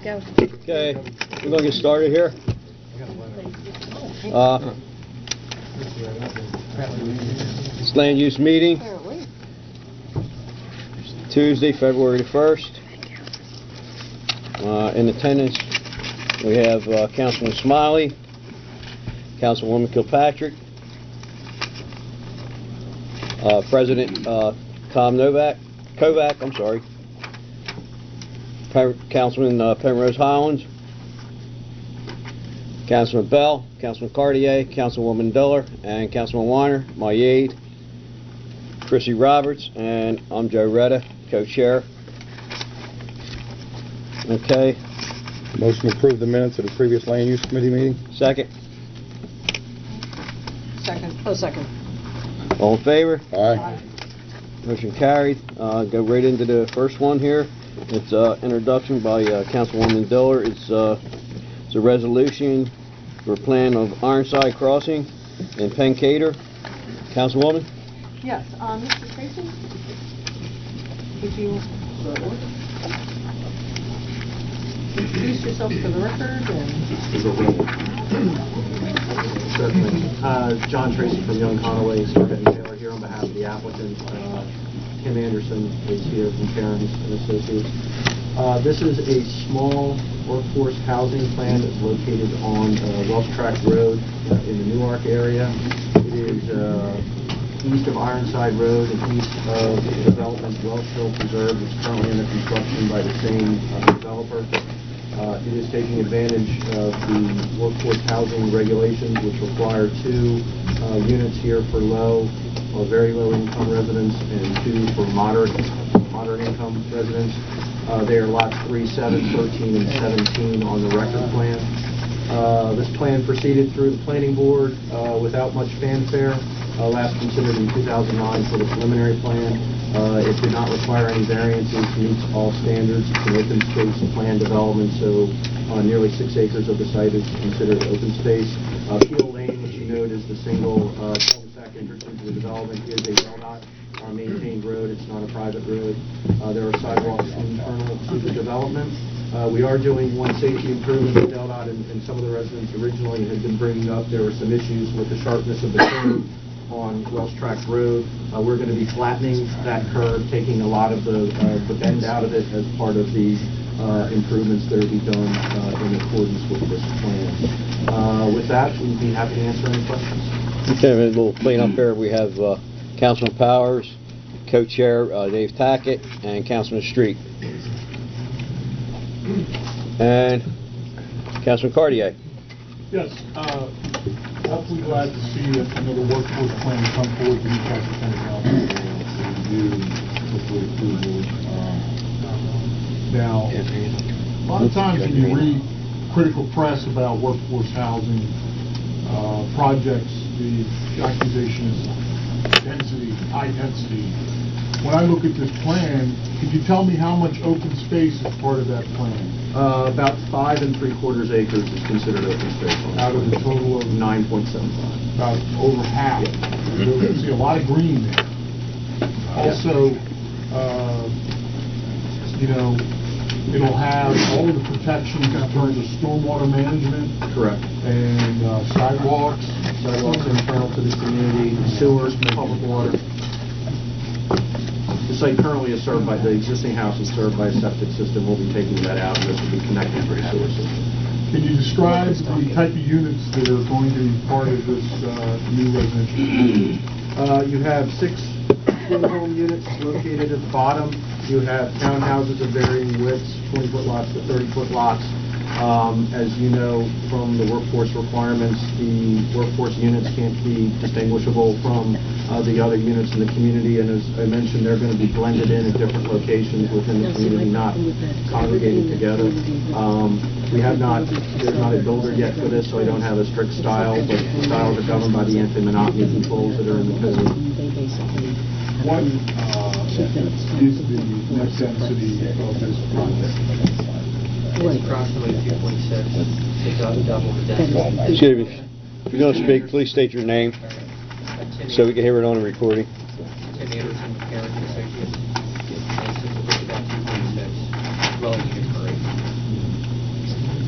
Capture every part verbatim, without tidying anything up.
Go. Okay, we're going to get started here. Uh, It's land use meeting, Tuesday, February the first. Uh, in attendance, we have uh, Councilman Smiley, Councilwoman Kilpatrick, uh, President uh, Tom Novak, Kovac, I'm sorry, Councilman uh, Penrose Hollins, Councilman Bell, Councilman Cartier, Councilwoman Diller, and Councilman Weiner, my aide, Chrissy Roberts, and I'm Joe Retta, co-chair. Okay. Motion to approve the minutes of the previous land use committee meeting. Second. Second. Oh, second. All in favor? Aye. Motion carried. Uh, go right into the first one here. It's uh, introduction by uh, Councilwoman Diller. It's uh, it's a resolution for a plan of Ironside Crossing in Pencader. Councilwoman? Yes, um, Mister Tracy, could you introduce yourself for the record and... Certainly. Uh, John Tracy from Young Conaway, Smith and Taylor here on behalf of the applicant. Uh, Kim Anderson is here from Cairns and Associates. Uh, this is a small workforce housing plan that's located on uh, Welsh Track Road uh, in the Newark area. It is uh, east of Ironside Road and east of the development Welsh Hill Preserve, which is currently under construction by the same uh, developer. Uh, it is taking advantage of the workforce housing regulations, which require two uh, units here for low or very low income residents and two for moderate moderate income residents. Uh, they are lots three, seven, thirteen, and seventeen on the record plan. Uh, this plan proceeded through the planning board uh, without much fanfare. Uh, last considered in two thousand nine for the preliminary plan. Uh, it did not require any variances, meets all standards. It's an open space plan development, so uh, nearly six acres of the site is considered open space. Uh, Peel Lane, which you note is the single uh, cul-de-sac entrance into the development, is a L D O T uh, maintained road. It's not a private road. Uh, there are sidewalks internal to the development. Uh, we are doing one safety improvement with L D O T, and, and some of the residents originally had been bringing up there were some issues with the sharpness of the curve on Welsh Track Road. Uh, we're going to be flattening that curve, taking a lot of the, uh, the bend out of it as part of the uh, improvements that will be done uh, in accordance with this plan. Uh, with that, we'd be happy to answer any questions. Okay, a little clean up here. We have uh, Councilman Powers, co-chair uh, Dave Tackett, and Councilman Street. And Councilman Cartier. Yes, uh, awfully glad to see that another workforce plan come forward to Newcastle County Council to review hopefully approval. Um, Now, a lot of times when you read critical press about workforce housing uh, projects, the accusation is density, high density. When I look at this plan, could you tell me how much open space is part of that plan? Uh, about five and three quarters acres is considered open space. Out of the total of nine point seven five. About over half. You can see a lot of green there. Also, uh, you know, it'll have all of the protections in terms of stormwater management. Correct. And uh, sidewalks. Sidewalks internal to the community, sewers, public water. The site currently is served by, the existing house is served by a septic system. We'll be taking that out, and this will be connected to the sewer system. Can you describe the type of units that are going to be part of this uh, new residential community? Uh, you have six home units located at the bottom. You have townhouses of varying widths, twenty foot lots to thirty foot lots. Um, as you know from the workforce requirements, the workforce units can't be distinguishable from uh, the other units in the community, and as I mentioned, they're going to be blended in at different locations within the community, not congregated together. Um, we have not, there's not a builder yet for this, so I don't have a strict style, but the styles are governed by the anti-monotony controls that are in the code. What uh, is the net density of this project? It's approximately two point six, it's about double the density. Excuse me. If you're going to speak, please state your name so we can hear it on the recording. Tim Anderson, Cairns and Associates. And it's about two point six dwelling units per acre.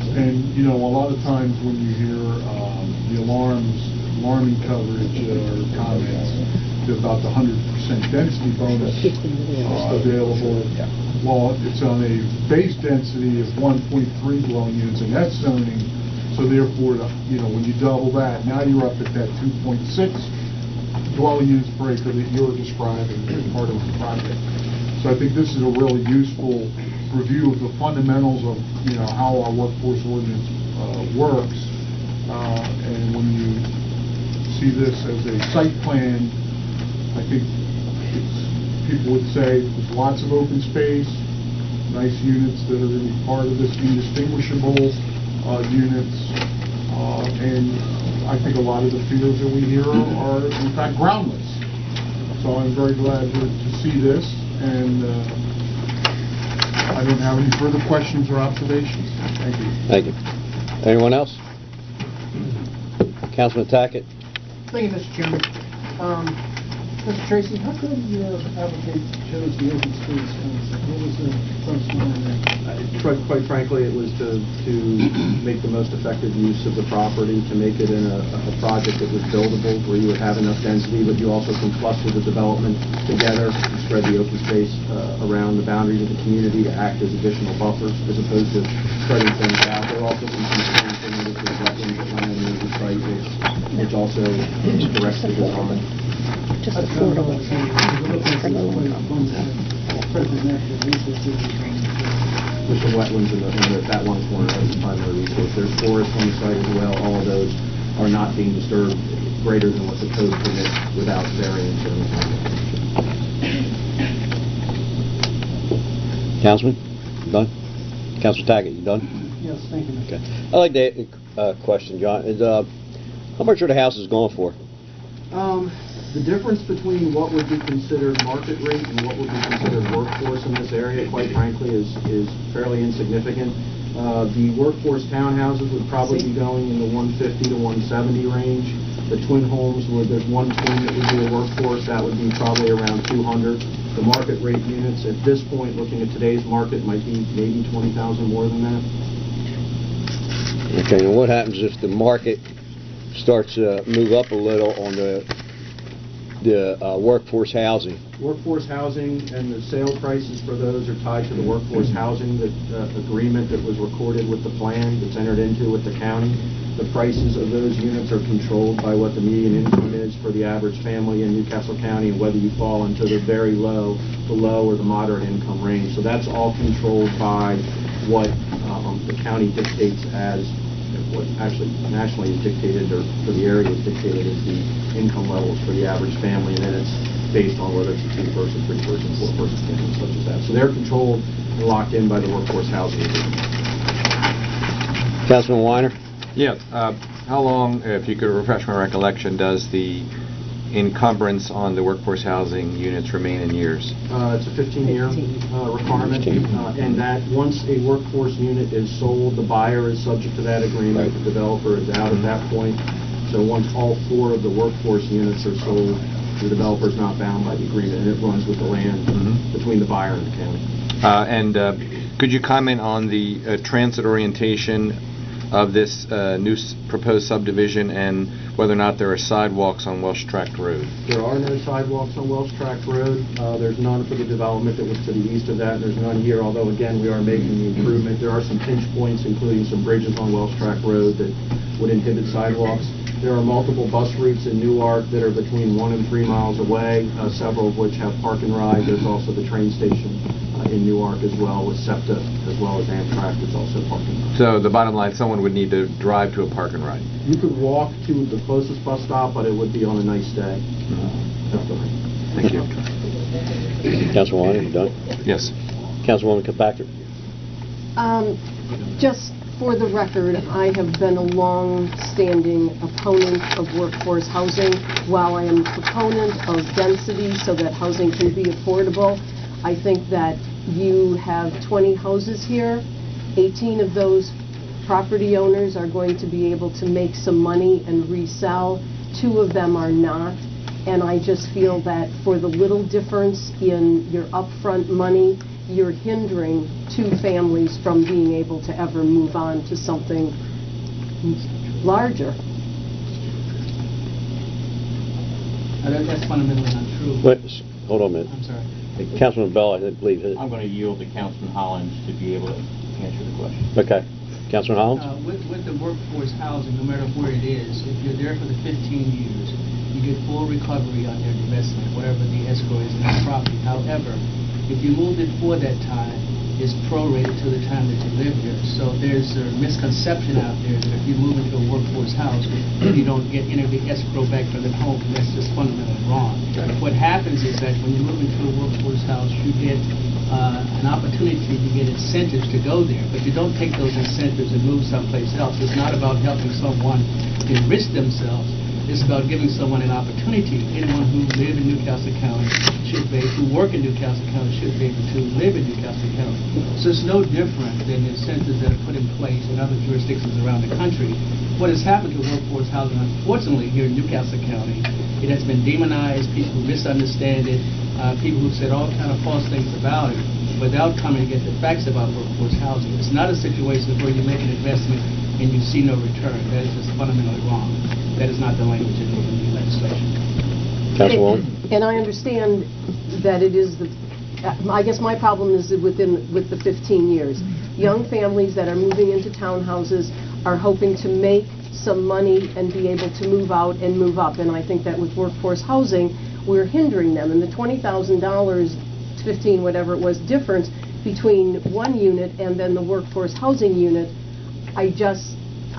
And, you know, a lot of times when you hear um, the alarms, alarming coverage or comments about the one hundred percent density bonus uh, available, well, it's on a base density of one point three dwelling units, and that's zoning. So therefore, the- you know, when you double that, now you're up at that two point six dwelling units per acre that you're describing as part of the project. So I think this is a really useful review of the fundamentals of, you know, how our workforce ordinance uh, works. Uh, and when you see this as a site plan, I think it's, people would say there's lots of open space, nice units that are going to be part of this, indistinguishable uh, units, uh, and I think a lot of the fears that we hear are, in fact, groundless. So I'm very glad to, to see this, and uh, I don't have any further questions or observations. Thank you. Thank you. Anyone else? Councilman Tackett? Thank you, Mister Chairman. Um, Mister Tracy, how come your applicant chose the open space concept? What was the first one on that? Uh, Quite quite frankly, it was to, to make the most effective use of the property, to make it in a, a project that was buildable, where you would have enough density, but you also can cluster the development together and spread the open space uh, around the boundaries of the community to act as additional buffers, as opposed to spreading things out. There are also some concerns related to the wetlands that line the site, which, which also corrects the design. Just That's kind of affordable what I'm saying. for low We're looking income. for present natural resources. With the wetlands and the, and the, that one corner as a primary resource. There's forests on the site as well. All of those are not being disturbed greater than what the code permits without variance or anything. Councilman? You done? Councilman Tackett, you done? Yes, thank you, Mister Okay. I'd like to uh, question, John, is, uh, how much are the houses going for? Um, the difference between what would be considered market rate and what would be considered workforce in this area, quite frankly, is, is fairly insignificant. Uh, the workforce townhouses would probably be going in the one fifty to one seventy range. The twin homes, where there's one twin that would be a workforce, that would be probably around two hundred. The market rate units at this point, looking at today's market, might be maybe twenty thousand more than that. Okay, and what happens if the market starts to move up a little on the the uh, workforce housing? Workforce housing and the sale prices for those are tied to the workforce housing that, uh, agreement that was recorded with the plan that's entered into with the county. The prices of those units are controlled by what the median income is for the average family in Newcastle County and whether you fall into the very low, the low, or the moderate income range. So that's all controlled by what um, the county dictates as, what actually nationally is dictated, or for the area is dictated as the income levels for the average family, and then it's based on whether it's a two-person, three-person, four-person family, such as that. So they're controlled and locked in by the workforce housing agreement. Councilman Weiner? Yeah, uh, how long, if you could refresh my recollection, does the encumbrance on the workforce housing units remain in years? Uh, it's a fifteen-year uh, requirement, uh, and that once a workforce unit is sold, the buyer is subject to that agreement. The developer is out at that point. So once all four of the workforce units are sold, the developer is not bound by the agreement, and it runs with the land Mhm. between the buyer and the county. Uh, and uh, could you comment on the uh, transit orientation of this uh, new s- proposed subdivision and whether or not there are sidewalks on Welsh Tract Road? There are no sidewalks on Welsh Tract Road. Uh, There's none for the development that was to the east of that, and there's none here, although, again, we are making the improvement. There are some pinch points, including some bridges on Welsh Tract Road that would inhibit sidewalks. There are multiple bus routes in Newark that are between one and three miles away, uh, several of which have park and ride. There's also the train station uh, in Newark as well, with SEPTA, as well as Amtrak, which also park and ride. So the bottom line, someone would need to drive to a park and ride. You could walk to the closest bus stop, but it would be on a nice day. Uh, definitely. Thank you. Councilman Weiner, you done? Yes. Councilwoman Kilpatrick? Um, just for the record, I have been a long-standing opponent of workforce housing. While I am a proponent of density so that housing can be affordable, I think that you have twenty houses here. eighteen of those property owners are going to be able to make some money and resell. Two of them are not. And I just feel that for the little difference in your upfront money you're hindering two families from being able to ever move on to something larger. Uh, that- That's fundamentally not true. Wait, s- hold on a minute. I'm sorry. Councilman Bell, I believe. it- I'm going to yield to Councilman Hollins to be able to answer the question. Okay. Councilman Hollins? Uh, With, with the workforce housing, no matter where it is, if you're there for the fifteen years, you get full recovery on your investment, whatever the escrow is in the property. However, if you move before that time, it's prorated to the time that you live here. So there's a misconception out there that if you move into a workforce house, you don't get any of the escrow back from the home, and that's just fundamentally wrong. What happens is that when you move into a workforce house, you get uh, an opportunity to get incentives to go there, but you don't take those incentives and move someplace else. It's not about helping someone enrich themselves. It's about giving someone an opportunity. Anyone who live in Newcastle County should be, who work in Newcastle County should be able to live in Newcastle County. So it's no different than the incentives that are put in place in other jurisdictions around the country. What has happened to workforce housing, unfortunately, here in Newcastle County, it has been demonized, people who misunderstand it, uh, people who've said all kind of false things about it without coming to get the facts about workforce housing. It's not a situation where you make an investment and you see no return. That is just fundamentally wrong. That is not the language in the new legislation. Councilwoman? And I understand that it is the, I guess my problem is that within, with the fifteen years. Young families that are moving into townhouses are hoping to make some money and be able to move out and move up. And I think that with workforce housing, we're hindering them. And the twenty thousand dollars, fifteen, whatever it was, difference between one unit and then the workforce housing unit, I just,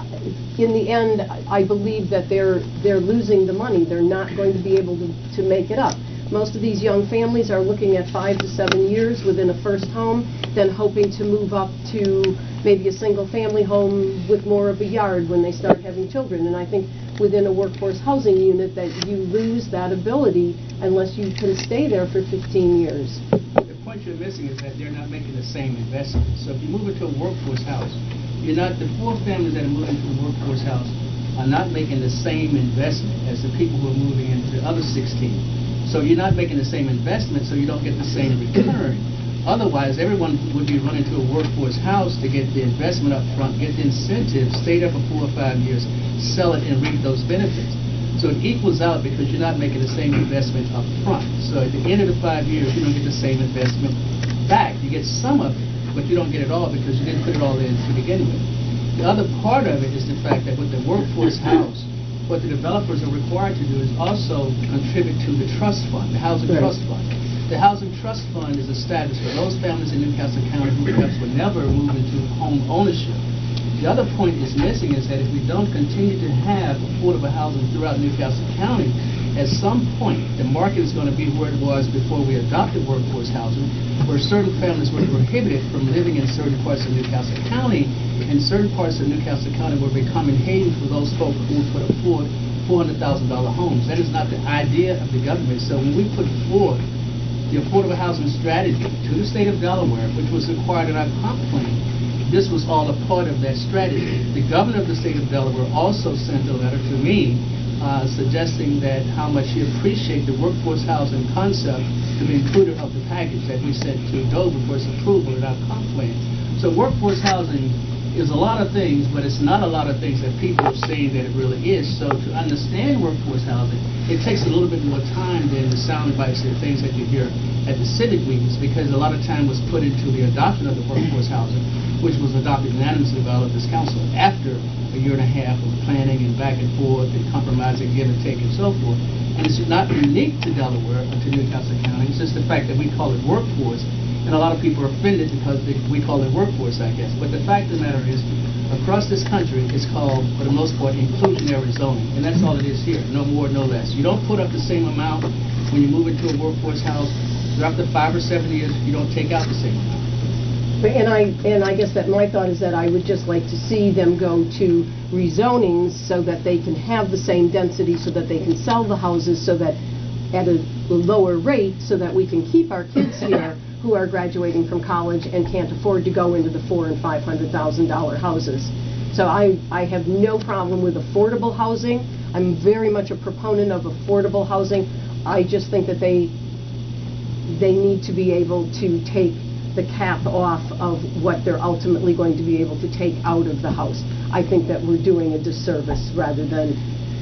in the end, I believe that they're they're losing the money. They're not going to be able to, to make it up. Most of these young families are looking at five to seven years within a first home, then hoping to move up to maybe a single-family home with more of a yard when they start having children. And I think within a workforce housing unit that you lose that ability unless you can stay there for fifteen years. The point you're missing is that they're not making the same investment. So if you move into a workforce house, you're not, the poor families that are moving to a workforce house are not making the same investment as the people who are moving into the other sixteen. So you're not making the same investment, so you don't get the same return. Otherwise, everyone would be running to a workforce house to get the investment up front, get the incentives, stay there for four or five years, sell it, and reap those benefits. So it equals out because you're not making the same investment up front. So at the end of the five years, you don't get the same investment back. You get some of it, but you don't get it all because you didn't put it all in to begin with. The other part of it is the fact that with the workforce house, what the developers are required to do is also contribute to the trust fund, the housing Right. trust fund. The housing trust fund is established for those families in Newcastle County who perhaps would never move into home ownership. The other point is missing is that if we don't continue to have affordable housing throughout Newcastle County, at some point the market is going to be where it was before we adopted workforce housing, where certain families were prohibited from living in certain parts of Newcastle County, and certain parts of Newcastle County were becoming haven for those folks who could afford four hundred thousand dollar homes. That is not the idea of the government. So when we put forward the affordable housing strategy to the state of Delaware, which was required in our comp plan, this was all a part of that strategy. The governor of the state of Delaware also sent a letter to me uh, suggesting that how much he appreciated the workforce housing concept to be included of the package that we sent to Dover for its approval in our comp plan. So workforce housing is a lot of things, but it's not a lot of things that people are saying that it really is. So to understand workforce housing, it takes a little bit more time than the sound bites and things that you hear at the civic meetings, because a lot of time was put into the adoption of the workforce housing, which was adopted unanimously by all of this council after a year and a half of planning and back and forth and compromising, give and take, and so forth. And it's not unique to Delaware or to Newcastle County. It's just the fact that we call it workforce, and a lot of people are offended because they, we call it workforce, I guess. But the fact of the matter is, across this country, it's called, for the most part, inclusionary zoning, and that's all it is here, no more, no less. You don't put up the same amount when you move into a workforce house. So after five or seven years, you don't take out the same amount. And I, and I guess that my thought is that I would just like to see them go to rezonings so that they can have the same density, so that they can sell the houses, so that at a lower rate, so that we can keep our kids here who are graduating from college and can't afford to go into the four and five hundred thousand dollar houses. So I, I have no problem with affordable housing. I'm very much a proponent of affordable housing. I just think that they, they need to be able to take the cap off of what they're ultimately going to be able to take out of the house. I think that we're doing a disservice rather than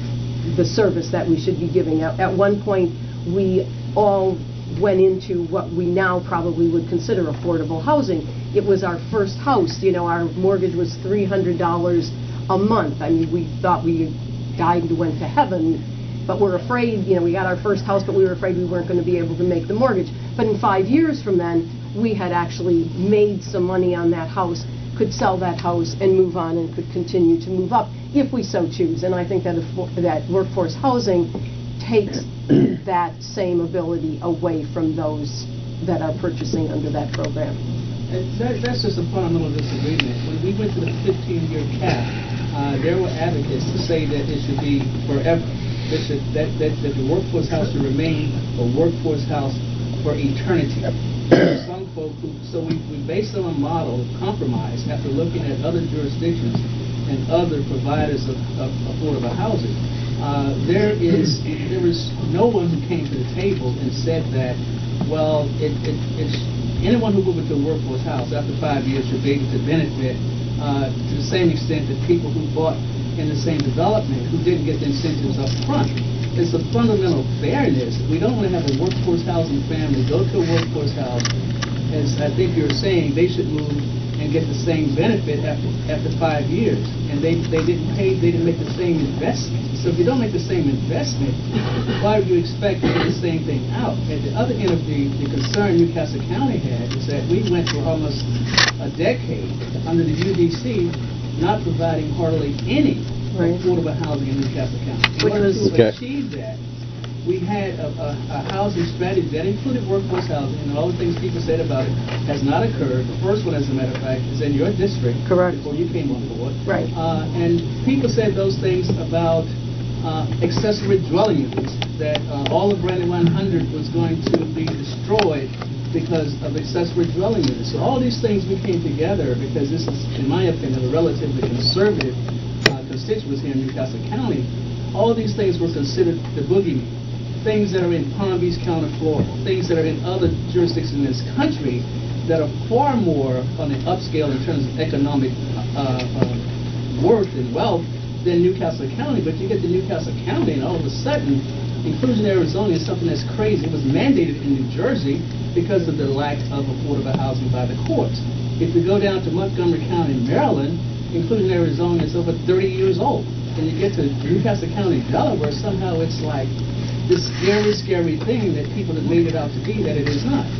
the service that we should be giving. At, at one point, we all went into what we now probably would consider affordable housing. It was our first house. You know, our mortgage was three hundred dollars a month. I mean, we thought we died and went to heaven, but we're afraid, you know, we got our first house, but we were afraid we weren't going to be able to make the mortgage. But in five years from then, we had actually made some money on that house, could sell that house and move on and could continue to move up if we so choose. And I think that, if, that workforce housing takes that same ability away from those that are purchasing under that program. And that, that's just a fundamental disagreement. When we went to the fifteen-year cap, uh, there were advocates to say that it should be forever. That, should, that, that, that the workforce house should remain a workforce house for eternity. Some folk who, so we, we based on a model of compromise after looking at other jurisdictions and other providers of, of affordable housing. Uh, there is there is no one who came to the table and said that, well, it, it, it's anyone who moved into a workforce house after five years should be able to benefit uh, to the same extent that people who bought in the same development who didn't get the incentives up front. It's a fundamental fairness. We don't want to have a workforce housing family go to a workforce house, as I think you're saying, they should move and get the same benefit after after five years, and they they didn't pay, they didn't make the same investment. So if you don't make the same investment, why would you expect to get the same thing out? At the other end of the, the concern Newcastle County had is that we went for almost a decade under the U D C not providing hardly any right. affordable housing in Newcastle County. In order to okay. achieve that, we had a, a, a housing strategy that included workforce housing, and all the things people said about it has not occurred. The first one, as a matter of fact, is in your district. Correct. Before you came on board. Right. Uh, and people said those things about uh, accessory dwelling units, that uh, all of Brandywine one hundred was going to be destroyed because of accessory dwelling units. So all these things we came together because this is, in my opinion, a relatively conservative uh, constituency here in Newcastle County. All these things were considered the boogeyman. Things that are in Palm Beach County, Florida, things that are in other jurisdictions in this country that are far more on the upscale in terms of economic uh, uh, worth and wealth than Newcastle County. But you get to Newcastle County and all of a sudden, inclusionary zoning is something that's crazy. It was mandated in New Jersey because of the lack of affordable housing by the courts. If we go down to Montgomery County, Maryland, inclusionary zoning is over thirty years old. And you get to Newcastle County, Delaware, somehow it's like this scary, scary thing that people have made it out to be that it is not.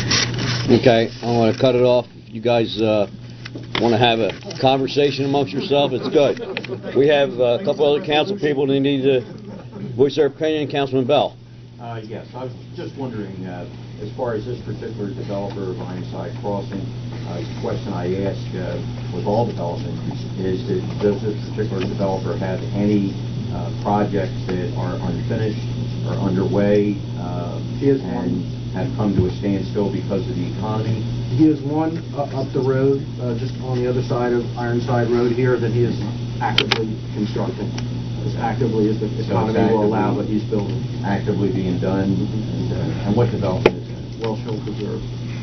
Okay, I want to cut it off. You guys uh, want to have a conversation amongst yourselves? It's good. We have uh, a couple other council people that need to voice their opinion. Councilman Bell. Uh, yes, I was just wondering, uh, as far as this particular developer of Ironside Crossing, uh, the question I ask uh, with all development is that does this particular developer have any uh, projects that are unfinished or underway uh, He has and one. have come to a standstill because of the economy? He has one uh, up the road, uh, just on the other side of Ironside Road here, that he is actively constructing, as actively as the So it's economy will allow, but actively- he's building. Actively being done, and, uh, and what development is that? Welsh Hill Preserve.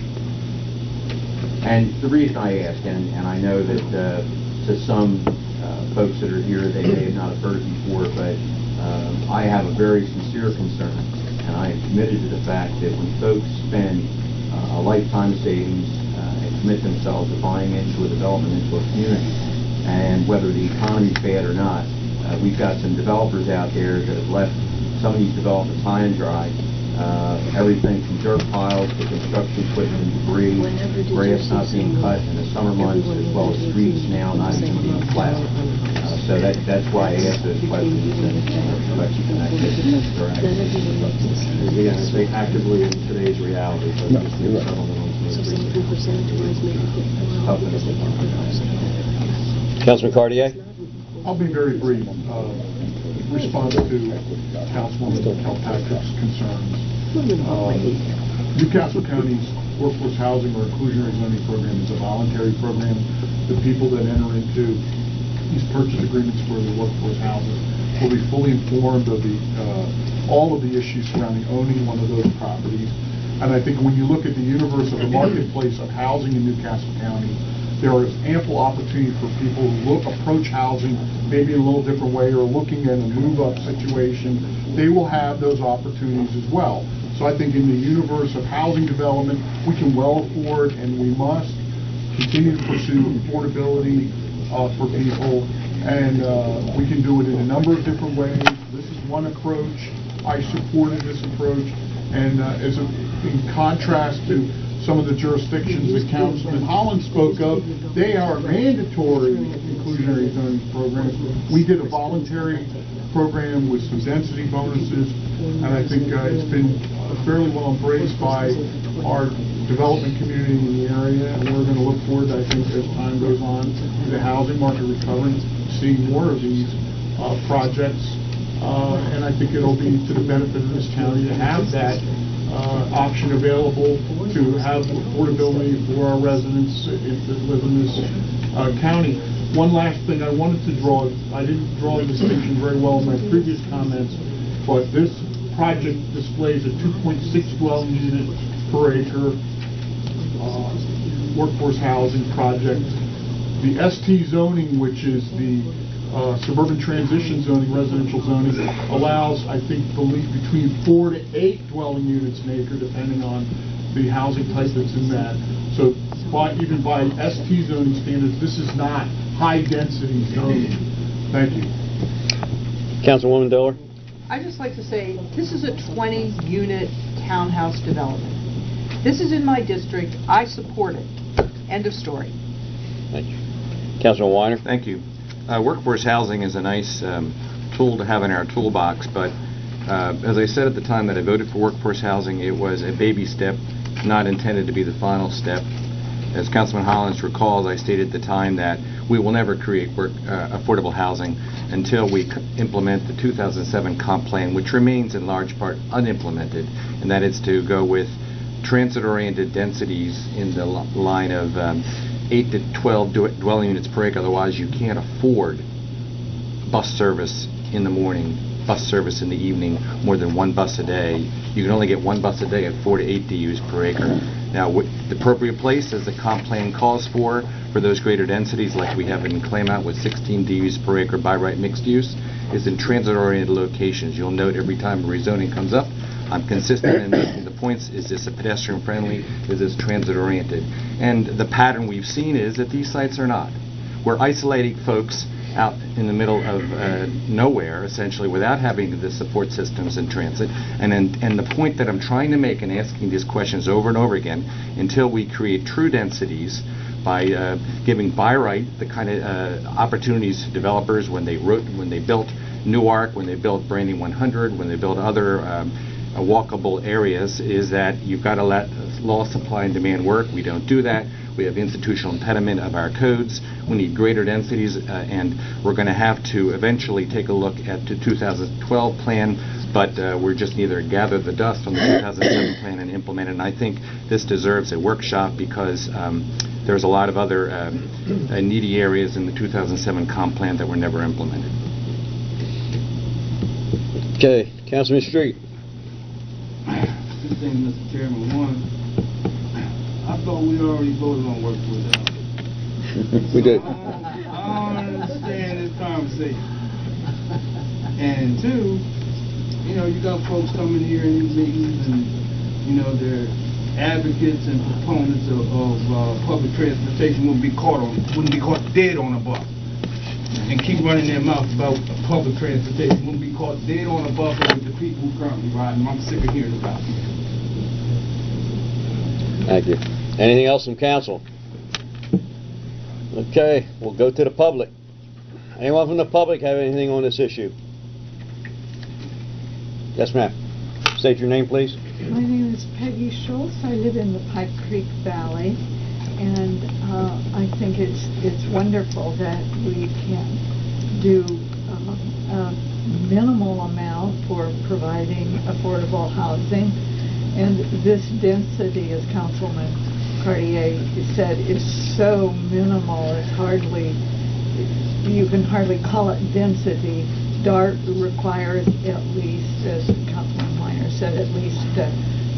And the reason I ask, and, and I know that uh, to some uh, folks that are here, they may have not have heard it before, but um, I have a very sincere concern, and I am committed to the fact that when folks spend uh, a lifetime of savings uh, and commit themselves to buying into a development, into a community, and whether the economy's bad or not, uh, we've got some developers out there that have left some of these developments high and dry. Uh, everything from dirt piles to construction equipment and debris, grass not being cut in the summer months, as well as streets now not even being plowed. Uh, so that, that's why I asked those questions and uh, questions connected. Again, I say actively in today's reality, but No, just you're the right. settlement on some of So the something percentage-wise, maybe Tough in this Councilman Cartier. I'll be very brief. Uh, respond to Councilwoman Kilpatrick's concerns. Uh, Newcastle County's workforce housing or inclusionary zoning program is a voluntary program. The people that enter into these purchase agreements for the workforce housing will be fully informed of the uh, all of the issues surrounding owning one of those properties. And I think when you look at the universe of the marketplace of housing in Newcastle County, there is ample opportunity for people who look, approach housing maybe in a little different way or looking at a move-up situation. They will have those opportunities as well. So I think in the universe of housing development, we can well afford and we must continue to pursue affordability uh, for people, and uh, we can do it in a number of different ways. This is one approach. I supported this approach, and uh, as a, in contrast to some of the jurisdictions that Councilman Holland spoke of, they are mandatory inclusionary zoning programs. We did a voluntary program with some density bonuses, and I think uh, it's been fairly well embraced by our development community in the area, and we're going to look forward, I think, as time goes on, to the housing market recovering, seeing more of these uh, projects, uh, and I think it'll be to the benefit of this county to have that Uh, option available to have affordability for our residents that live in this uh, county. One last thing I wanted to draw, I didn't draw the distinction very well in my previous comments, but this project displays a two point six dwelling unit per acre uh, workforce housing project. The S T zoning, which is the Uh, suburban transition zoning, residential zoning, allows, I think, believe between four to eight dwelling units an acre, depending on the housing type that's in that. So, by, even by S T zoning standards, this is not high-density zoning. Thank you. Councilwoman Diller? I'd just like to say, this is a twenty unit townhouse development. This is in my district. I support it. End of story. Thank you. Councilman Weiner? Thank you. Uh, workforce housing is a nice um, tool to have in our toolbox, but uh, as I said at the time that I voted for workforce housing, it was a baby step, not intended to be the final step. As Councilman Hollins recalls, I stated at the time that we will never create work, uh, affordable housing until we c implement the two thousand seven comp plan, which remains in large part unimplemented, and that is to go with transit-oriented densities in the line of um, eight to twelve dwelling units per acre. Otherwise, you can't afford bus service in the morning, bus service in the evening, more than one bus a day. You can only get one bus a day at four to eight D Us per acre. Now, the appropriate place, as the comp plan calls for, for those greater densities, like we have in Claymont with sixteen D Us per acre by right mixed use, is in transit-oriented locations. You'll note every time a rezoning comes up, I'm consistent in making the points. Is this a pedestrian friendly? Is this transit oriented? And the pattern we've seen is that these sites are not. We're isolating folks out in the middle of uh, nowhere, essentially, without having the support systems in transit. And, and, and the point that I'm trying to make in asking these questions over and over again, until we create true densities by uh, giving by right the kind of uh, opportunities to developers when they wrote, when they built Newark, when they built Branding one hundred, when they built other um, Uh, walkable areas, is that you've got to let law, supply, and demand work. We don't do that. We have institutional impediment of our codes. We need greater densities, uh, and we're going to have to eventually take a look at the two thousand twelve plan, but uh, we're just neither gather the dust on the two thousand seven plan and implement it. And I think this deserves a workshop because um, there's a lot of other um, uh, needy areas in the two thousand seven comp plan that were never implemented. Okay, Councilman Street. Two things, Mister Chairman. One, I thought we already voted on workforce housing. We did. I don't, I don't understand this conversation. And two, you know, you got folks coming here in these meetings and, you know, they're advocates and proponents of, of uh, public transportation wouldn't be caught on, wouldn't be caught dead on a bus. And keep running their mouth about public transportation. Wouldn't be caught dead on a bus with the people who currently ride them. I'm sick of hearing about it. Thank you. Anything else from council? Okay, we'll go to the public. Anyone from the public have anything on this issue? Yes, ma'am. State your name, please. My name is Peggy Schultz. I live in the Pipe Creek Valley. And uh, I think it's it's wonderful that we can do uh, a minimal amount for providing affordable housing. And this density, as Councilman Cartier said, is so minimal. It's hardly, you can hardly call it density. DART requires at least, as Councilman Weiner said, at least uh,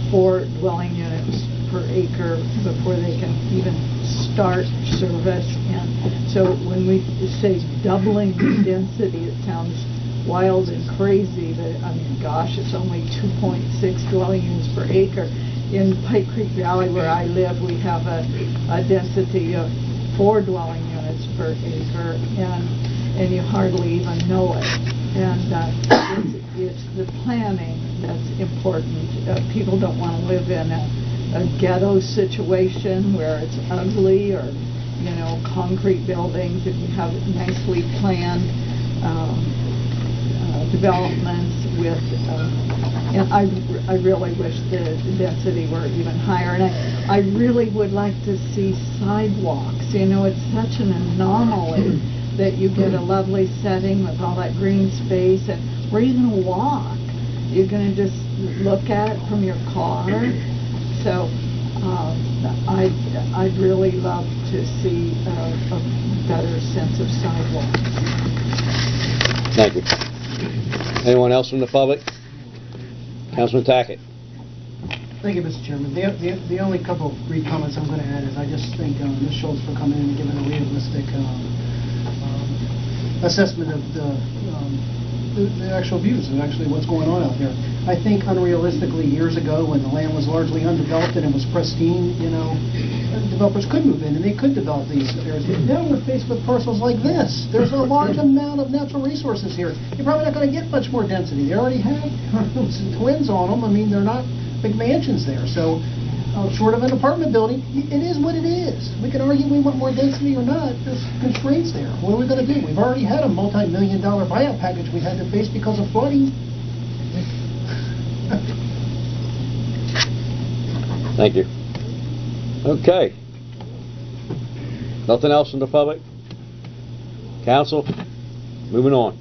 four dwelling units per acre before they can even start service. And so when we say doubling the density, it sounds wild and crazy, but I mean, gosh, it's only two point six dwelling units per acre. In Pike Creek Valley, where I live, we have a, a density of four dwelling units per acre, and and you hardly even know it. And uh, it's, it's the planning that's important. Uh, people don't want to live in a, a ghetto situation where it's ugly, or you know, concrete buildings. If you have nicely planned um, uh, developments with, uh, and I, I really wish the density were even higher. And I, I really would like to see sidewalks. You know, it's such an anomaly that you get a lovely setting with all that green space, and where are you going to walk? You're going to just look at it from your car. So um, I'd, I'd really love to see a, a better sense of sidewalks. Thank you. Anyone else from the public? Councilman Tackett. Thank you, Mister Chairman. The, the, the only couple of brief comments I'm going to add is I just thank uh, Miz Schultz for coming in and giving a realistic um, um, assessment of the, um, the, the actual views and actually what's going on out there. I think unrealistically years ago, when the land was largely undeveloped and it was pristine, you know, developers could move in and they could develop these areas. Now we're faced with parcels like this. There's a large amount of natural resources here. You're probably not going to get much more density. They already have twins on them. I mean, they're not big mansions there. So, uh, short of an apartment building, it is what it is. We can argue we want more density or not. There's constraints there. What are we going to do? We've already had a multi-million dollar buyout package we had to face because of flooding. Thank you. Okay. Nothing else from the public? Council? Moving on.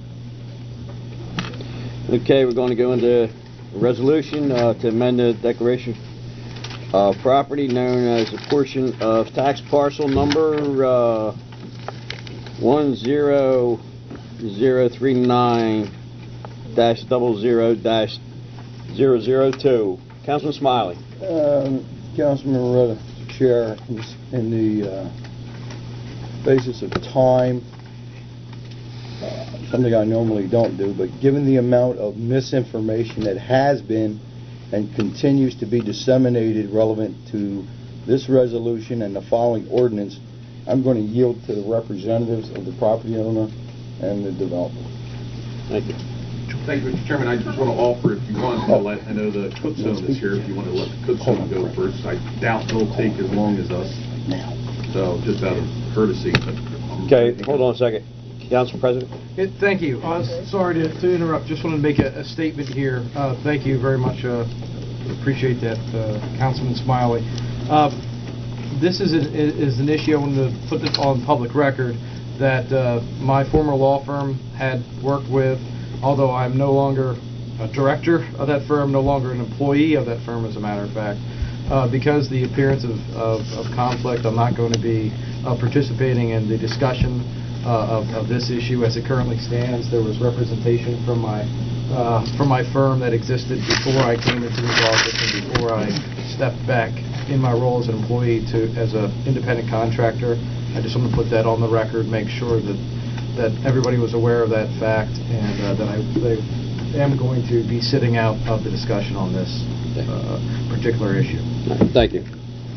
Okay, we're going to go into a resolution uh, to amend the declaration of property known as a portion of tax parcel number uh, one zero zero three nine dash double zero dash zero zero two. Councilman Smiley. Um, Councilman Moretta, Chair, in the uh, basis of time, uh, something I normally don't do, but given the amount of misinformation that has been and continues to be disseminated relevant to this resolution and the following ordinance, I'm going to yield to the representatives of the property owner and the developer. Thank you. Thank you, Mister Chairman. I just want to offer, if you want to let, I know the cook zone is here, if you want to let the cook zone go first. I doubt they'll take as long as us. So, just out of courtesy. Okay, hold on a second. Council President. Yeah, thank you. Uh, sorry to, to interrupt. Just wanted to make a, a statement here. Uh, thank you very much. Uh, appreciate that, uh, Councilman Smiley. Uh, this is an, is an issue I wanted to put this on public record that uh, my former law firm had worked with. Although I'm no longer a director of that firm, no longer an employee of that firm, as a matter of fact, uh, because the appearance of, of, of conflict, I'm not going to be uh, participating in the discussion uh, of, of this issue as it currently stands. There was representation from my uh, from my firm that existed before I came into this office and before I stepped back in my role as an employee to as an independent contractor. I just want to put that on the record, make sure that that everybody was aware of that fact, and uh, that I, I am going to be sitting out of the discussion on this uh, particular issue. Thank you.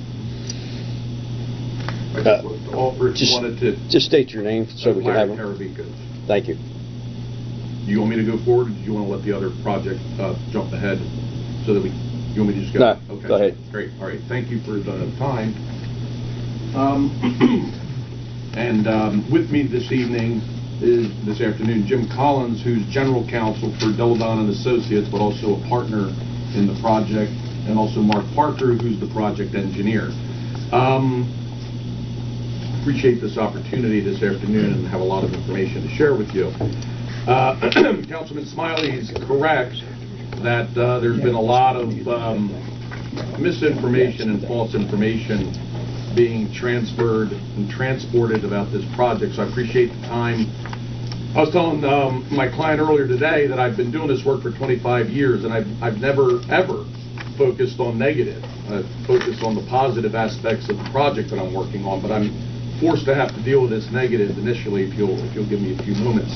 I just wanted to offer, if just, you wanted to... Just state your name so we can have it. Thank you. Do you want me to go forward, or do you want to let the other project uh, jump ahead so that we... You want me to just go? No, okay. Go ahead. Great. All right. Thank you for the time. Um... And um, with me this evening is, this afternoon, Jim Collins, who's general counsel for Deladon and Associates, but also a partner in the project, and also Mark Parker, who's the project engineer. Um, appreciate this opportunity this afternoon and have a lot of information to share with you. Uh, Councilman Smiley is correct that uh, there's been a lot of um, misinformation and false information being transferred and transported about this project, so I appreciate the time. I was telling um, my client earlier today that I've been doing this work for twenty-five years, and I've, I've never, ever focused on negative. I focused on the positive aspects of the project that I'm working on, but I'm forced to have to deal with this negative initially, if you'll, if you'll give me a few moments.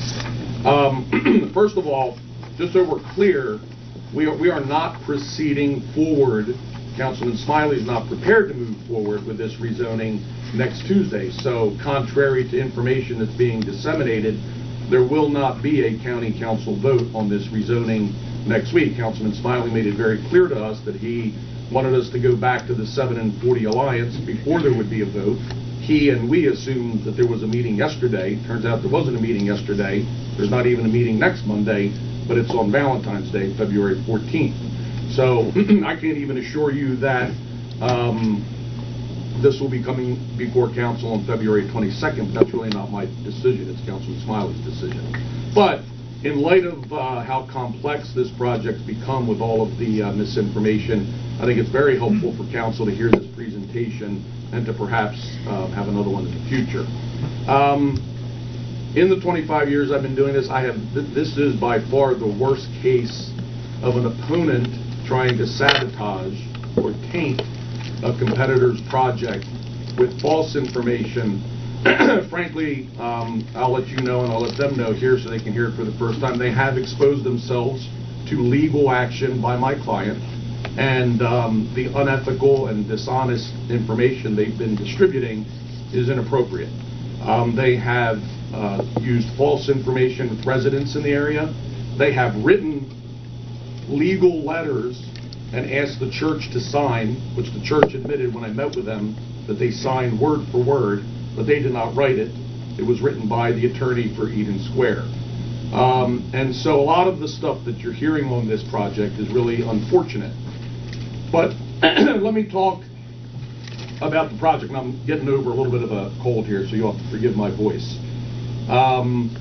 Um, first of all, just so we're clear, we are, we are not proceeding forward. Councilman Smiley is not prepared to move forward with this rezoning next Tuesday. So contrary to information that's being disseminated, there will not be a county council vote on this rezoning next week. Councilman Smiley made it very clear to us that he wanted us to go back to the seven and forty alliance before there would be a vote. He and we assumed that there was a meeting yesterday. Turns out there wasn't a meeting yesterday. There's not even a meeting next Monday, but it's on Valentine's Day, February fourteenth. So I can't even assure you that um, this will be coming before council on February twenty-second, but that's really not my decision. It's Councilman Smiley's decision. But in light of uh, how complex this project's become with all of the uh, misinformation, I think it's very helpful for council to hear this presentation and to perhaps uh, have another one in the future. Um, in the twenty-five years I've been doing this, I have th this is by far the worst case of an opponent trying to sabotage or taint a competitor's project with false information. Frankly, um, I'll let you know and I'll let them know here so they can hear it for the first time. They have exposed themselves to legal action by my client, and um, the unethical and dishonest information they've been distributing is inappropriate. Um, they have uh, used false information with residents in the area. They have written legal letters and asked the church to sign, which the church admitted when I met with them that they signed word for word, but they did not write it. It was written by the attorney for Eden Square. Um, and so a lot of the stuff that you're hearing on this project is really unfortunate. But let me talk about the project. And I'm getting over a little bit of a cold here, so you'll have to forgive my voice. Um,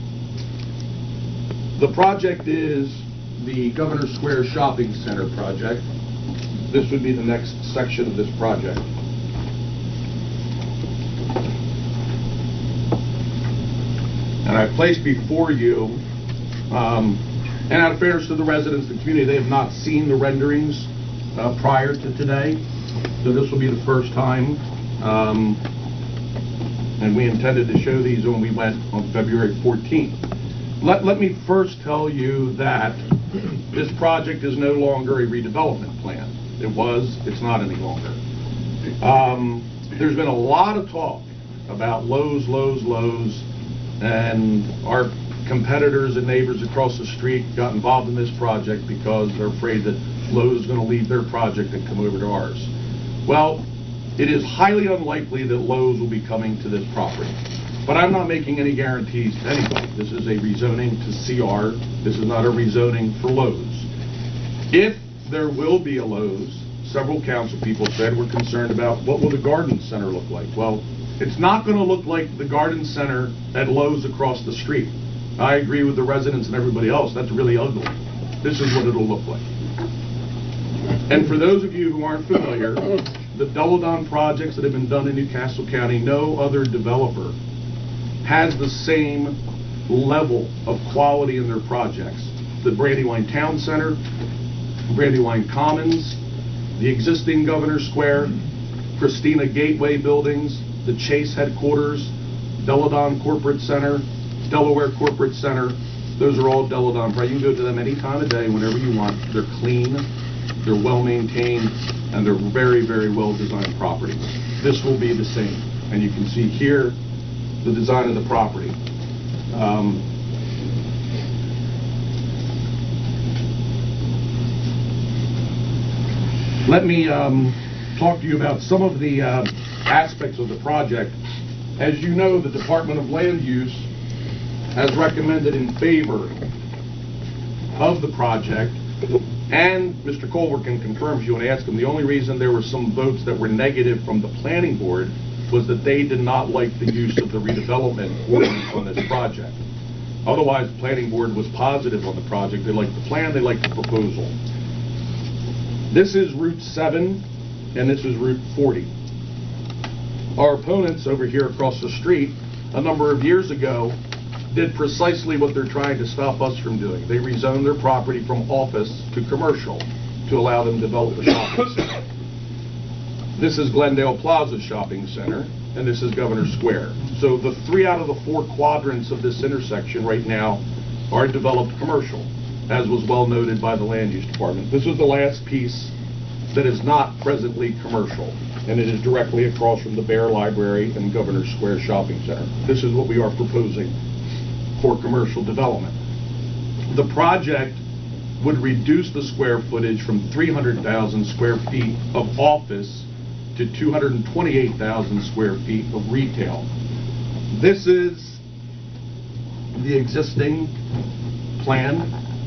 the project is the Governor Square Shopping Center project. This would be the next section of this project. And I place before you, um, and out of fairness to the residents, the community, they have not seen the renderings uh, prior to today, so this will be the first time. Um, and we intended to show these when we went on February fourteenth. Let, let me first tell you that this project is no longer a redevelopment plan. It was, it's not any longer. Um, there's been a lot of talk about Lowe's, Lowe's, Lowe's, and our competitors and neighbors across the street got involved in this project because they're afraid that Lowe's is going to leave their project and come over to ours. Well, it is highly unlikely that Lowe's will be coming to this property. But I'm not making any guarantees to anybody. This is a rezoning to C R. This is not a rezoning for Lowe's. If there will be a Lowe's, several council people said we're concerned about what will the garden center look like. Well, it's not going to look like the garden center at Lowe's across the street. I agree with the residents and everybody else. That's really ugly. This is what it'll look like. And for those of you who aren't familiar, the Double-Down projects that have been done in Newcastle County, no other developer has the same level of quality in their projects. The Brandywine Town Center, Brandywine Commons, the existing Governor Square, Christina Gateway buildings, the Chase headquarters, Deladon Corporate Center, Delaware Corporate Center. Those are all Deladon. You can go to them any time of day, whenever you want. They're clean, they're well maintained, and they're very, very well designed properties. This will be the same. And you can see here the design of the property. Um, let me um, talk to you about some of the uh, aspects of the project. As you know, the Department of Land Use has recommended in favor of the project, and Mister Colbert can confirm if you want to ask him, the only reason there were some votes that were negative from the planning board was that they did not like the use of the redevelopment ordinance on this project. Otherwise, the planning board was positive on the project. They liked the plan, they liked the proposal. This is Route seven, and this is Route forty. Our opponents over here across the street, a number of years ago, did precisely what they're trying to stop us from doing. They rezoned their property from office to commercial. to allow them to develop a shopping center. This is Glendale Plaza Shopping Center, and this is Governor Square. So the three out of the four quadrants of this intersection right now are developed commercial, as was well noted by the Land Use Department. This is the last piece that is not presently commercial, and it is directly across from the Bear Library and Governor Square Shopping Center. This is what we are proposing for commercial development. The project would reduce the square footage from three hundred thousand square feet of office to two hundred twenty-eight thousand square feet of retail. This is the existing plan.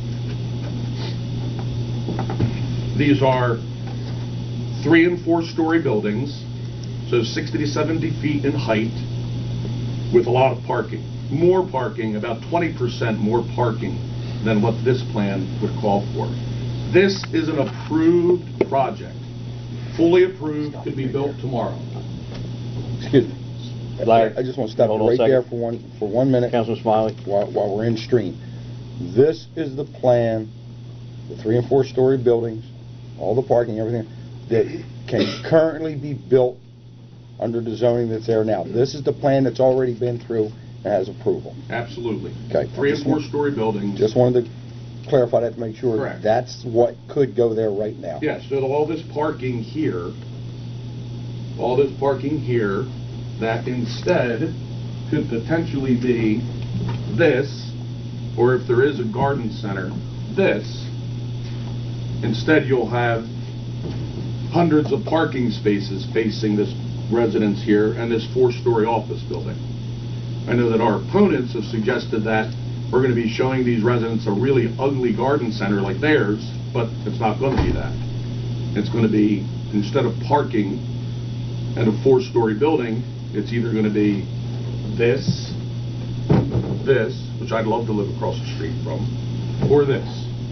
These are three and four story buildings, so sixty to seventy feet in height, with a lot of parking. More parking, about twenty percent more parking than what this plan would call for. This is an approved project. Fully approved, could be built tomorrow. Excuse me. Larry, I just want to stop hold on a right there second. for one, for one minute. Councilman Smiley. While, while we're in stream. This is the plan, the three and four story buildings, all the parking, everything, that can currently be built under the zoning that's there now. This is the plan that's already been through and has approval. Absolutely. Okay. Three and four story buildings. Just wanted to clarify that to make sure Correct. that's what could go there right now. Yes, so all this parking here, all this parking here, that instead could potentially be this, or if there is a garden center, this. Instead, you'll have hundreds of parking spaces facing this residence here and this four-story office building. I know that our opponents have suggested that we're going to be showing these residents a really ugly garden center like theirs, but it's not going to be that. It's going to be, instead of parking and a four-story building, it's either going to be this, this, which I'd love to live across the street from, or this.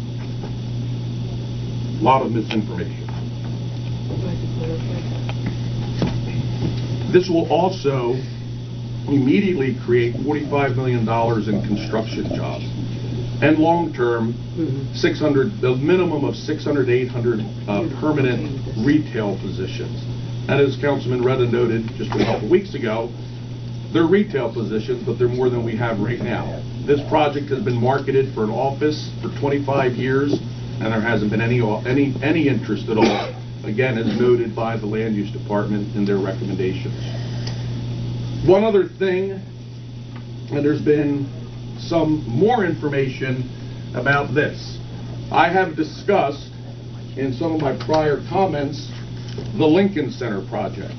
A lot of misinformation. This will also immediately create forty-five million dollars in construction jobs. And long-term, six hundred, the minimum of six hundred, eight hundred uh, permanent retail positions. And as Councilman Reda noted just a couple weeks ago, they're retail positions, but they're more than we have right now. This project has been marketed for an office for twenty-five years, and there hasn't been any any any interest at all. Again, as noted by the Land Use Department in their recommendations. One other thing, and there's been some more information about this. I have discussed in some of my prior comments the Lincoln Center project.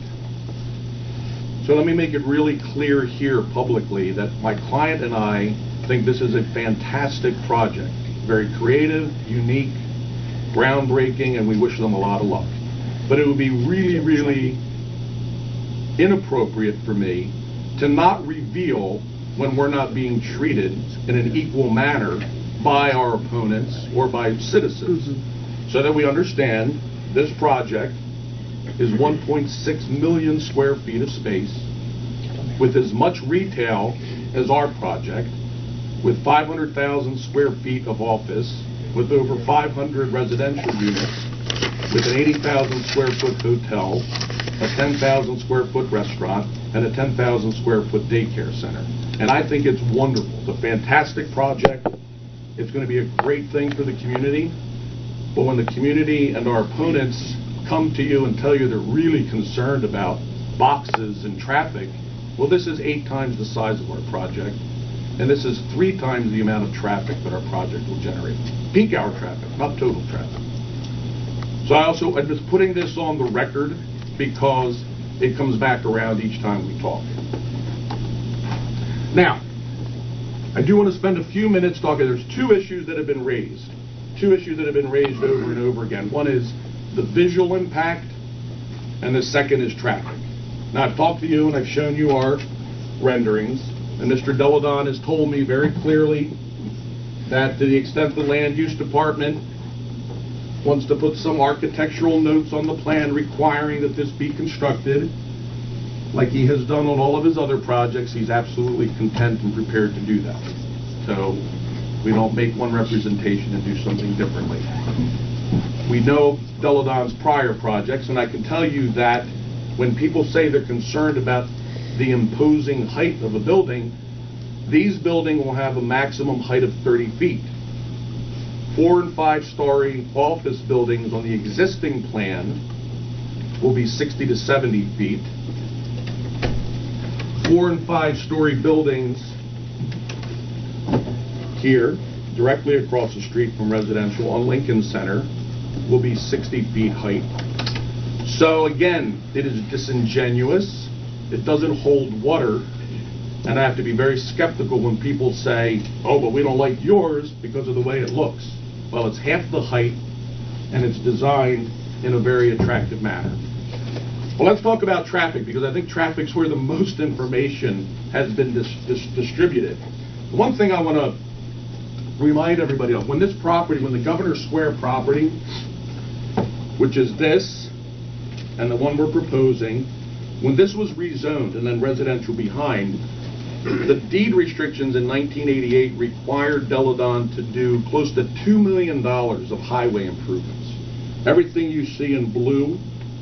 So let me make it really clear here publicly that my client and I think this is a fantastic project. Very creative, unique, groundbreaking, and we wish them a lot of luck. But it would be really, really inappropriate for me to not reveal when we're not being treated in an equal manner by our opponents or by citizens. Mm-hmm. So that we understand this project is one point six million square feet of space with as much retail as our project, with five hundred thousand square feet of office, with over five hundred residential units, with an eighty thousand square foot hotel, a ten thousand square foot restaurant, and a ten thousand square foot daycare center. And I think it's wonderful. It's a fantastic project. It's going to be a great thing for the community. But when the community and our opponents come to you and tell you they're really concerned about boxes and traffic, well, this is eight times the size of our project. And this is three times the amount of traffic that our project will generate. Peak hour traffic, not total traffic. So I also, I'm just putting this on the record because it comes back around each time we talk. Now, I do want to spend a few minutes talking. There's two issues that have been raised. Two issues that have been raised over and over again. One is the visual impact, and the second is traffic. Now, I've talked to you and I've shown you our renderings, and Mister Deladon has told me very clearly that to the extent the Land Use Department wants to put some architectural notes on the plan requiring that this be constructed, like he has done on all of his other projects, he's absolutely content and prepared to do that. So we don't make one representation and do something differently. We know Deladon's prior projects, and I can tell you that when people say they're concerned about the imposing height of a building, these buildings will have a maximum height of thirty feet. Four and five story office buildings on the existing plan will be sixty to seventy feet. Four and five story buildings here, directly across the street from residential on Lincoln Center, will be sixty feet height. So again, it is disingenuous. It doesn't hold water. And I have to be very skeptical when people say, oh, but we don't like yours because of the way it looks. Well, it's half the height, and it's designed in a very attractive manner. Well, let's talk about traffic, because I think traffic's where the most information has been dis dis distributed. One thing I want to remind everybody of, when this property, when the Governor Square property, which is this, and the one we're proposing, when this was rezoned and then residential behind, the deed restrictions in nineteen eighty-eight required Deladon to do close to two million dollars of highway improvements. Everything you see in blue,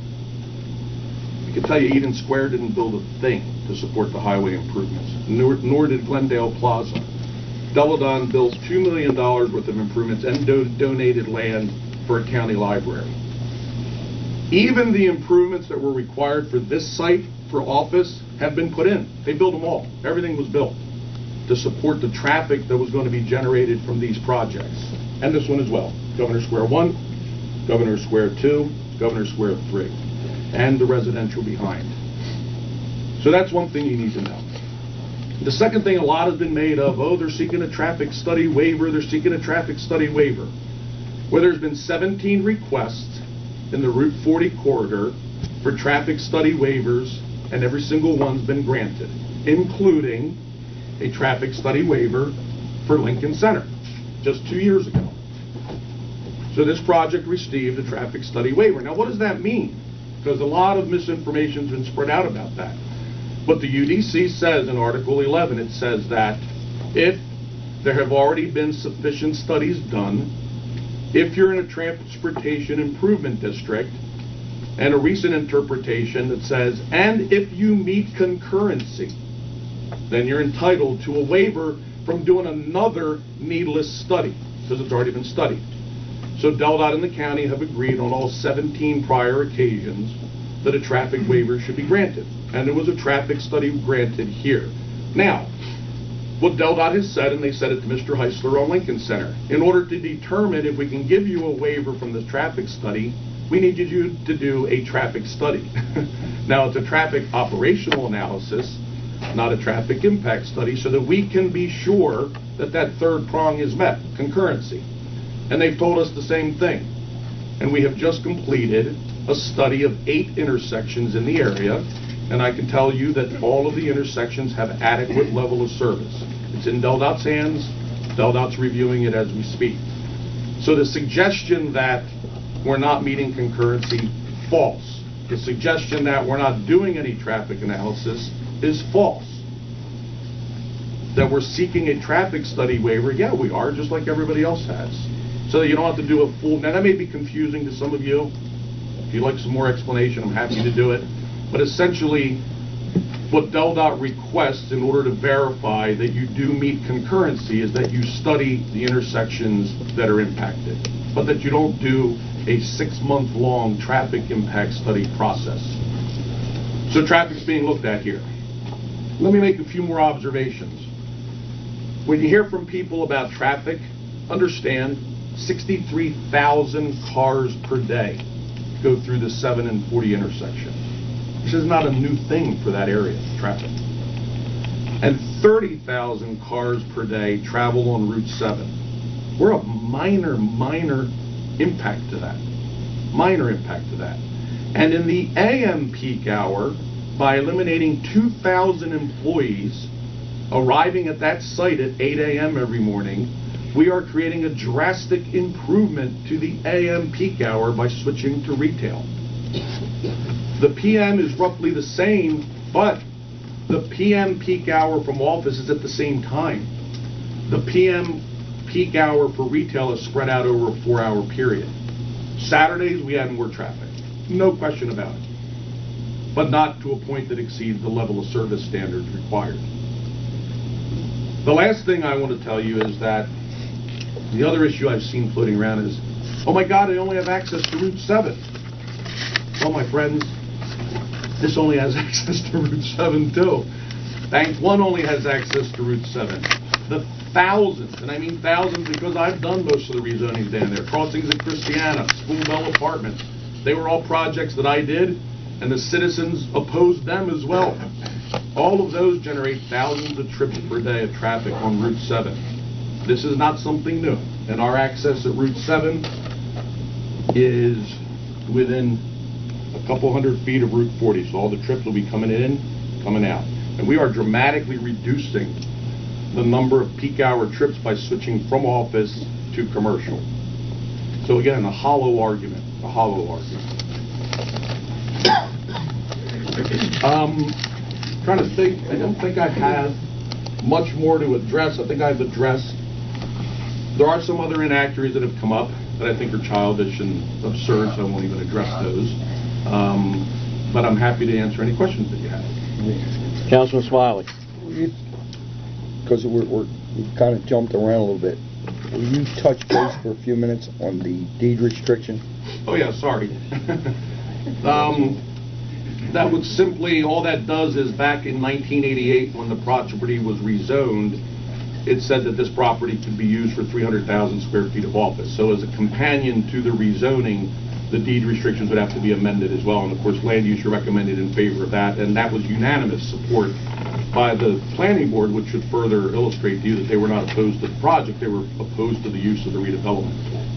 I can tell you Eden Square didn't build a thing to support the highway improvements, nor, nor did Glendale Plaza. Deladon built two million dollars worth of improvements and do donated land for a county library. Even the improvements that were required for this site for office have been put in. They built them all. Everything was built to support the traffic that was going to be generated from these projects. And this one as well. Governor Square one, Governor Square two, Governor Square three, and the residential behind. So that's one thing you need to know. The second thing, a lot has been made of, oh, they're seeking a traffic study waiver, they're seeking a traffic study waiver. Well, there's been seventeen requests in the Route forty corridor for traffic study waivers, and every single one's been granted, including a traffic study waiver for Lincoln Center just two years ago. So this project received a traffic study waiver. Now, what does that mean? Because a lot of misinformation has been spread out about that. But the U D C says in Article eleven, it says that if there have already been sufficient studies done, if you're in a transportation improvement district, and a recent interpretation that says, and if you meet concurrency, then you're entitled to a waiver from doing another needless study, because it's already been studied. So DelDOT and the county have agreed on all seventeen prior occasions that a traffic waiver should be granted. And there was a traffic study granted here. Now, what DelDOT has said, and they said it to Mister Heisler on Lincoln Center, in order to determine if we can give you a waiver from this traffic study, we need you to do a traffic study. Now, it's a traffic operational analysis, not a traffic impact study, so that we can be sure that that third prong is met, concurrency. And they've told us the same thing. And we have just completed a study of eight intersections in the area, and I can tell you that all of the intersections have adequate level of service. It's in DelDOT's hands. DelDOT's reviewing it as we speak. So the suggestion that we're not meeting concurrency, false. The suggestion that we're not doing any traffic analysis is false. That we're seeking a traffic study waiver, yeah, we are, just like everybody else has. So that you don't have to do a full, now that may be confusing to some of you. If you'd like some more explanation, I'm happy to do it. But essentially, what DelDOT requests in order to verify that you do meet concurrency is that you study the intersections that are impacted, but that you don't do a six-month-long traffic impact study process. So traffic's being looked at here. Let me make a few more observations. When you hear from people about traffic, understand sixty-three thousand cars per day go through the seven and forty intersection. This is not a new thing for that area, traffic. And thirty thousand cars per day travel on Route seven. We're a minor, minor impact to that. Minor impact to that. And in the A M peak hour, by eliminating two thousand employees arriving at that site at eight A M every morning, we are creating a drastic improvement to the A M peak hour by switching to retail. The P M is roughly the same, but the P M peak hour from office is at the same time. The P M peak hour for retail is spread out over a four-hour period. Saturdays, we had more traffic. No question about it. But not to a point that exceeds the level of service standards required. The last thing I want to tell you is that the other issue I've seen floating around is, oh my God, I only have access to Route seven. Well, my friends, this only has access to Route seven too. Bank One only has access to Route seven. The thousands, and I mean thousands because I've done most of the rezonings down there, crossings at Christiana, School Bell Apartments, they were all projects that I did, and the citizens opposed them as well. All of those generate thousands of trips per day of traffic on Route seven. This is not something new, and our access at Route seven is within a couple hundred feet of Route forty, so all the trips will be coming in, coming out. And we are dramatically reducing the number of peak hour trips by switching from office to commercial. So again, a hollow argument, a hollow argument. Um, trying to think, I don't think I have much more to address. I think I've addressed, there are some other inaccuracies that have come up that I think are childish and absurd, so I won't even address those. Um, but I'm happy to answer any questions that you have. Councilman Smiley. Because we're, we're, we've kind of jumped around a little bit. Will you touch base for a few minutes on the deed restriction? Oh yeah, sorry. um, that would simply, all that does is back in nineteen eighty-eight when the property was rezoned, it said that this property could be used for three hundred thousand square feet of office. So as a companion to the rezoning, the deed restrictions would have to be amended as well. And of course, land use recommended in favor of that, and that was unanimous support by the planning board, which should further illustrate to you that they were not opposed to the project, they were opposed to the use of the redevelopment.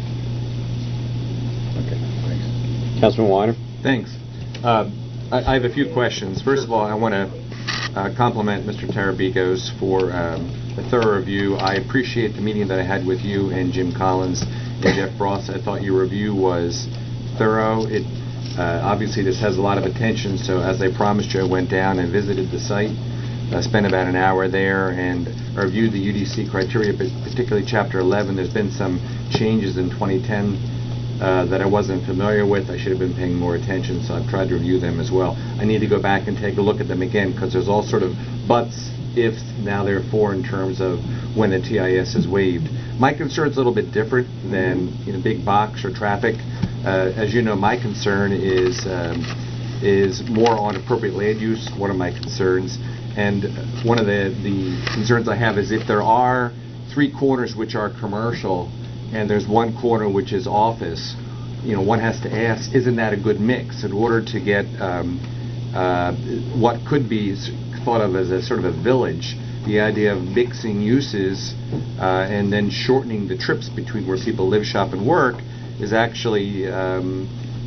Okay, thanks. Councilman Weiner. Thanks. Uh, I, I have a few questions. First of all, I want to uh, compliment Mister Tarabikos for um, a thorough review. I appreciate the meeting that I had with you and Jim Collins and Jeff Ross. I thought your review was thorough. It uh, obviously this has a lot of attention, so as I promised you, I went down and visited the site. I spent about an hour there and reviewed the U D C criteria, but particularly Chapter eleven. There's been some changes in twenty ten uh, that I wasn't familiar with. I should have been paying more attention, so I've tried to review them as well. I need to go back and take a look at them again because there's all sort of buts, ifs, now therefore in terms of when the T I S is waived. My concern's a little bit different than you know big box or traffic. Uh, as you know, my concern is um, is more on appropriate land use. One of my concerns. And one of the, the concerns I have is if there are three corners which are commercial and there's one corner which is office, you know, one has to ask, isn't that a good mix in order to get um, uh, what could be thought of as a sort of a village, the idea of mixing uses uh, and then shortening the trips between where people live, shop, and work is actually um,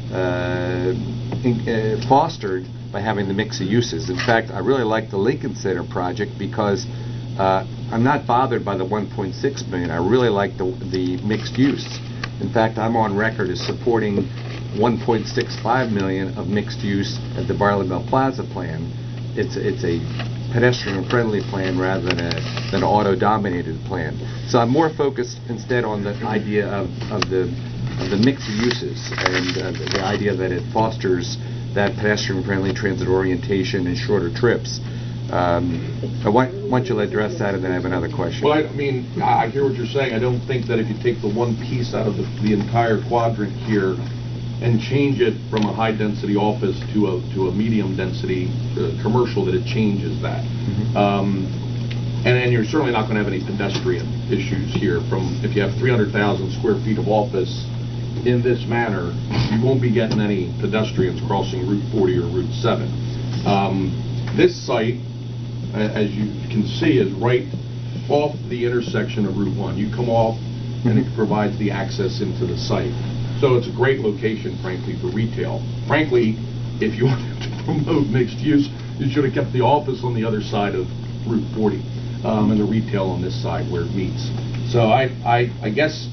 uh, in, uh, fostered by having the mix of uses. In fact, I really like the Lincoln Center project because uh, I'm not bothered by the one point six million. I really like the, the mixed use. In fact, I'm on record as supporting one point six five million of mixed use at the Barley Bell Plaza plan. It's it's a pedestrian-friendly plan rather than a than an auto-dominated plan. So I'm more focused instead on the idea of, of the of the mix of uses and uh, the, the idea that it fosters that pedestrian-friendly transit orientation and shorter trips. Um, I want, want you to address that, and then I have another question. Well, I mean, I hear what you're saying. I don't think that if you take the one piece out of the, the entire quadrant here and change it from a high-density office to a to a medium-density uh, commercial, that it changes that. Mm-hmm. um, and, and you're certainly not going to have any pedestrian issues here. From if you have three hundred thousand square feet of office in this manner, you won't be getting any pedestrians crossing Route forty or Route seven. Um, this site, as you can see, is right off the intersection of Route one. You come off, and it provides the access into the site. So it's a great location, frankly, for retail. Frankly, if you wanted to promote mixed use, you should have kept the office on the other side of Route forty um, and the retail on this side where it meets. So I, I, I guess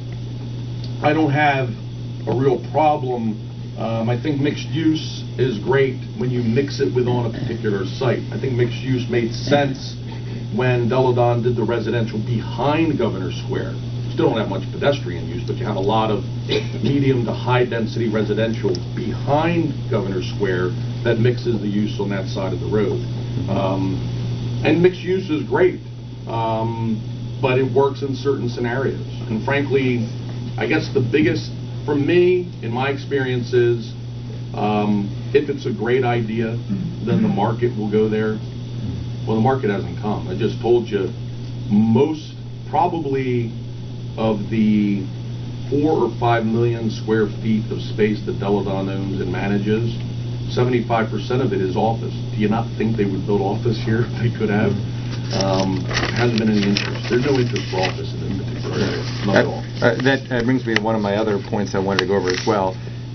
I don't have a real problem. Um, I think mixed use is great when you mix it with on a particular site. I think mixed use made sense when Deladon did the residential behind Governor Square. still don't have much pedestrian use, but you have a lot of medium to high-density residential behind Governor Square that mixes the use on that side of the road. Um, and mixed use is great, um, but it works in certain scenarios. And frankly, I guess the biggest, for me, in my experience is, um, if it's a great idea, then the market will go there. Well, the market hasn't come. I just told you, most, probably, of the four or five million square feet of space that Deladon owns and manages, seventy-five percent of it is office. Do you not think they would build office here if they could have? Um, there hasn't been any interest. There's no interest for office in this particular area. Not at all. Uh, that uh, brings me to one of my other points I wanted to go over as well.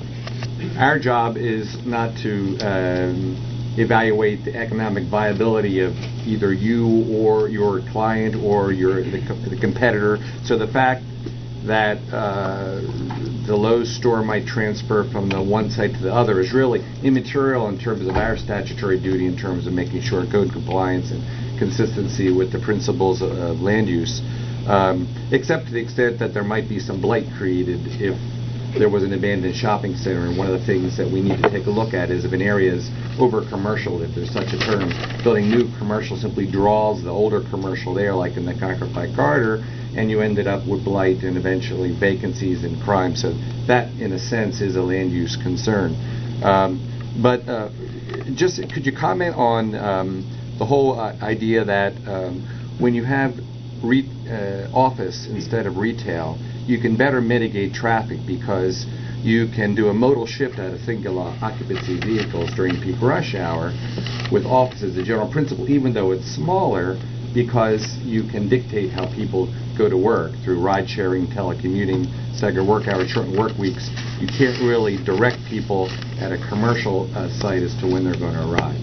Our job is not to um, evaluate the economic viability of either you or your client or your the, co the competitor. So the fact that uh, the Lowe's store might transfer from the one site to the other is really immaterial in terms of our statutory duty in terms of making sure code compliance and consistency with the principles of, of land use, um, except to the extent that there might be some blight created if there was an abandoned shopping center. And one of the things that we need to take a look at is if an area is over-commercial, if there's such a term, building new commercial simply draws the older commercial there, like in the Concord Pike Corridor, and you ended up with blight and eventually vacancies and crime. So that, in a sense, is a land use concern. Um, but uh, just could you comment on um, the whole uh, idea that um, when you have re uh, office instead of retail, you can better mitigate traffic because you can do a modal shift out of single occupancy vehicles during peak rush hour with offices, the general principle, even though it's smaller, because you can dictate how people go to work through ride sharing, telecommuting, staggered work hours, shortened work weeks. You can't really direct people at a commercial uh, site as to when they're going to arrive.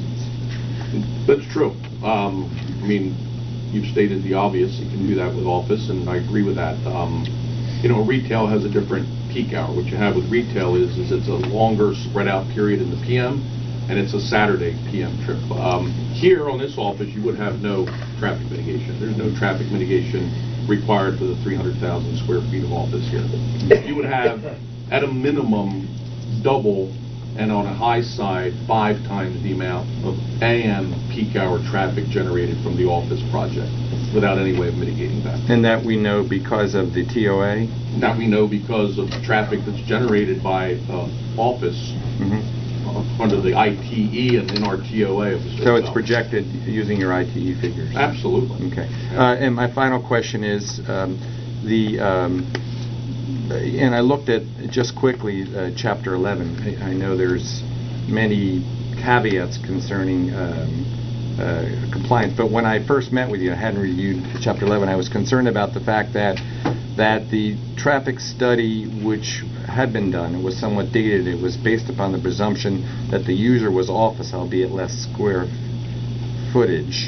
That's true. Um, I mean, you've stated the obvious. You can do that with office, and I agree with that. Um, you know, retail has a different peak hour. What you have with retail is, is it's a longer spread out period in the P M, and it's a Saturday P M trip. Um, here on this office, you would have no traffic mitigation. There's no traffic mitigation required for the three hundred thousand square feet of office here. You would have, at a minimum, double, and on a high side, five times the amount of A M peak hour traffic generated from the office project without any way of mitigating that. And that we know because of the T O A? That we know because of traffic that's generated by uh, office mm-hmm. uh, under the I T E and in our T O A. Of the so it's projected using your I T E figures? Absolutely. Okay. Uh, and my final question is, um, the um, and I looked at, just quickly, uh, Chapter eleven. I, I know there's many caveats concerning um, uh, compliance, but when I first met with you, I hadn't reviewed Chapter eleven. I was concerned about the fact that that the traffic study, which had been done, it was somewhat dated. It was based upon the presumption that the user was office, albeit less square footage.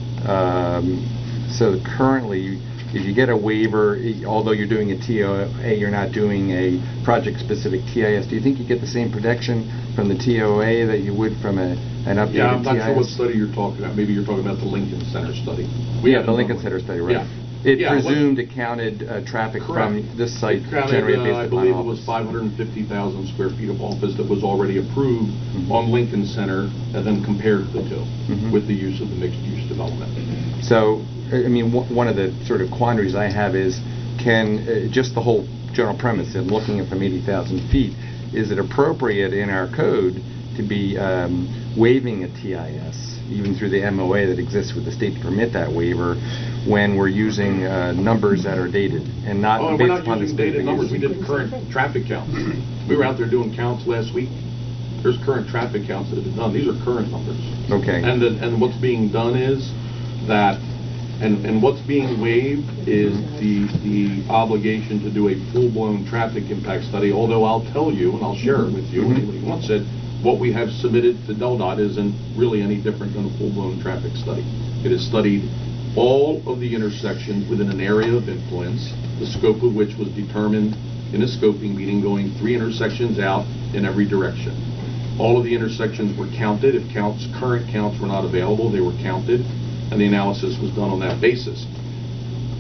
Um, so currently, if you get a waiver, although you're doing a T O A, you're not doing a project-specific T I S. Do you think you get the same protection from the T O A that you would from a, an updated T I S? Yeah, I'm not sure what study you're talking about. Maybe you're talking about the Lincoln Center study. We yeah, the Lincoln Center study, right. Yeah. It yeah, presumed it counted uh, traffic correct. from this site it counted, generated uh, based I upon believe office. It was five hundred fifty thousand square feet of office that was already approved mm-hmm. on Lincoln Center and then compared the two mm-hmm. with the use of the mixed-use development. So, I mean, w one of the sort of quandaries I have is, can uh, just the whole general premise in looking at from eighty thousand feet, is it appropriate in our code to be um, waiving a T I S, even through the M O A that exists with the state to permit that waiver, when we're using uh, numbers that are dated and not oh, based we're not upon using the dated numbers. We did current traffic counts. We were out there doing counts last week. There's current traffic counts that have been done. These are current numbers. Okay. And the, and what's being done is that, and and what's being waived is the the obligation to do a full-blown traffic impact study. Although I'll tell you, and I'll share it with you, mm-hmm. anybody wants it, what we have submitted to DelDOT isn't really any different than a full-blown traffic study. It has studied all of the intersections within an area of influence, the scope of which was determined in a scoping meeting, going three intersections out in every direction. All of the intersections were counted. If counts, current counts were not available, they were counted, and the analysis was done on that basis.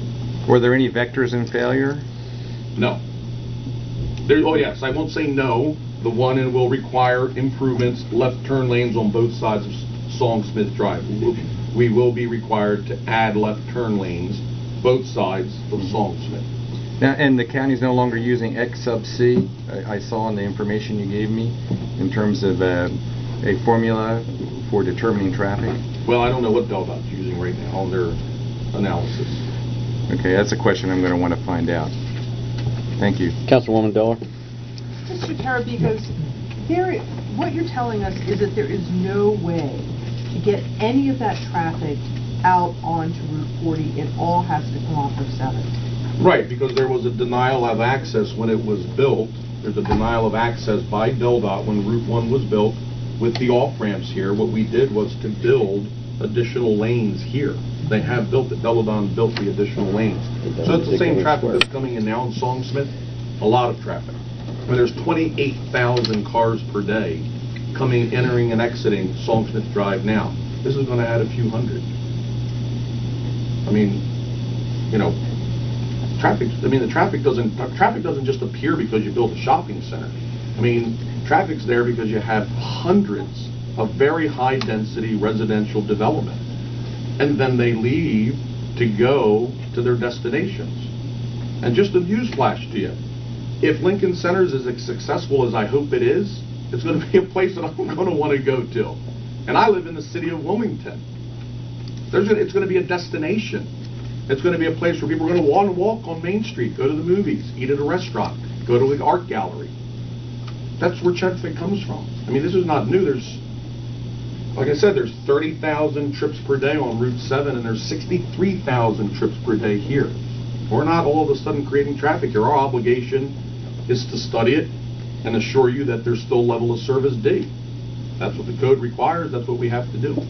Were there any vectors in failure? No. There, oh yes, I won't say no. The one in will require improvements, left turn lanes on both sides of Song Smith Drive. We will, we will be required to add left turn lanes, both sides of Song Smith. Now, and the county's no longer using X sub C, I, I saw in the information you gave me, in terms of uh, a formula for determining traffic? Well, I don't know what DelDOT's using right now on their analysis. Okay, that's a question I'm going to want to find out. Thank you. Councilwoman Diller? Mister Tarabikos, there, what you're telling us is that there is no way to get any of that traffic out onto Route forty. It all has to come off of seven. Right, because there was a denial of access when it was built. There's a denial of access by DelDOT when Route one was built with the off-ramps here. What we did was to build additional lanes here. They have built it. Deladon built the additional lanes. So it's the same traffic that's coming in now in Song Smith. A lot of traffic. I mean, there's twenty-eight thousand cars per day coming, entering, and exiting Song Smith Drive now. This is going to add a few hundred. I mean, you know, traffic. I mean, the traffic doesn't traffic doesn't just appear because you build a shopping center. I mean, traffic's there because you have hundreds of very high density residential development, and then they leave to go to their destinations. And just a news flash to you. If Lincoln Centers is as successful as I hope it is, it's going to be a place that I'm going to want to go to. And I live in the city of Wilmington. There's a, it's going to be a destination. It's going to be a place where people are going to want to walk on Main Street, go to the movies, eat at a restaurant, go to the art gallery. That's where traffic comes from. I mean, this is not new. There's, like I said, there's thirty thousand trips per day on Route seven, and there's sixty-three thousand trips per day here. We're not all of a sudden creating traffic here. Our obligation is to study it and assure you that there's still level of service D. That's what the code requires. That's what we have to do.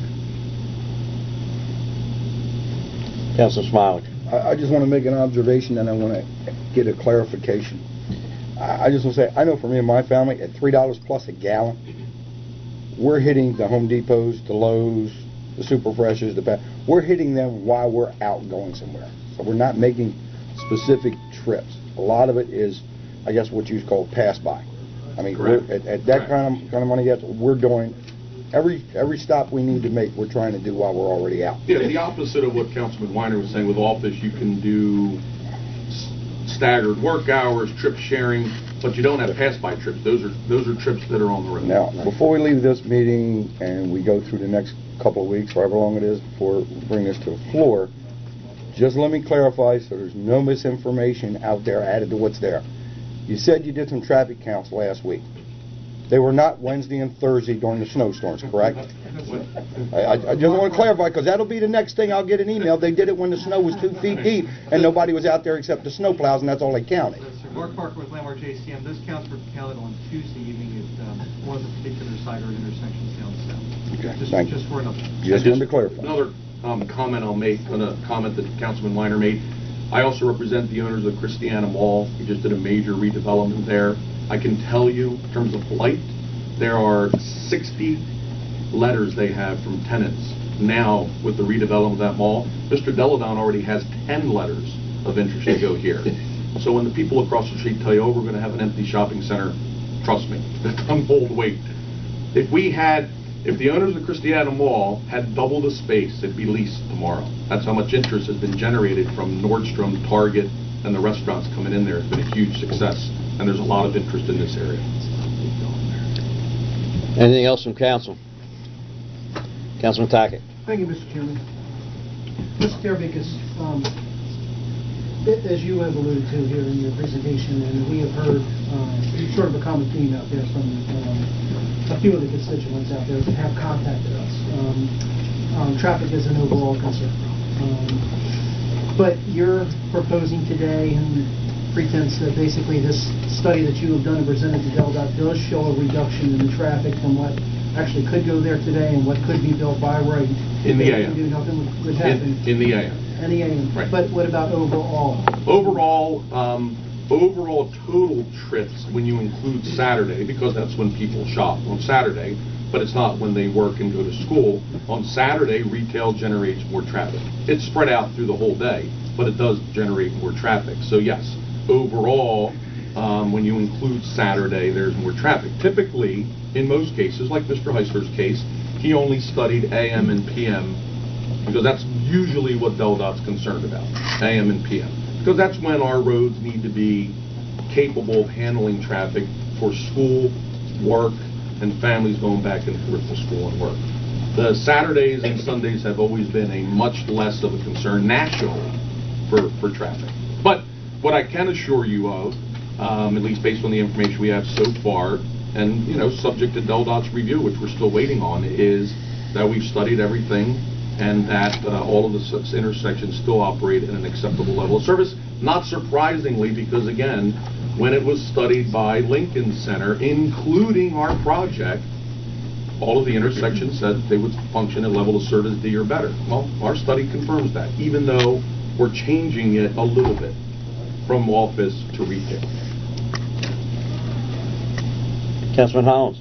Councilor Smiley. I, I just want to make an observation and I want to get a clarification. I, I just want to say, I know for me and my family, at three dollars plus a gallon, we're hitting the Home Depots, the Lowe's, the Super Freshers, the pa- we're hitting them while we're out going somewhere. So we're not making specific trips. A lot of it is, I guess, what you call pass-by. I mean, we're, at, at that Correct. kind of kind of money, that's we're doing. Every every stop we need to make, we're trying to do while we're already out. Yeah, the opposite of what Councilman Weiner was saying. With office, you can do s- staggered work hours, trip sharing, but you don't have pass-by trips. Those are those are trips that are on the road. Now, before we leave this meeting and we go through the next couple of weeks, however long it is, before we bring this to the floor, just let me clarify so there's no misinformation out there added to what's there. You said you did some traffic counts last week. They were not Wednesday and Thursday during the snowstorms, correct? I, I, I just want to clarify, because that'll be the next thing I'll get an email. They did it when the snow was two feet deep and nobody was out there except the snowplows, and that's all they counted. Yes, sir. Mark Parker with Landmark J C M. Those counts were counted on Tuesday evening at um, one of the particular side road intersections down south. Okay, Just, thank you. just for an update. Just wanted to clarify. Another um, comment I'll make on a comment that Councilman Weiner made. I also represent the owners of Christiana Mall. We just did a major redevelopment there. I can tell you, in terms of blight, there are sixty letters they have from tenants now with the redevelopment of that mall. Mister Deladon already has ten letters of interest to go here. So when the people across the street tell you, oh, we're going to have an empty shopping center, trust me, I'm hold weight. If we had, if the owners of Christiana Mall had double the space, it'd be leased tomorrow. That's how much interest has been generated from Nordstrom, Target, and the restaurants coming in there. It's been a huge success, and there's a lot of interest in this area. Anything else from council? Councilman Tackett. Thank you, Mister Chairman. Mister Tarabikos, um, a- as you have alluded to here in your presentation, and we have heard uh, sort of a common theme out there from um, a few of the constituents out there that have contacted us. Um, um, traffic is an overall concern. Um, but you're proposing today in pretense that basically this study that you have done and presented to DelDOT does show a reduction in the traffic from what actually could go there today and what could be built by right. In the A M. If you do, nothing would happen. In, in the A M. In the A M. Right. But what about overall? Overall, um, overall total trips, when you include Saturday, because that's when people shop on Saturday, but it's not when they work and go to school. On Saturday, retail generates more traffic. It's spread out through the whole day, but it does generate more traffic. So yes, overall, um, when you include Saturday, there's more traffic. Typically, in most cases, like Mister Heisler's case, he only studied A M and P M because that's usually what DelDOT's concerned about, A M and P M. Because that's when our roads need to be capable of handling traffic for school, work, and families going back and forth to school and work. The Saturdays and Sundays have always been a much less of a concern nationally for, for traffic. But what I can assure you of, um, at least based on the information we have so far, and you know, subject to DelDOT's review, which we're still waiting on, is that we've studied everything and that uh, all of the s- intersections still operate at an acceptable level of service. Not surprisingly, because again, when it was studied by Lincoln Center, including our project, all of the intersections said they would function at level of service D or better. Well, our study confirms that, even though we're changing it a little bit from office to retail. Councilman Hollins.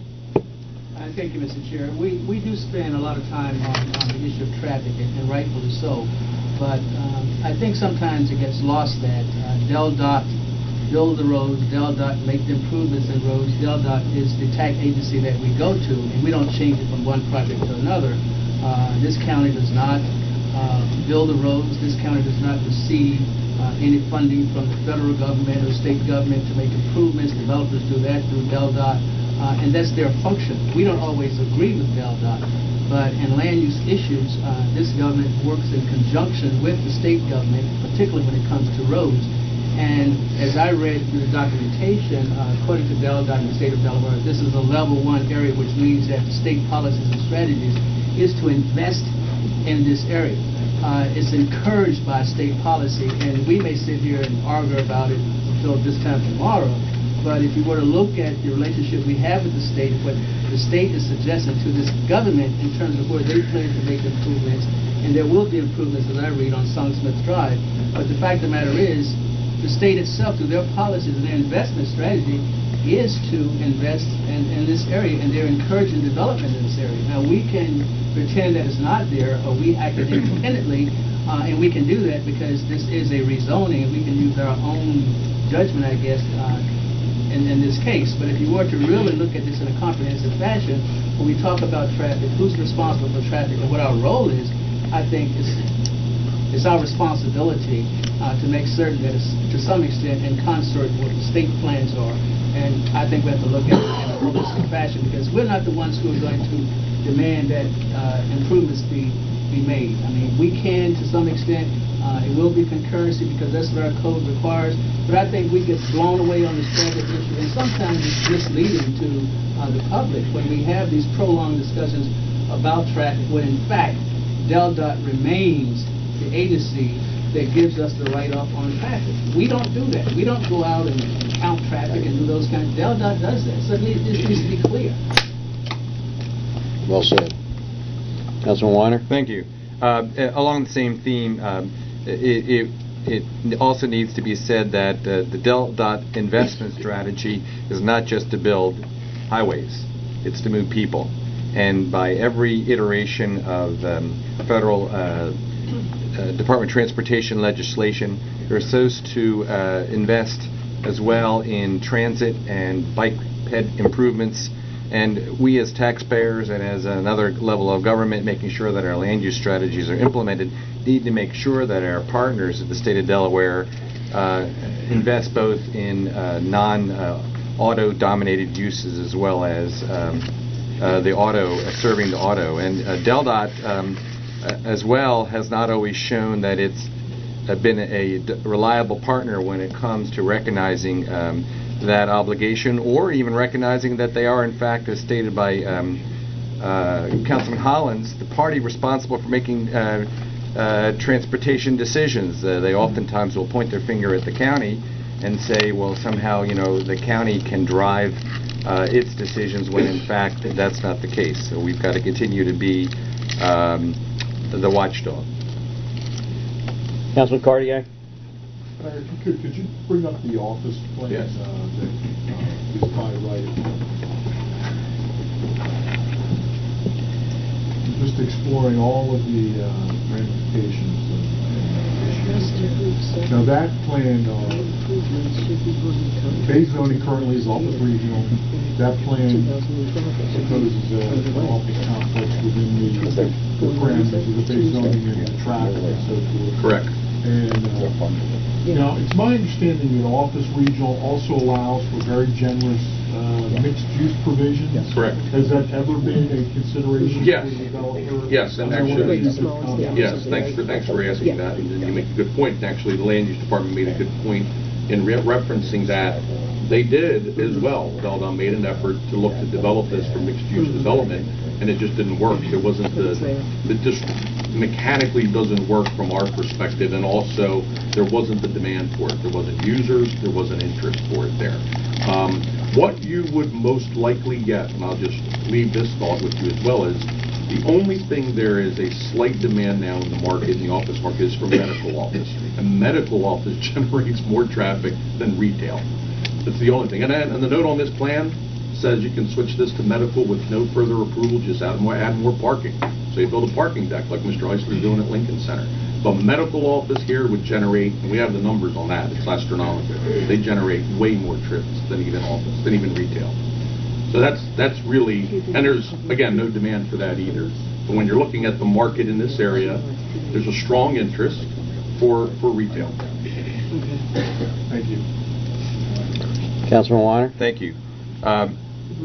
Uh, Thank you, Mister Chair. We, we do spend a lot of time on, on the issue of traffic, and, and rightfully so. But um, I think sometimes it gets lost that uh, DelDOT build the roads, DelDOT make the improvements in roads. DelDOT is the TAC agency that we go to, and we don't change it from one project to another. Uh, this county does not uh, build the roads. This county does not receive uh, any funding from the federal government or state government to make improvements. Developers do that through DelDOT, uh, and that's their function. We don't always agree with DelDOT, but in land use issues, uh, this government works in conjunction with the state government, particularly when it comes to roads. And as I read through the documentation, uh, according to DelDOT in the state of Delaware, this is a level one area, which means that the state policies and strategies is to invest in this area. Uh, it's encouraged by state policy, and we may sit here and argue about it until this time tomorrow, but if you were to look at the relationship we have with the state, what the state is suggesting to this government in terms of where they plan to make improvements, and there will be improvements, as I read, on Song-Smith Drive, but the fact of the matter is, the state itself, through their policies and their investment strategy, is to invest in, in this area, and they're encouraging development in this area. Now, we can pretend that it's not there, or we act independently, uh, and we can do that because this is a rezoning, and we can use our own judgment, I guess, uh, in, in this case. But if you were to really look at this in a comprehensive fashion, when we talk about traffic, who's responsible for traffic, and what our role is, I think it's, it's our responsibility Uh, to make certain that it's, to some extent, in concert with what the state plans are. And I think we have to look at it in a holistic fashion, because we're not the ones who are going to demand that uh, improvements be, be made. I mean, we can to some extent. Uh, it will be concurrency because that's what our code requires. But I think we get blown away on this traffic issue, and sometimes it's misleading to uh, the public when we have these prolonged discussions about traffic, when in fact, DelDOT remains the agency that gives us the right up on traffic. We don't do that. We don't go out and count traffic and do those kinds. DelDOT does that. So it needs, it needs to be clear. Well said. Councilman Weiner. Thank you. Uh, along the same theme, um, it, it, it also needs to be said that uh, the DelDOT investment strategy is not just to build highways. It's to move people. And by every iteration of um, federal uh, Uh, Department of Transportation legislation, they're supposed to uh, invest as well in transit and bike ped improvements, and we as taxpayers and as another level of government making sure that our land use strategies are implemented need to make sure that our partners at the state of Delaware uh, invest both in uh, non-auto uh, dominated uses as well as um, uh, the auto, uh, serving the auto. And uh, DelDOT um, as well has not always shown that it's uh, been a d- reliable partner when it comes to recognizing um, that obligation, or even recognizing that they are in fact, as stated by um, uh, Councilman Hollins, the party responsible for making uh, uh, transportation decisions. Uh, they oftentimes will point their finger at the county and say, well, somehow, you know, the county can drive uh, its decisions when in fact that's not the case. So we've got to continue to be um, the watchdog. Councilman Cardiac. Uh, if you could, could you bring up the office plans Yes. uh, that uh, is by right? just exploring all of the uh, ramifications of issues. Now that plan, uh, Bay zoning currently is office regional. That plan proposes uh, an office complex within the the parameters of the Bay zoning and the traffic and so forth. Correct. And uh, now, it's my understanding that office regional also allows for very generous uh, mixed-use provisions. Correct. Has that ever been a consideration Yes. for the developer? Yes, and I wonder if actually, you could comment. yes, thanks for, thanks for asking that, and you make a good point. Actually, the land use department made a good point in re- referencing that. They did as well. Celadon made an effort to look to develop this for mixed-use development, and it just didn't work. There wasn't the, it just mechanically doesn't work from our perspective, and also there wasn't the demand for it. There wasn't users, there wasn't interest for it there. Um, what you would most likely get, and I'll just leave this thought with you as well, is the only thing there is a slight demand now in the market, in the office market, is for medical office. And medical office generates more traffic than retail. That's the only thing. And, and the note on this plan says you can switch this to medical with no further approval, just add more, add more parking. So you build a parking deck like Mister Heisler's doing at Lincoln Center. But medical office here would generate, and we have the numbers on that, it's astronomical. They generate way more trips than even office, than even retail. So that's that's really, and there's, again, no demand for that either. But when you're looking at the market in this area, there's a strong interest for, for retail. Thank you. Councilman Weiner? Thank you. Um,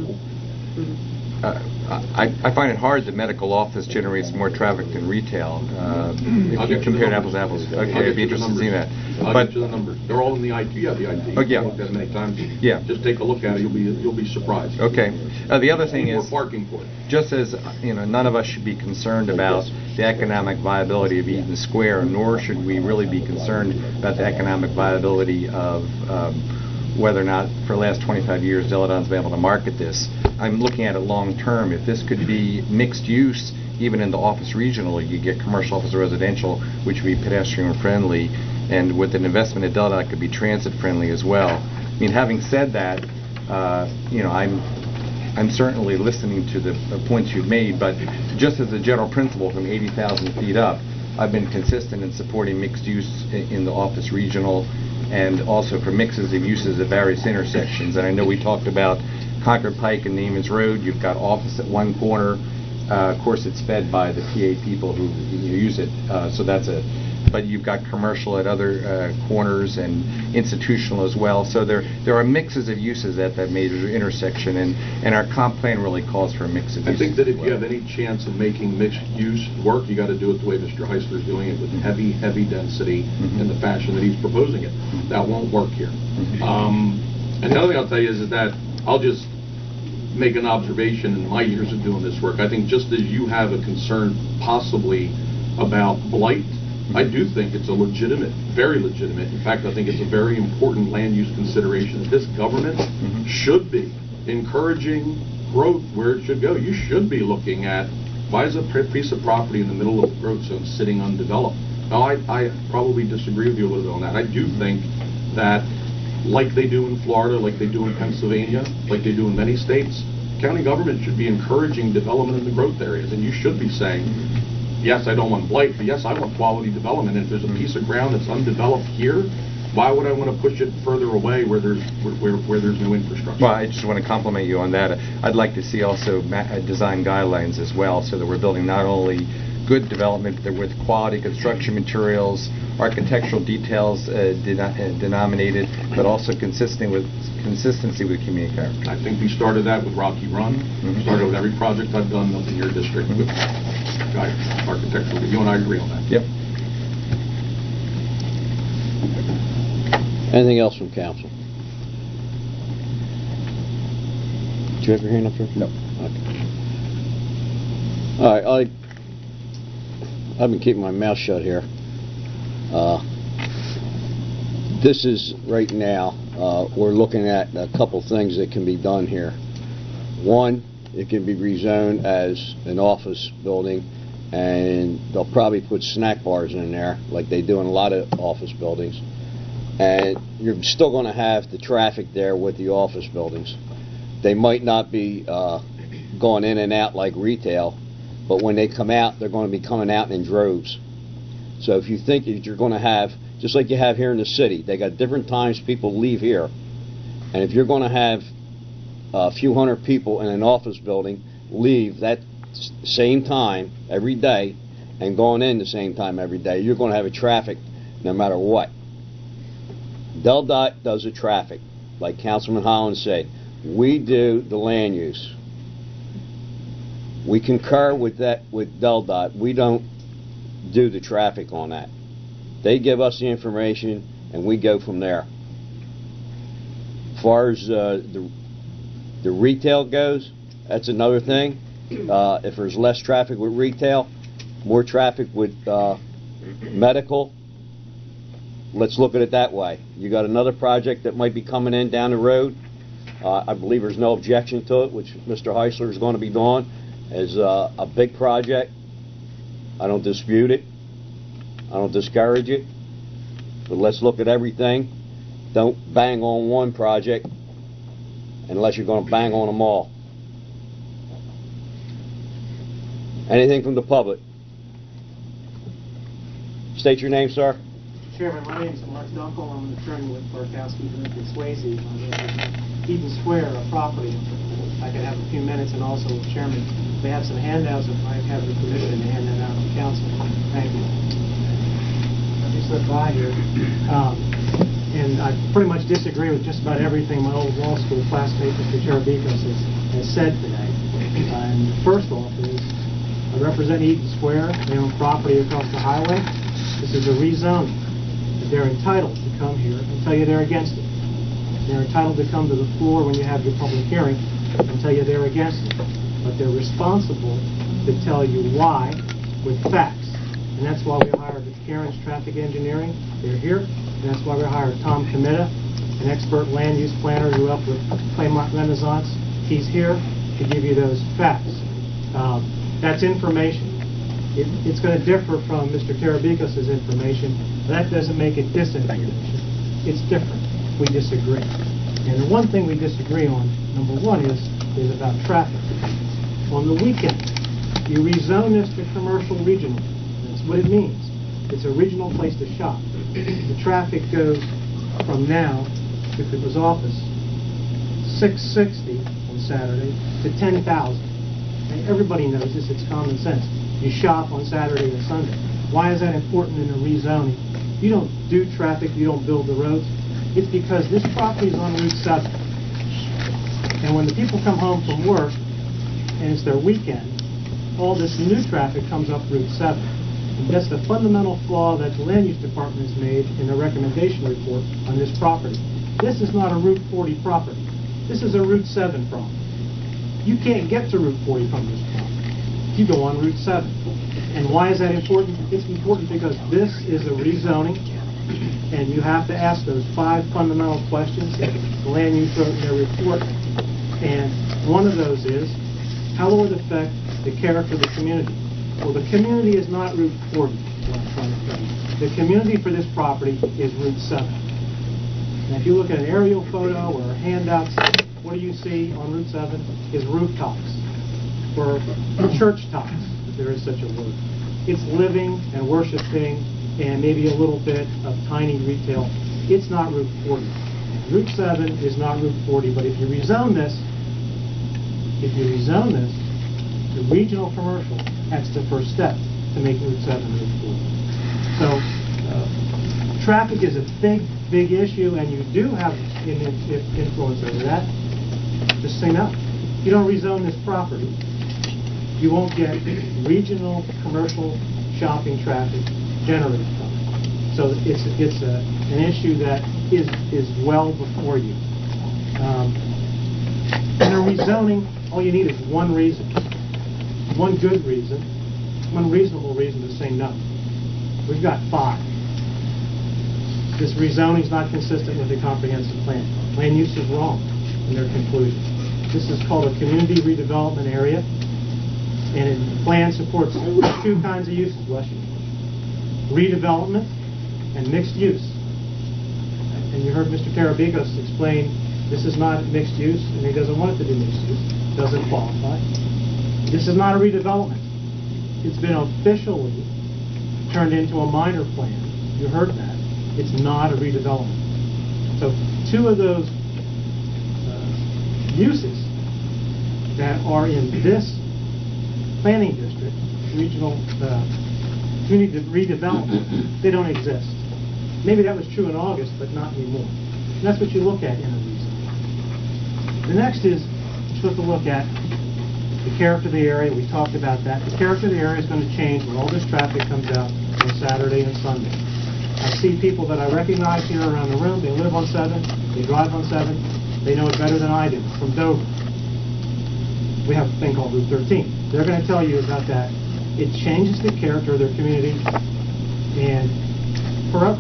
uh, I, I find it hard that medical office generates more traffic than retail. Uh, if you compare apples to apples. Okay, I'd be interested in seeing that. I'll But get you the numbers. They're all in the I T. You have the I T. Oh, yeah. You've looked at it many times. Yeah. Just take a look at it. You'll be you'll be surprised. Okay. Uh, the other thing More is, parking for it. just as, you know, none of us should be concerned about the economic viability of Eden Square, nor should we really be concerned about the economic viability of um, whether or not for the last twenty-five years Celadon's been able to market this. I'm looking at it long term. If this could be mixed use, even in the office regional, you get commercial office or residential, which would be pedestrian friendly, and with an investment at Celadon, it could be transit friendly as well. I mean, having said that, uh, you know, I'm I'm certainly listening to the, the points you've made, but just as a general principle, from eighty thousand feet up, I've been consistent in supporting mixed use in, in the office regional, and also for mixes of uses at various intersections. And I know we talked about Concord Pike and Neiman's Road. You've got office at one corner. Uh, of course, it's fed by the P A people who you use it, uh, so that's a. But you've got commercial at other uh, corners and institutional as well. So there there are mixes of uses at that major intersection, and, and our comp plan really calls for a mix of I uses. think that if as you well. have any chance of making mixed use work, you got to do it the way Mister Heisler's doing it, with heavy, heavy density Mm-hmm. in the fashion that he's proposing it. That won't work here. Mm-hmm. Um, and the other thing I'll tell you is, is that I'll just make an observation in my years of doing this work. I think just as you have a concern possibly about blight, I do think it's a legitimate, very legitimate. In fact, I think it's a very important land use consideration that this government Mm-hmm. should be encouraging growth where it should go. You should be looking at, why is a pr- piece of property in the middle of the growth zone sitting undeveloped? Now, I, I probably disagree with you a little bit on that. I do think that, like they do in Florida, like they do in Pennsylvania, like they do in many states, county government should be encouraging development in the growth areas, and you should be saying, yes, I don't want blight, but yes, I want quality development. And if there's a piece of ground that's undeveloped here, why would I want to push it further away where there's where, where, where there's no infrastructure? Well, I just want to compliment you on that. I'd like to see also ma- uh, design guidelines as well, so that we're building not only good development, but with quality construction materials, architectural details uh, deno- uh, denominated, but also consistent with consistency with community character. I think we started that with Rocky Run. Mm-hmm. Started with every project I've done up in your district with guy- architectural. You and I agree on that. Yep. Anything else from council? Did you have your hand up there? No. Okay. All right, I, I've been keeping my mouth shut here. Uh, this is, right now, uh, we're looking at a couple things that can be done here. One, it can be rezoned as an office building, and they'll probably put snack bars in there, like they do in a lot of office buildings. And you're still going to have the traffic there with the office buildings. They might not be uh, going in and out like retail, but when they come out, they're going to be coming out in droves. So if you think that you're going to have, just like you have here in the city, they got different times people leave here. And if you're going to have a few hundred people in an office building leave that s- same time every day and going in the same time every day, you're going to have a traffic no matter what. DelDOT does the traffic, like Councilman Holland said. We do the land use. We concur with that with DelDOT. We don't do the traffic on that. They give us the information and we go from there. As far as uh, the the retail goes, that's another thing. Uh, if there's less traffic with retail, more traffic with uh, medical, let's look at it that way. You got another project that might be coming in down the road. Uh, I believe there's no objection to it, which Mister Heisler is going to be doing as uh, a big project. I don't dispute it. I don't discourage it. But let's look at everything. Don't bang on one project unless you're going to bang on them all. Anything from the public? State your name, sir. Chairman, my name is Mark Dunkel. I'm an attorney with Barkowski, Drake, and Swayze. I'm Eden Square, a property. If I could have a few minutes, and also, Chairman, we have some handouts. If I have the permission to hand that out to council. Thank you. I just slipped by here. Um, and I pretty much disagree with just about everything my old law school classmate, Mister Terabikos, has, has said today. Uh, and first off is, I represent Eden Square. They own property across the highway. This is a rezoning. They're entitled to come here and tell you they're against it. They're entitled to come to the floor when you have your public hearing and tell you they're against it. But they're responsible to tell you why with facts. And that's why we hired Karen's Traffic Engineering. They're here. And that's why we hired Tom Comita, an expert land use planner who helped with Claymont Renaissance. He's here to give you those facts. Um, that's information. It, it's going to differ from Mister Terabikos' information. That doesn't make it disinformation. It's different. We disagree. And the one thing we disagree on, number one, is, is about traffic. On the weekend, you rezone this to commercial regional. That's what it means. It's a regional place to shop. The traffic goes from now, if it was office, six sixty on Saturday to ten thousand. And everybody knows this. It's common sense. You shop on Saturday and Sunday. Why is that important in a rezoning? You don't do traffic, you don't build the roads. It's because this property is on Route seven. And when the people come home from work, and it's their weekend, all this new traffic comes up Route seven. And that's the fundamental flaw that the Land Use Department has made in the recommendation report on this property. This is not a Route forty property. This is a Route seven property. You can't get to Route forty from this property. You go on Route seven. And why is that important? It's important because this is a rezoning, and you have to ask those five fundamental questions that the land use wrote in their report. And one of those is, how will it affect the character of the community? Well, the community is not Route forty. The community for this property is Route seven. And if you look at an aerial photo or handouts, what do you see on Route seven is rooftops, or church tops, if there is such a word. It's living and worshiping and maybe a little bit of tiny retail. It's not Route forty. Route seven is not Route forty, but if you rezone this, if you rezone this, the regional commercial, that's the first step to make Route seven Route forty. So, uh, traffic is a big, big issue, and you do have an influence over that. Just so you know, if you don't rezone this property, you won't get regional commercial shopping traffic generated from it. So it's it's a, an issue that is is well before you. Um, in a rezoning, all you need is one reason, one good reason, one reasonable reason to say no. We've got five. This rezoning is not consistent with the comprehensive plan. Land use is wrong in their conclusion. This is called a community redevelopment area. And the plan supports two kinds of uses, bless you. Redevelopment and mixed use. And you heard Mister Terabikos explain this is not mixed use, and he doesn't want it to be mixed use. It doesn't qualify. This is not a redevelopment. it's been officially turned into a minor plan. You heard that. It's not a redevelopment. So two of those uh, uses that are in this planning district, regional uh, community redevelopment, they don't exist. Maybe that was true in August, but not anymore. And that's what you look at in a rezone. The next is you're supposed to look at the character of the area. We talked about that. The character of the area is going to change when all this traffic comes out on Saturday and Sunday. I see people that I recognize here around the room. They live on seven. They drive on seven. They know it better than I do from Dover. We have a thing called Route thirteen. They're going to tell you about that. It changes the character of their community and forever.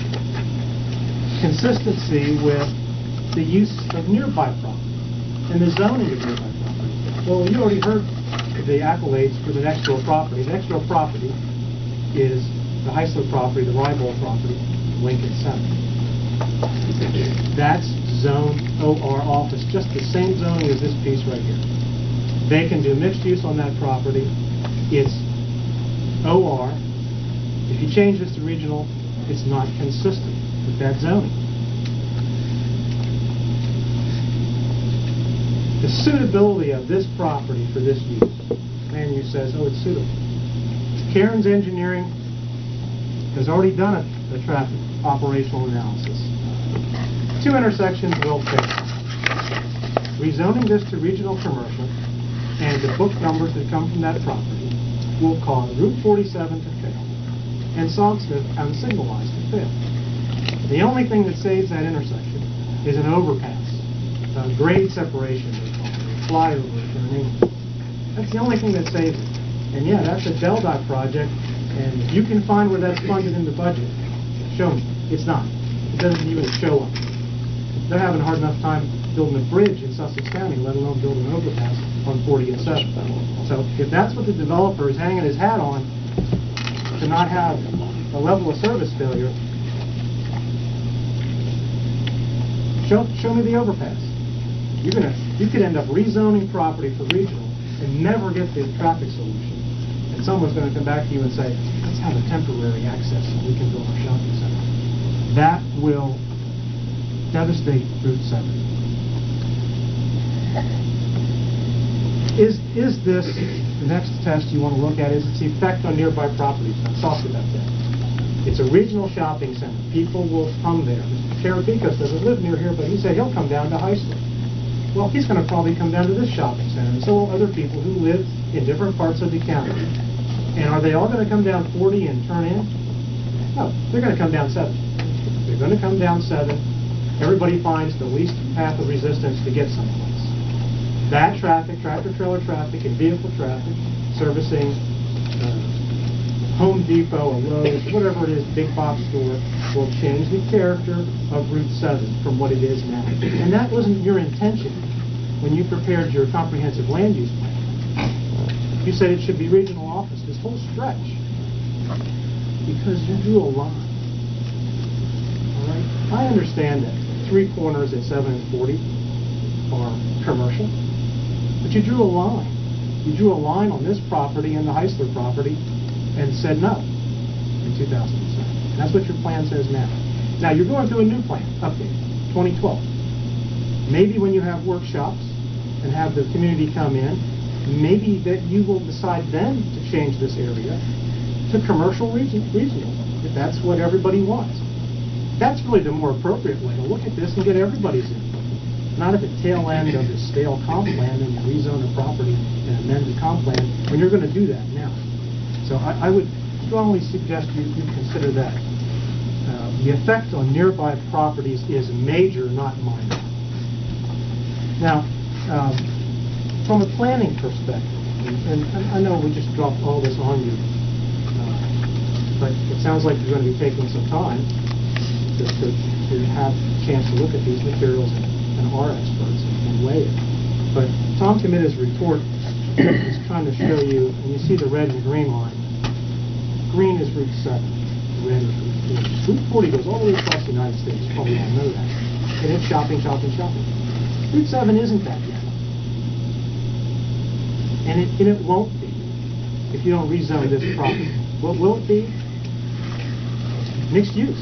Consistency with the use of nearby property and the zoning of nearby property. Well, you already heard the accolades for the next door property. The next door property is the Heisler property, the Rybold property, Lincoln Center. That's zone O R office, just the same zoning as this piece right here. They can do mixed use on that property. It's O R. If you change this to regional, it's not consistent with that zoning. The suitability of this property for this use, land use says, oh, it's suitable. Cairns Engineering has already done a, a traffic operational analysis. Two intersections will fail. Rezoning this to regional commercial and the book numbers that come from that property will cause Route forty-seven to fail and Songsmith unsignalized to fail. The only thing that saves that intersection is an overpass, a grade separation, they call it, a flyover in English. That's the only thing that saves it. And yeah, that's a Del Dot project, and if you can find where that's funded in the budget, show me. It's not. It doesn't even show up. They're having a hard enough time building a bridge in Sussex County, let alone building an overpass on forty and seven. So if that's what the developer is hanging his hat on, to not have a level of service failure, show, show me the overpass. You're gonna, you could end up rezoning property for regional and never get the traffic solution. And someone's going to come back to you and say, let's have a temporary access so we can build our shopping center. That will devastate Route seven. Is, is this, the next test you want to look at is its effect on nearby properties. I've talked about that. It's a regional shopping center. People will come there. Mister Terabikos doesn't live near here, but he said he'll come down to Heisler. Well, he's going to probably come down to this shopping center, and so will other people who live in different parts of the county. And are they all going to come down forty and turn in? No, they're going to come down seven. They're going to come down seven. Everybody finds the least path of resistance to get someplace. That traffic, tractor-trailer traffic, and vehicle traffic, servicing uh, Home Depot or Lowe's, whatever it is, big box store, will change the character of Route seven from what it is now. And that wasn't your intention when you prepared your comprehensive land use plan. You said it should be regional office, this whole stretch, because you drew a line. All right? I understand that three corners at seven and forty are commercial, but you drew a line. You drew a line on this property and the Heisler property and said no in two thousand seven. That's what your plan says now. Now, you're going through a new plan, update, twenty twelve. Maybe when you have workshops and have the community come in, maybe that you will decide then to change this area to commercial region, regional, if that's what everybody wants. That's really the more appropriate way to look at this and get everybody's input. Not at the tail end of the stale comp plan and you rezone a property and amend the comp plan when you're going to do that now. So I, I would strongly suggest you, you consider that. Uh, the effect on nearby properties is major, not minor. Now, um, from a planning perspective, and, and I know we just dropped all this on you, uh, but it sounds like you're going to be taking some time to, to, to have a chance to look at these materials and, and our experts and, and weigh it. But Tom Comita's report is trying to show you, and you see the red and green line. Green is Route seven, red is Route forty. Route forty goes all the way across the United States, you probably all know that. And it's shopping, shopping, shopping. Route seven isn't that yet. And it, and it won't be if you don't rezone this property? What will it be? Mixed use.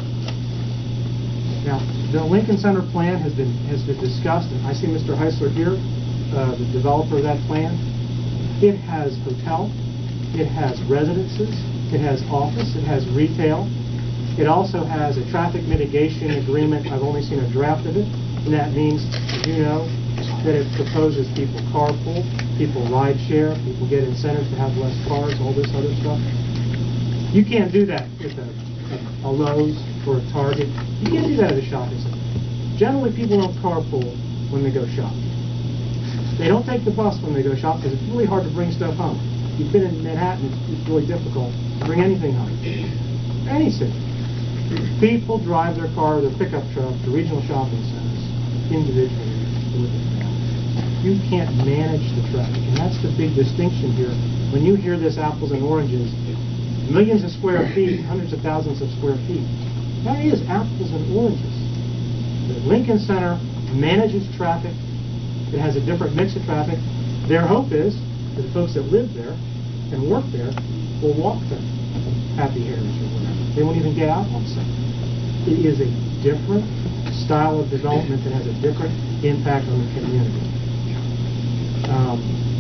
Now, the Lincoln Center plan has been has been discussed, and I see Mister Heisler here, uh, the developer of that plan. It has hotel, it has residences, it has office, it has retail. It also has a traffic mitigation agreement. I've only seen a draft of it, and that means, as you know, that it proposes people carpool, people ride share, people get incentives to have less cars, all this other stuff. You can't do that at a, a Lowe's or a Target. You can't do that at a shopping center. Generally, people don't carpool when they go shopping. They don't take the bus when they go shop because it's really hard to bring stuff home. You've been in Manhattan, it's, it's really difficult to bring anything home. Any city. People drive their car or their pickup truck to regional shopping centers individually. You can't manage the traffic, and that's the big distinction here. When you hear this apples and oranges, millions of square feet, hundreds of thousands of square feet, that is apples and oranges. The Lincoln Center manages traffic. It has a different mix of traffic. Their hope is that the folks that live there and work there will walk to Happy Heritage or whatever. They won't even get out on site. It is a different style of development that has a different impact on the community. Um,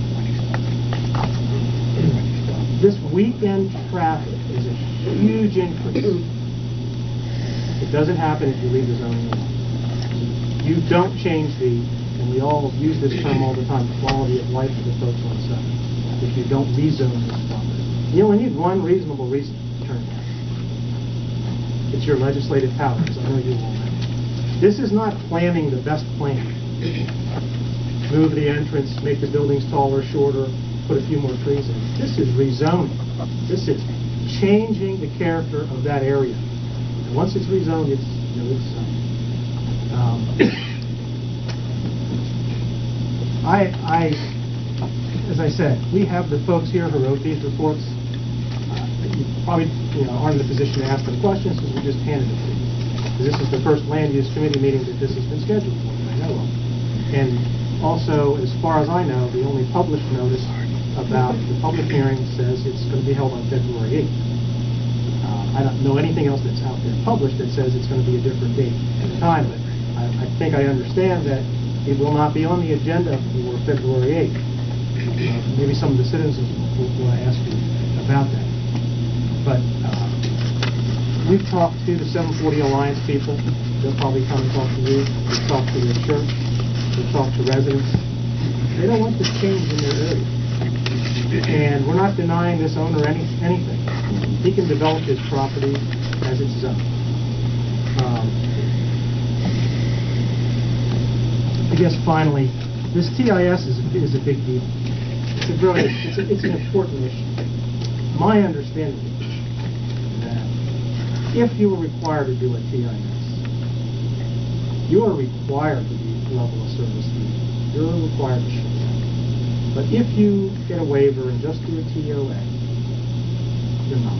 this weekend traffic is a huge increase. It doesn't happen if you leave the zoning alone. You don't change the, and we all use this term all the time, quality of life for the folks on site, if you don't rezone this property. You only need one reasonable reason to turn down. It's your legislative powers. I know you all know. This is not planning the best plan. Move the entrance, make the buildings taller, shorter, put a few more trees in. This is rezoning. This is changing the character of that area. And once it's rezoned, it's, you know, it's um, I, I, as I said, we have the folks here who wrote these reports. Uh, you probably, you know, aren't in a position to ask them questions because we just handed it to you. Because this is the first land use committee meeting that this has been scheduled for, that I know of. And also, as far as I know, the only published notice about the public hearing says it's going to be held on February eighth. Uh, I don't know anything else that's out there published that says it's going to be a different date at the time, but I, I think I understand that it will not be on the agenda for February eighth. Uh, maybe some of the citizens will, will ask you about that. But uh, we've talked to the seven forty Alliance people. They'll probably come and talk to you. We've talked to their church. We've talked to residents. They don't want this change in their area. And we're not denying this owner any, anything. He can develop his property as it's zoned. Um, I guess finally, this T I S is, is a big deal. It's a really, it's, a, it's an important issue. My understanding is that if you were required to do a T I S, you are required to be level of service fee. You're required to show that. But if you get a waiver and just do a T O A, you're not.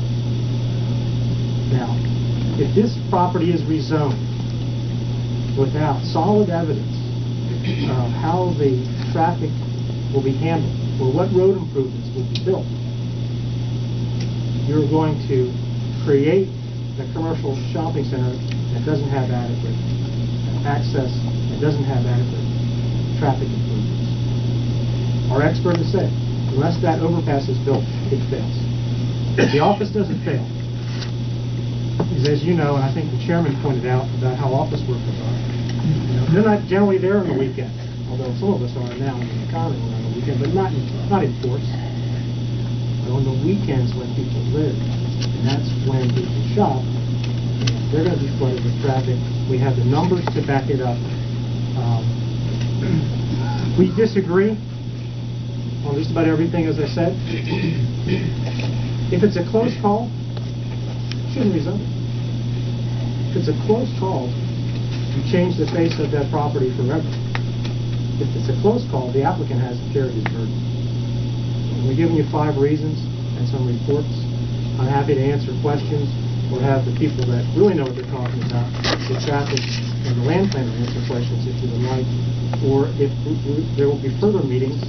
Now, if this property is rezoned without solid evidence of how the traffic will be handled or what road improvements will be built, you're going to create a commercial shopping center that doesn't have adequate access, that doesn't have adequate traffic improvements. Our expert has said, unless that overpass is built, it fails. The office doesn't fail. Because as you know, and I think the chairman pointed out about how office workers are, you know, they're not generally there on the weekend, although some of us are now in the economy on the weekend, but not in, not in force. But on the weekends when people live, and that's when people shop, they're going to be flooded with traffic. We have the numbers to back it up. Um, we disagree on just about everything, as I said. If it's a close call, shouldn't rezone it. If it's a close call, you change the face of that property forever. If it's a close call, the applicant has to carry his burden. And we're giving you five reasons and some reports. I'm happy to answer questions or have the people that really know what they're talking about, the traffic and the land planner answer questions if you would like. Or if we, we, there will be further meetings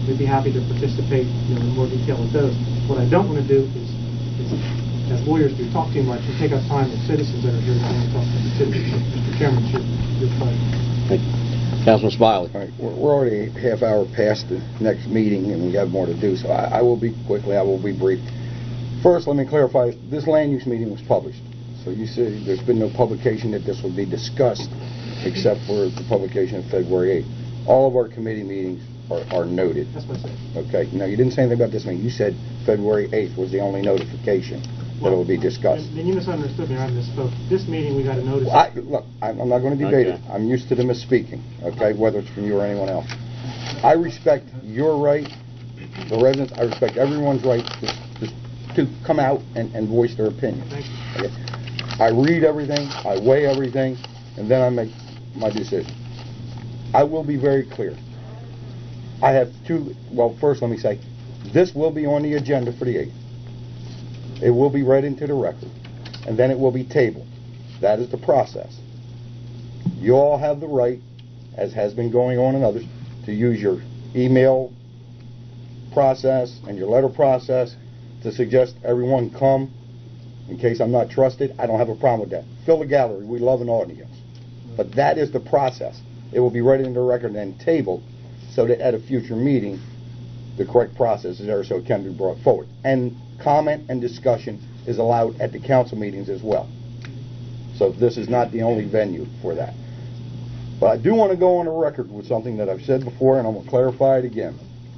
we'd be happy to participate, you know, in more detail with those. What I don't want to do is, is, as lawyers do, talk too much and take up time with citizens that are here that want to talk to the citizens. So, Mister Chairman, it's your, your pleasure. Councilman Smiley. All right, we're we're already half hour past the next meeting, and we have more to do, so I I will be quickly, I will be brief. First, let me clarify, this land use meeting was published. So you say there's been no publication that this would be discussed, except for the publication of February eighth. All of our committee meetings are are noted. That's what I said. Okay, now, you didn't say anything about this meeting. You said February eighth was the only notification that it would be discussed. Then then you misunderstood me, or I misspoke. This meeting, we got a notice. I, look, I'm I'm not going to debate it. Okay. I'm used to the misspeaking, okay, whether it's from you or anyone else. I respect your right, the residents, I respect everyone's right to, to, to come out and, and voice their opinion. Thank you. Okay? I read everything, I weigh everything, and then I make my decision. I will be very clear. I have two, well, first let me say, this will be on the agenda for the eighth. It will be read into the record, and then it will be tabled. That is the process. You all have the right, as has been going on in others, to use your email process and your letter process to suggest everyone come. In case I'm not trusted, I don't have a problem with that. Fill the gallery. We love an audience. But that is the process. It will be read into the record and then tabled so that at a future meeting, the correct process is there so it can be brought forward. And comment and discussion is allowed at the council meetings as well. So this is not the only venue for that. But I do want to go on the record with something that I've said before, and I'm going to clarify it again.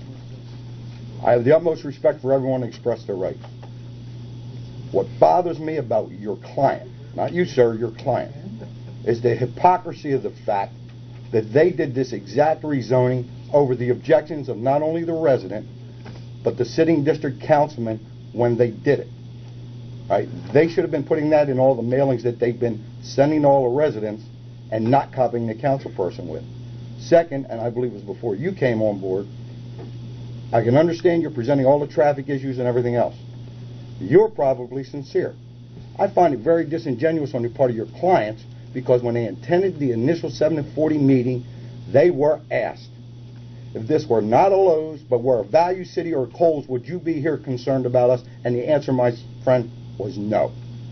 I have the utmost respect for everyone to express their rights. What bothers me about your client, not you, sir, your client, is the hypocrisy of the fact that they did this exact rezoning over the objections of not only the resident, but the sitting district councilman when they did it. Right? They should have been putting that in all the mailings that they've been sending to all the residents and not copying the council person with. Second, and I believe it was before you came on board, I can understand you're presenting all the traffic issues and everything else. You're probably sincere. I find it very disingenuous on the part of your clients because when they attended the initial seven forty meeting, they were asked, if this were not a Lowe's, but were a Value City or a Kohl's, would you be here concerned about us? And the answer, my friend, was no.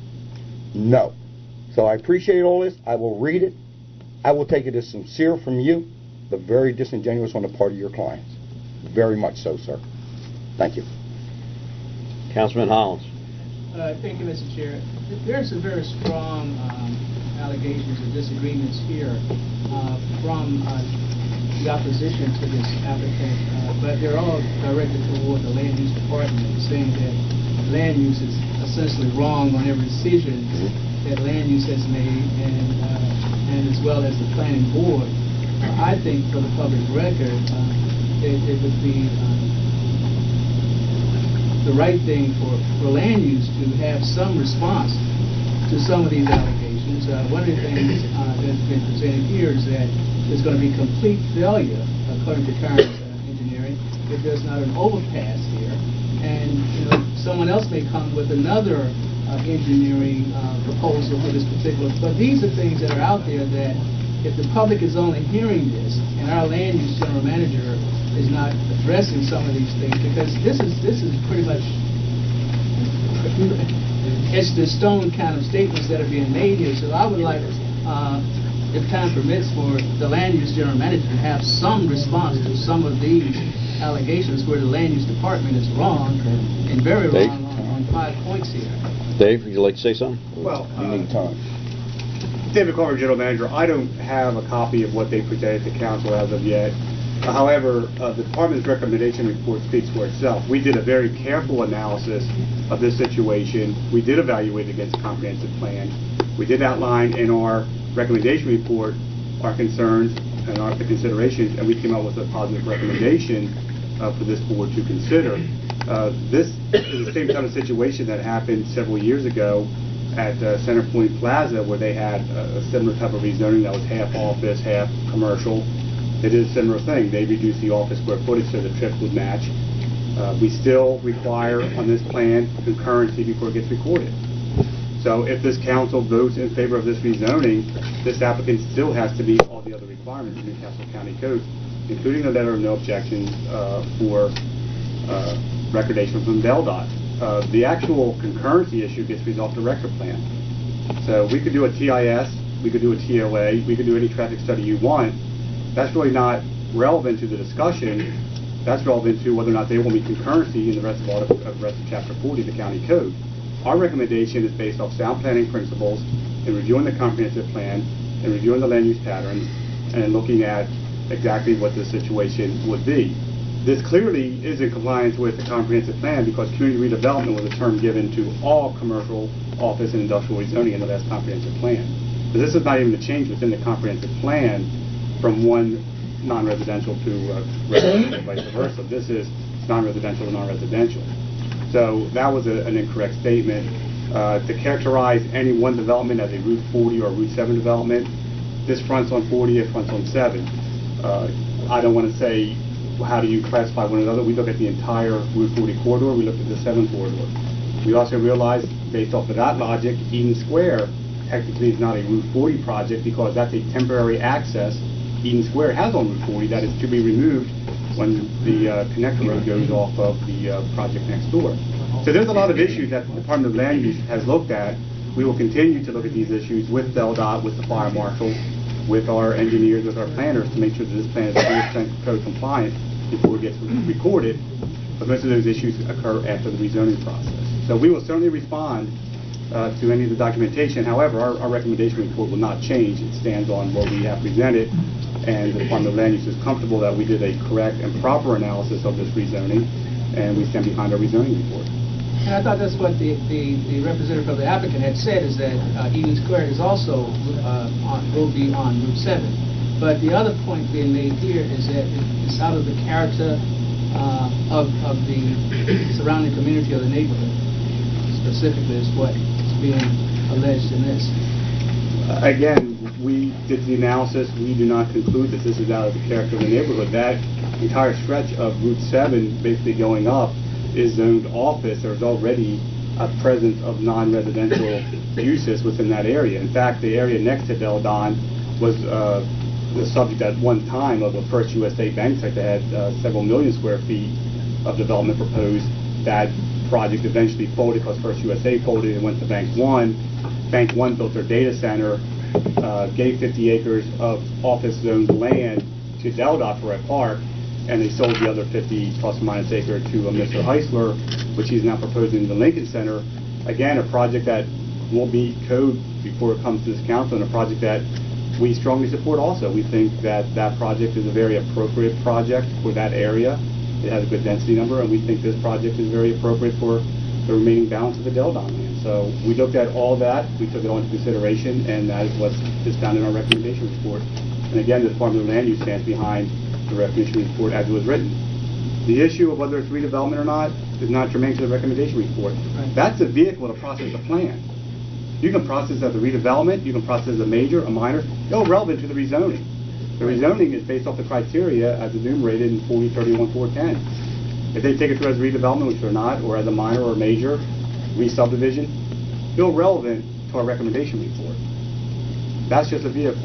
No. So I appreciate all this. I will read it. I will take it as sincere from you, but very disingenuous on the part of your clients. Very much so, sir. Thank you. Councilman Hollins. Uh, thank you, Mister Chair. There's some very strong um, allegations and disagreements here uh, from uh, the opposition to this applicant, uh, but they're all directed toward the land use department, saying that land use is essentially wrong on every decision that land use has made, and uh, and as well as the planning board. Uh, I think, for the public record, uh, it, it would be uh, the right thing for, for land use to have some response to some of these allegations. Uh, one of the things uh, that's been presented here is that there's going to be complete failure, according to current uh, engineering, if there's not an overpass here. And you know, someone else may come with another uh, engineering uh, proposal for this particular. But these are things that are out there that, if the public is only hearing this, and our land use general manager is not addressing some of these things, because this is this is pretty much etched in stone kind of statements that are being made here. So I would like, uh, if time permits, for the land use general manager to have some response to some of these allegations where the land use department is wrong, and very Dave? wrong on, on five points here. Dave, would you like to say something? Well, You need time. David Carver, General Manager. I don't have a copy of what they presented to council as of yet. Uh, However, uh, the department's recommendation report speaks for itself. We did a very careful analysis of this situation. We did evaluate it against the comprehensive plan. We did outline in our recommendation report our concerns and our considerations, and we came up with a positive recommendation uh, for this board to consider. Uh, this is the same kind of situation that happened several years ago at uh, Center Point Plaza, where they had a, a similar type of rezoning that was half office, half commercial. They did a similar thing. They reduced the office square footage so the trips would match. Uh, we still require on this plan concurrency before it gets recorded. So if this council votes in favor of this rezoning, this applicant still has to meet all the other requirements in the Newcastle County Code. including a letter of no objection uh, for uh, recordation from DelDOT. Uh, the actual concurrency issue gets resolved in the record plan. So we could do a T I S, we could do a T O A, we could do any traffic study you want. That's really not relevant to the discussion. That's relevant to whether or not they will meet concurrency in the rest of, all, of the rest of Chapter forty of the county code. Our recommendation is based off sound planning principles in reviewing the comprehensive plan and reviewing the land use patterns and looking at exactly what the situation would be. This clearly is in compliance with the comprehensive plan because community redevelopment was a term given to all commercial, office, and industrial rezoning in the last comprehensive plan. But this is not even a change within the comprehensive plan from one non-residential to uh, residential, vice versa. This is non-residential to non-residential. So that was a, an incorrect statement. Uh, to characterize any one development as a Route forty or Route seven development, this fronts on forty, it fronts on seven. Uh, I don't want to say how do you classify one another. We look at the entire Route forty corridor. We looked at the seven corridor. We also realized, based off of that logic, Eden Square technically is not a Route forty project because that's a temporary access Eden Square has on Route forty that is to be removed when the uh, connector road goes off of the uh, project next door. So there's a lot of issues that the Department of Land Use has looked at. We will continue to look at these issues with DelDOT, with the fire marshal, with our engineers, with our planners to make sure that this plan is one hundred percent code compliant before it gets recorded. But most of those issues occur after the rezoning process. So we will certainly respond uh, to any of the documentation. However, our, our recommendation report will not change. It stands on what we have presented, and the Department of Land Use is comfortable that we did a correct and proper analysis of this rezoning, and we stand behind our rezoning report. And I thought that's what the, the, the representative of the applicant had said, is that uh, Eden Square is also uh, on, will be on Route seven. But the other point being made here is that it's out of the character uh, of, of the surrounding community of the neighborhood, specifically is what is being alleged in this. Uh, again, we did the analysis. We do not conclude that this is out of the character of the neighborhood. That entire stretch of Route seven, basically going up, is zoned office. There's already a presence of non-residential uses within that area. In fact, the area next to Deldon was uh, the subject at one time of a First U S A Bank site that had uh, several million square feet of development proposed. That project eventually folded because First U S A folded and went to Bank One. Bank One built their data center, uh, gave fifty acres of office zoned land to DelDOT for a park, and they sold the other fifty plus or minus acre to uh, Mister Heisler, which he's now proposing the Lincoln Center. Again, a project that will meet code before it comes to this council, and a project that we strongly support also. We think that that project is a very appropriate project for that area. It has a good density number, and we think this project is very appropriate for the remaining balance of the Deldon land. So we looked at all that, we took it into consideration, and that is what is found in our recommendation report. And again, the Department of Land Use stands behind the recommendation report as it was written. The issue of whether it's redevelopment or not is not germane to the recommendation report. Right. That's a vehicle to process the plan. You can process as a redevelopment, you can process as a major, a minor, no relevant to the rezoning. The rezoning is based off the criteria as enumerated in forty thirty-one four ten. If they take it through as redevelopment, which they're not, or as a minor or major, re-subdivision, still relevant to our recommendation report. That's just a vehicle.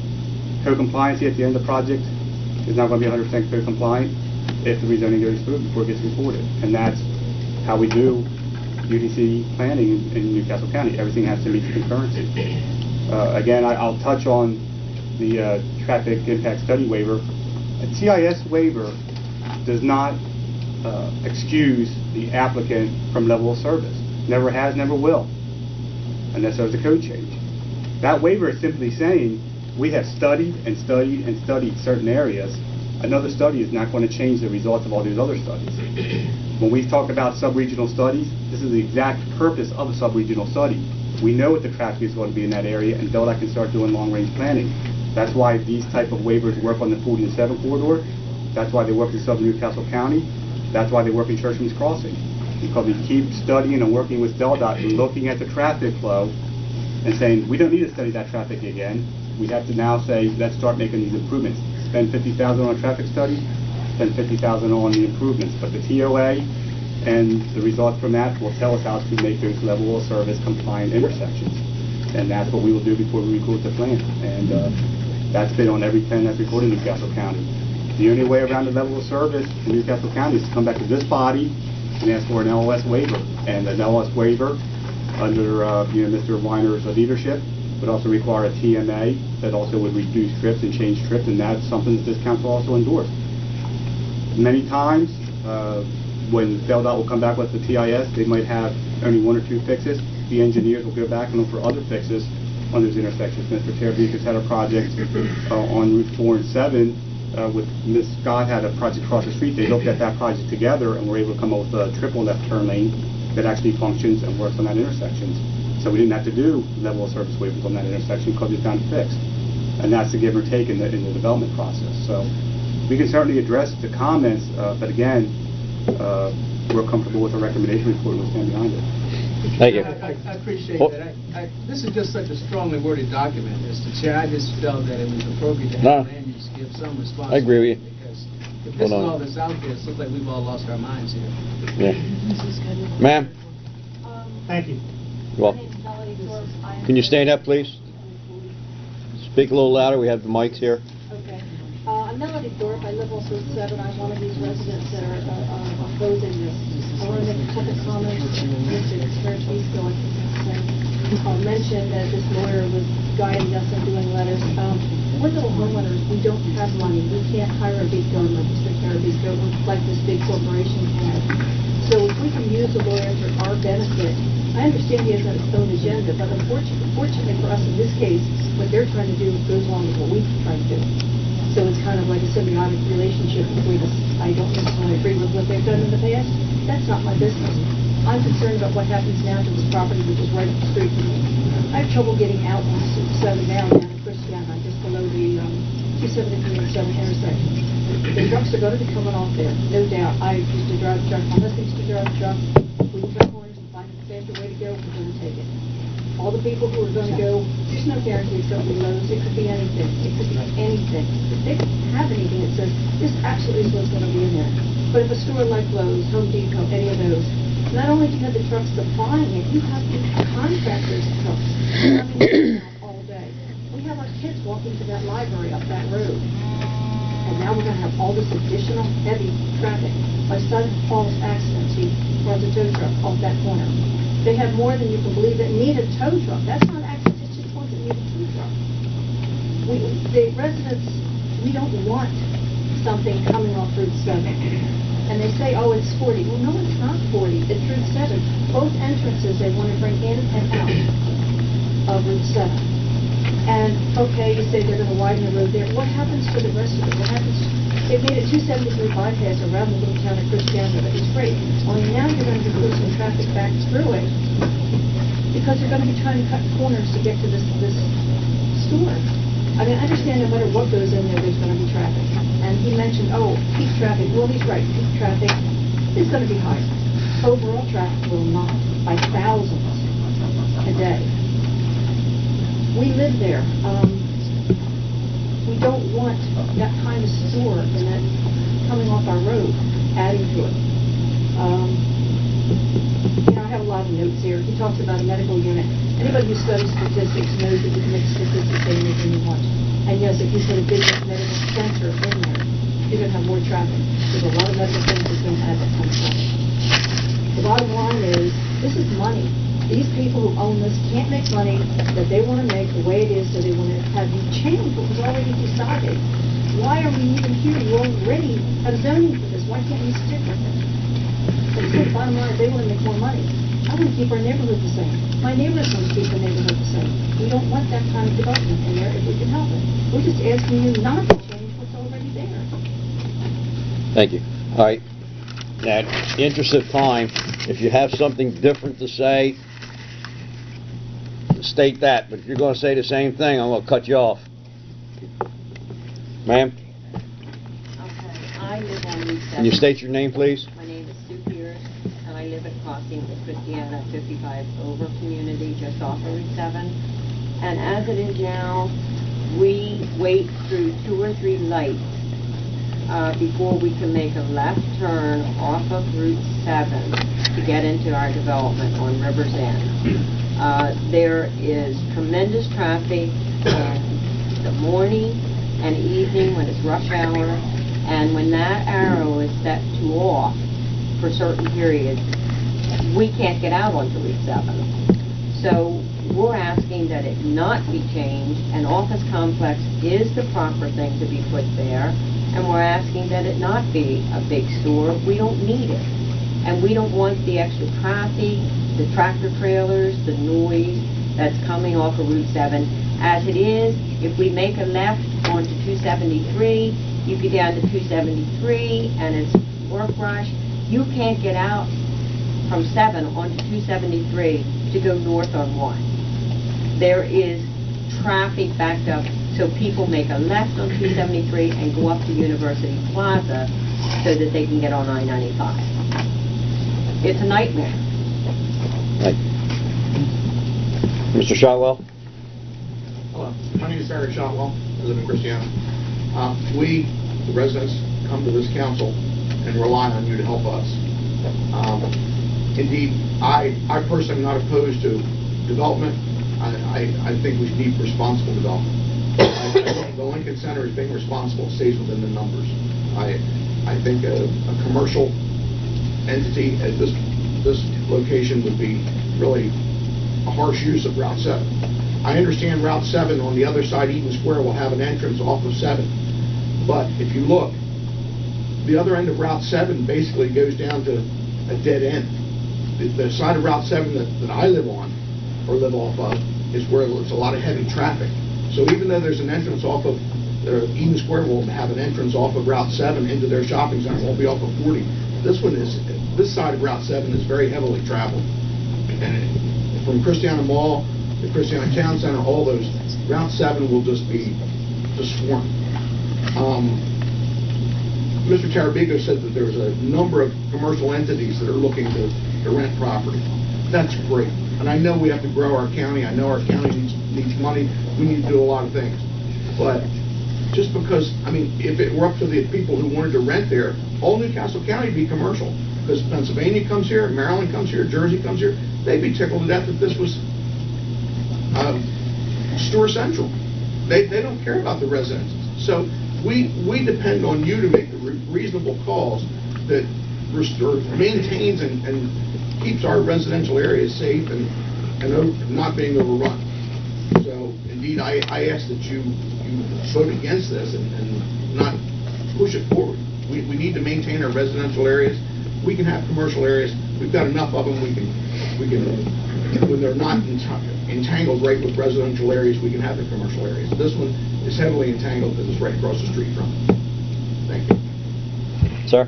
Code compliancy at the end of the project is not going to be one hundred percent code compliant if the rezoning goes through before it gets reported. And that's how we do U D C planning in, in Newcastle County. Everything has to meet the concurrency. Uh, again, I, I'll touch on the uh, traffic impact study waiver. A T I S waiver does not uh, excuse the applicant from level of service. Never has, never will, unless there's a code change. That waiver is simply saying we have studied and studied and studied certain areas. Another study is not going to change the results of all these other studies. When we talk about sub-regional studies, this is the exact purpose of a sub-regional study. We know what the traffic is going to be in that area, and DelDOT can start doing long-range planning. That's why these type of waivers work on the forty and seven corridor. That's why they work in southern Newcastle County. That's why they work in Churchman's Crossing. Because we keep studying and working with DelDOT and looking at the traffic flow and saying, we don't need to study that traffic again. We have to now say, let's start making these improvements. Spend fifty thousand dollars on a traffic study, spend fifty thousand dollars on the improvements. But the T O A and the results from that will tell us how to make those level of service compliant intersections. And that's what we will do before we record the plan. And uh, that's been on every plan that's recorded in Newcastle County. The only way around the level of service in Newcastle County is to come back to this body and ask for an L O S waiver. And an L O S waiver, under uh, you know, Mister Weiner's leadership, would also require a T M A that also would reduce trips and change trips, and that's something that this council also endorsed. Many times, uh, when L D O T will come back with the T I S, they might have only one or two fixes. The engineers will go back and look for other fixes on those intersections. Mister Terabicas had a project uh, on Route four and seven uh, with Miz Scott had a project across the street. They looked at that project together and were able to come up with a triple left turn lane that actually functions and works on that intersection. So we didn't have to do level of service waivers on that intersection because we found it fixed. And that's the give or take in the, in the development process. So we can certainly address the comments, uh, but again, uh, we're comfortable with the recommendation report and we'll stand behind it. Thank you. I, I, I appreciate that. I, I, this is just such a strongly worded document, Mister Chair. I just felt that it was appropriate to have No. land use give some response. I agree with you. Because if this is Hold on. all that's out there, it looks like we've all lost our minds here. Yeah. Ma'am? Thank you. Well, can you stand up, please? Speak a little louder. We have the mics here. Okay. Uh, I'm Melody Thorpe. I live on Route seven. I'm one of these residents that are uh, uh, opposing this. I want to make a couple comments. Mister Terabisco, I think uh, mentioned that this lawyer was guiding us in doing letters. Um, we're little homeowners. We don't have money. We can't hire a big firm like Mister Terabisco like this big corporation has. So if we can use a lawyer for our benefit, I understand he has got his own agenda, but unfortunately, fortunately for us in this case, what they're trying to do goes along with what we try to do. So it's kind of like a symbiotic relationship between us. I don't necessarily agree with what they've done in the past. That's not my business. I'm concerned about what happens now to this property, which is right up the street from me. I have trouble getting out on seven down down in Christiana, just below the um, two seventy-three and seven intersection. The trucks are going to be coming off there, no doubt. I used to drive a truck. My husband used to drive a truck. We can cut corners and find a faster way to go. We're going to take it. All the people who are going to go, there's no guarantee it's going to be Lowe's. It could be anything. It could be anything. They could have anything that says, this absolutely is what's going to be in there. But if a store like Lowe's, Home Depot, any of those, not only do you have the trucks supplying it, you have the contractors' trucks coming in all day. We have our kids walking to that library up that road. And now we're going to have all this additional heavy traffic. My son Paul's accidents, he runs a tow truck off that corner. They have more than you can believe that need a tow truck. That's not accidents, it's just ones that need a tow truck. We, the residents, we don't want something coming off Route seven. And they say, oh, it's forty. Well, no, it's not forty. It's Route seven. Both entrances they want to bring in and out of Route seven. And, okay, you say they're going to widen the road there. What happens to the rest of it? What happens? They've made a two seventy-three bypass around the little town of Christiana, but it's great. Only now you're going to be losing traffic back through it because you're going to be trying to cut corners to get to this, this store. I mean, I understand no matter what goes in there, there's going to be traffic. And he mentioned, oh, peak traffic. Well, he's right. Peak traffic is going to be higher. Overall traffic will not, by thousands a day. We live there. Um, we don't want that kind of store and that coming off our road, adding to it. Um, you know, I have a lot of notes here. He talks about a medical unit. Anybody who studies statistics knows that you can make statistics anything you want. And yes, if you put a business medical center in there, you're going to have more traffic. There's a lot of medical things that don't have that kind of traffic. The bottom line is, this is money. These people who own this can't make money that they want to make the way it is, so they want to have you change what was already decided. Why are we even here? You already have zoning for this. Why can't you stick with it? But the bottom line is they want to make more money. I want to keep our neighborhood the same. My neighbors want to keep the neighborhood the same. We don't want that kind of development in there if we can help it. We're just asking you not to change what's already there. Thank you. All right. Now, in the interest of time, if you have something different to say, state that. But if you're going to say the same thing, I'm going to cut you off. Ma'am? Okay, I live on Route seven. Can you state your name, please? My name is Sue Pierce, and I live at Crossing with Christiana fifty-five Over Community, just off of Route seven. And as it is now, we wait through two or three lights uh, before we can make a left turn off of Route seven to get into our development on River's End. Uh, there is tremendous traffic in the morning and evening when it's rush hour, And when that arrow is set to off for certain periods, we can't get out onto Route seven. So we're asking that it not be changed. An office complex is the proper thing to be put there, and we're asking that it not be a big store. We don't need it. And we don't want the extra traffic, the tractor trailers, the noise that's coming off of Route seven. As it is, if we make a left onto two seventy-three, you get down to two seventy-three and it's work rush, you can't get out from seven onto two seventy-three to go north on one. There is traffic backed up, so people make a left on two seventy-three and go up to University Plaza so that they can get on I ninety-five. It's a nightmare. Right. Mister Shotwell? Hello, my name is Eric Shotwell. I live in Christiana. Uh, we, the residents, come to this council and rely on you to help us. Um, indeed, I, I personally am not opposed to development. I, I, I think we need responsible development. I, I think the Lincoln Center is being responsible, stays within the numbers. I, I think a, a commercial entity at this this location would be really a harsh use of Route seven. I understand Route seven on the other side, Eden Square, will have an entrance off of seven. But if you look, the other end of Route seven basically goes down to a dead end. The, the side of Route seven that, that I live on, or live off of, is where there's a lot of heavy traffic. So even though there's an entrance off of, uh, Eden Square will have an entrance off of Route seven into their shopping center, it won't be off of forty. This one is, this side of Route seven is very heavily traveled. And from Christiana Mall, the Christiana Town Center, all those, Route seven will just be just swarmed. Um, Mister Tarabigo said that there's a number of commercial entities that are looking to, to rent property. That's great. And I know we have to grow our county. I know our county needs, needs money. We need to do a lot of things. But just because, I mean, if it were up to the people who wanted to rent there, all Newcastle County would be commercial. Because Pennsylvania comes here, Maryland comes here, Jersey comes here. They'd be tickled to death if this was uh, Store Central. They, they don't care about the residents. So we we depend on you to make the re reasonable calls that restore, maintains and, and keeps our residential areas safe and, and over, not being overrun. So indeed, I, I ask that you, you vote against this and, and not push it forward. We, we need to maintain our residential areas. We can have commercial areas. We've got enough of them. We can, we can, when they're not entangled right with residential areas, we can have the commercial areas. This one is heavily entangled because it's right across the street from it. Thank you. Sir?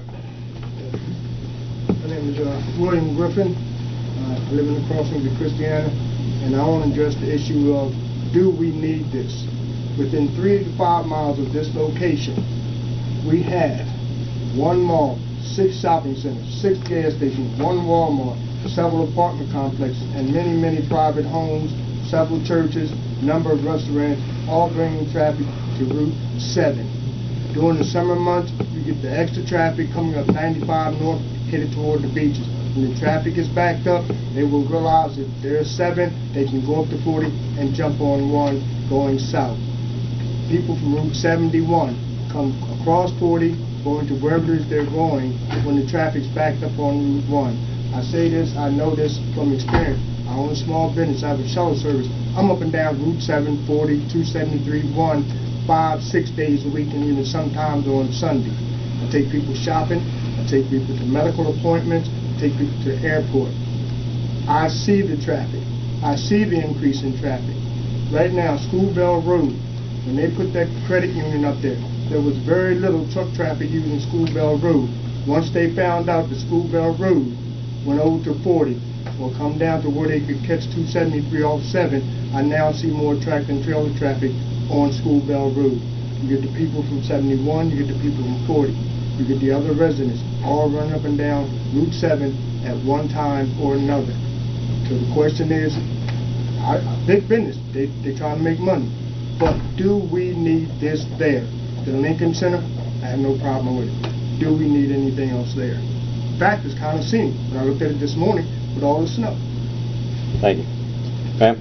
My name is uh, William Griffin. Uh, I live in the crossing of Christiana, and I want to address the issue of, do we need this? Within three to five miles of this location, we have one mall, six shopping centers, six gas stations, one Walmart, several apartment complexes, and many, many private homes, several churches, number of restaurants, all bringing traffic to Route seven. During the summer months, you get the extra traffic coming up ninety-five north, headed toward the beaches. When the traffic is backed up, they will realize that there's seven, they can go up to forty and jump on one going south. People from Route seventy-one come across forty, going to wherever it is they're going when the traffic's backed up on Route one. I say this, I know this from experience. I own a small business, I have a shuttle service. I'm up and down Route seven, forty, two seventy-three, one, five, six days a week, and even sometimes on Sunday. I take people shopping, I take people to medical appointments, I take people to the airport. I see the traffic. I see the increase in traffic. Right now, School Bell Road, when they put that credit union up there, there was very little truck traffic using School Bell Road. Once they found out that School Bell Road went over to forty, or come down to where they could catch two seventy-three off seven, I now see more tractor and trailer traffic on School Bell Road. You get the people from seventy-one, you get the people from forty, you get the other residents all running up and down Route seven at one time or another. So the question is, I, big business, they, they're trying to make money, but do we need this there? The Lincoln Center, I have no problem with it. Do we need anything else there? In fact, it's kind of scenic. When I looked at it this morning with all the snow. Thank you. Pam?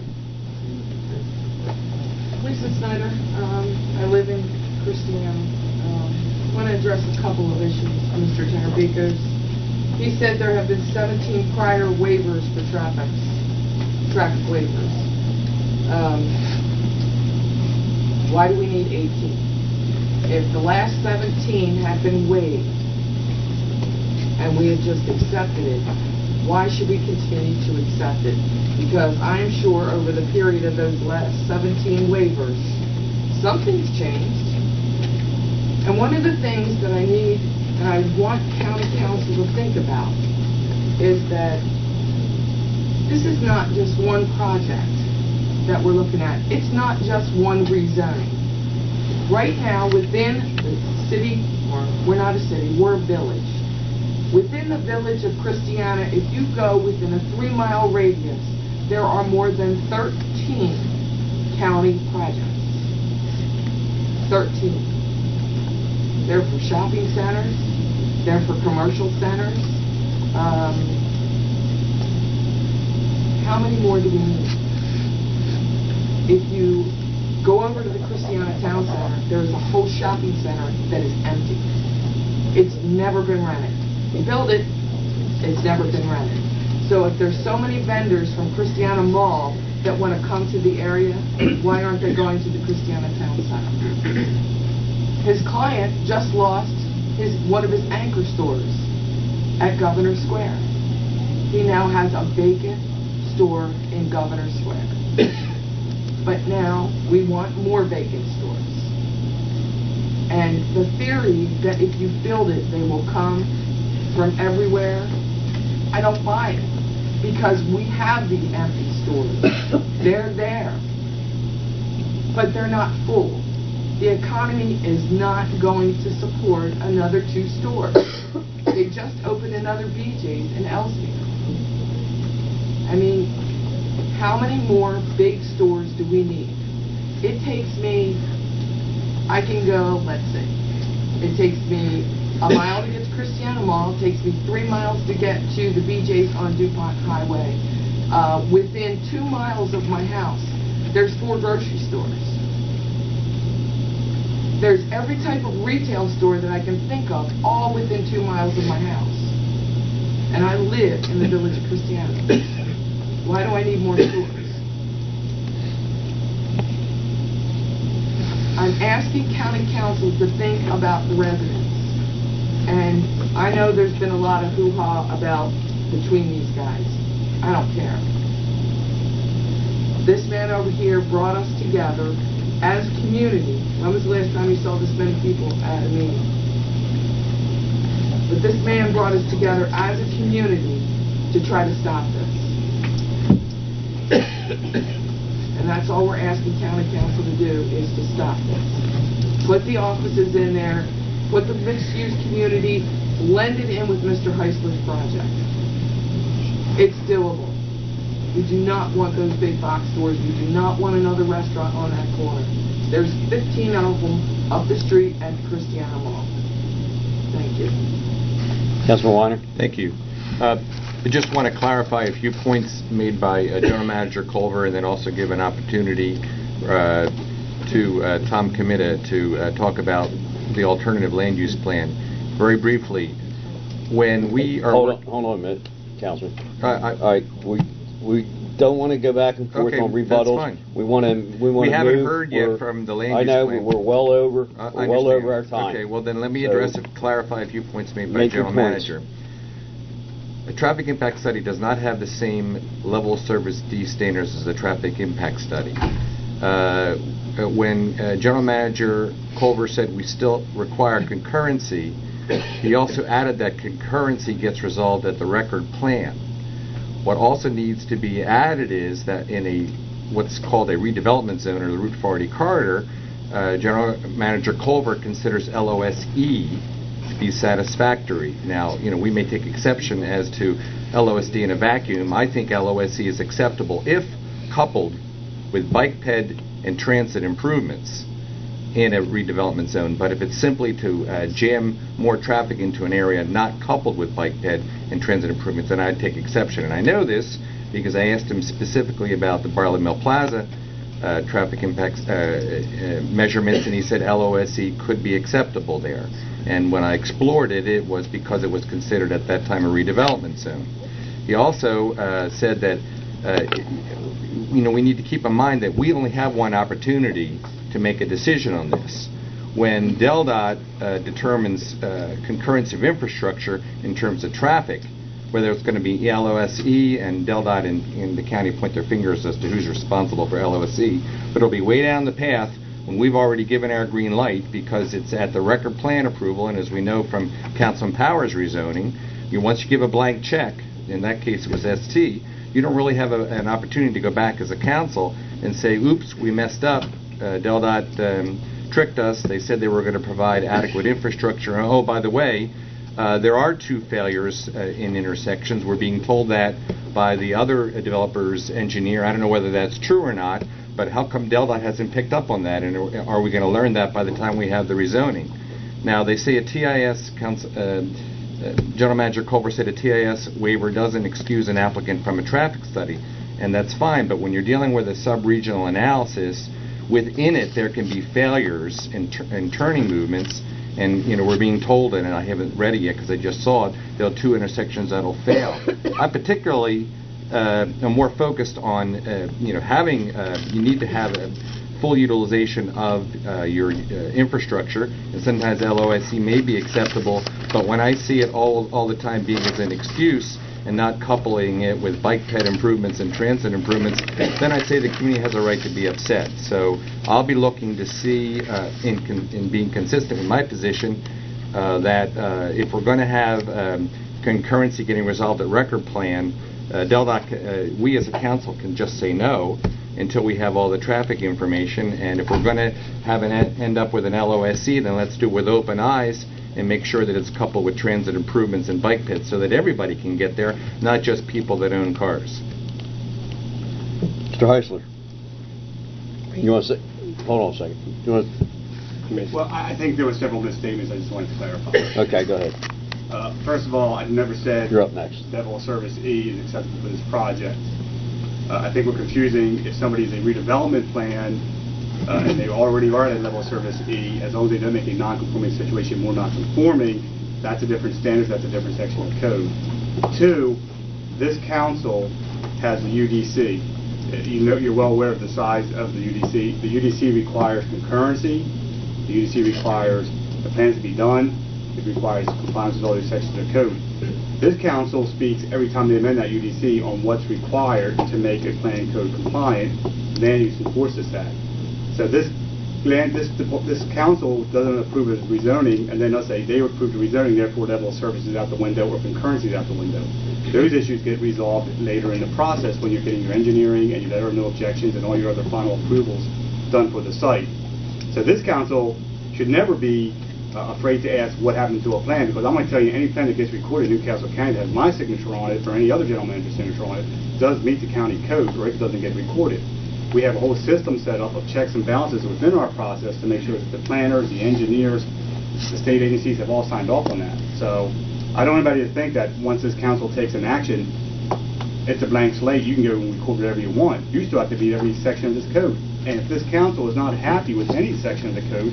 Lisa Snyder. Um, I live in Christiana. Um, want to address a couple of issues, Mister Terabikos. He said there have been seventeen prior waivers for traffic, traffic waivers. Um, why do we need eighteen? If the last seventeen had been waived and we had just accepted it, why should we continue to accept it? Because I'm sure over the period of those last seventeen waivers, something's changed. And one of the things that I need, and I want county council to think about, is that this is not just one project that we're looking at. It's not just one rezoning. Right now, within the city, or we're not a city, we're a village. Within the village of Christiana, if you go within a three-mile radius, there are more than thirteen county projects. thirteen. They're for shopping centers. They're for commercial centers. Um, how many more do we need? If you go over to the Christiana Town Center, there's a whole shopping center that is empty. It's never been rented. You build it, it's never been rented. So if there's so many vendors from Christiana Mall that want to come to the area, why aren't they going to the Christiana Town Center? His client just lost his one of his anchor stores at Governor Square. He now has a vacant store in Governor Square. But now we want more vacant stores. And the theory that if you build it, they will come from everywhere, I don't buy it. Because we have the empty stores. They're there. But they're not full. The economy is not going to support another two stores. They just opened another B J's in Ellesmere. I mean, how many more big stores do we need? It takes me, I can go, let's see, it takes me a mile to get to Christiana Mall, it takes me three miles to get to the B J's on DuPont Highway. Uh, within two miles of my house, there's four grocery stores. There's every type of retail store that I can think of, all within two miles of my house. And I live in the village of Christiana. Why do I need more stores? I'm asking county council to think about the residents. And I know there's been a lot of hoo-ha about between these guys. I don't care. This man over here brought us together as a community. When was the last time you saw this many people at a meeting? But this man brought us together as a community to try to stop this. And that's all we're asking county council to do, is to stop this. Put the offices in there, put the mixed-use community, blend it in with Mister Heisler's project. It's doable. We do not want those big box stores. We do not want another restaurant on that corner. There's fifteen of them up the street at the Christiana Mall. Thank you. Councilman Weiner. Thank you. Uh, I just want to clarify a few points made by uh, General Manager Culver, and then also give an opportunity uh, to uh, Tom Comita to uh, talk about the alternative land use plan. Very briefly, when we are... Hold on, hold on a minute, Councilman. Uh, I, All right, we, we don't want to go back and forth Okay, on that's rebuttals. fine. We want to We want We to haven't move. heard yet We're- from the land I use know, plan. but we're well over, Uh, we're I well understand. over our time. Okay, well then let me So- address and clarify a few points made by Make your General points. Manager. A traffic impact study does not have the same level of service D standards as a traffic impact study. Uh, when uh, General Manager Culver said we still require concurrency, he also added that concurrency gets resolved at the record plan. What also needs to be added is that in a what's called a redevelopment zone, or the Route forty corridor, uh, General Manager Culver considers L O S E to be satisfactory. Now, you know, we may take exception as to L O S D in a vacuum. I think L O S E is acceptable if coupled with bike ped and transit improvements in a redevelopment zone. But if it's simply to uh, jam more traffic into an area not coupled with bike ped and transit improvements, then I'd take exception. And I know this because I asked him specifically about the Barley Mill Plaza uh, traffic impacts uh, uh, measurements, and he said L O S E could be acceptable there. And when I explored it, it was because it was considered at that time a redevelopment zone. He also uh, said that uh, you know, we need to keep in mind that we only have one opportunity to make a decision on this. When DelDOT uh, determines uh, concurrency of infrastructure in terms of traffic, whether it's going to be L O S E and DelDOT in, in the county point their fingers as to who's responsible for L O S E, but it'll be way down the path when we've already given our green light because it's at the record plan approval, and as we know from Councilman Powers rezoning, you once you give a blank check, in that case it was S T, you don't really have a, an opportunity to go back as a council and say, oops, we messed up, uh, DelDOT um, tricked us, they said they were going to provide adequate infrastructure, and oh, by the way, uh, there are two failures uh, in intersections. We're being told that by the other uh, developer's engineer. I don't know whether that's true or not, but how come DelDOT hasn't picked up on that, and are we going to learn that by the time we have the rezoning? Now, they say a T I S, council, uh, uh, General Manager Culver said a T I S waiver doesn't excuse an applicant from a traffic study, and that's fine, but when you're dealing with a sub-regional analysis, within it there can be failures in, tur in turning movements, and you know we're being told, and I haven't read it yet because I just saw it, there are two intersections that'll fail. I particularly uh, am more focused on uh, you know having uh, you need to have a full utilization of uh, your uh, infrastructure, and sometimes L O S E may be acceptable, but when I see it all all the time being as an excuse and not coupling it with bike ped improvements and transit improvements, then I say the community has a right to be upset. So I'll be looking to see, uh, in, con in being consistent with my position, uh, that uh, if we're going to have um, concurrency getting resolved at record plan, uh, DelDOT, uh, we as a council can just say no until we have all the traffic information. And if we're going to have an end up with an L O S E, then let's do it with open eyes and make sure that it's coupled with transit improvements and bike pits so that everybody can get there, not just people that own cars. Mister Heisler, you want to say? Hold on a second. You want to? Well, I think there were several misstatements I just wanted to clarify. Okay, go ahead. Uh, first of all, I've never said You're up next. level service E is acceptable for this project. Uh, I think we're confusing if somebody's a redevelopment plan uh, and they already are at a level of service E, as long as they don't make a non-conforming situation more non-conforming, that's a different standard, that's a different section of code. Two, this council has the U D C. You know, you're well aware of the size of the U D C. The U D C requires concurrency. The U D C requires the plans to be done. It requires compliance with all these sections of code. This council speaks every time they amend that U D C on what's required to make a plan code compliant. Land use enforces that. So this land, this this council doesn't approve of rezoning, and then they'll say they approve the rezoning, therefore level of service is out the window or concurrency is out the window. Those issues get resolved later in the process when you're getting your engineering and your letter of no objections and all your other final approvals done for the site. So this council should never be uh, afraid to ask what happened to a plan, because I'm going to tell you any plan that gets recorded in Newcastle County that has my signature on it or any other general manager's signature on it does meet the county code, or it doesn't get recorded. We have a whole system set up of checks and balances within our process to make sure that the planners, the engineers, the state agencies have all signed off on that. So I don't want anybody to think that once this council takes an action, it's a blank slate, you can go and record whatever you want. You still have to meet every section of this code. And if this council is not happy with any section of the code,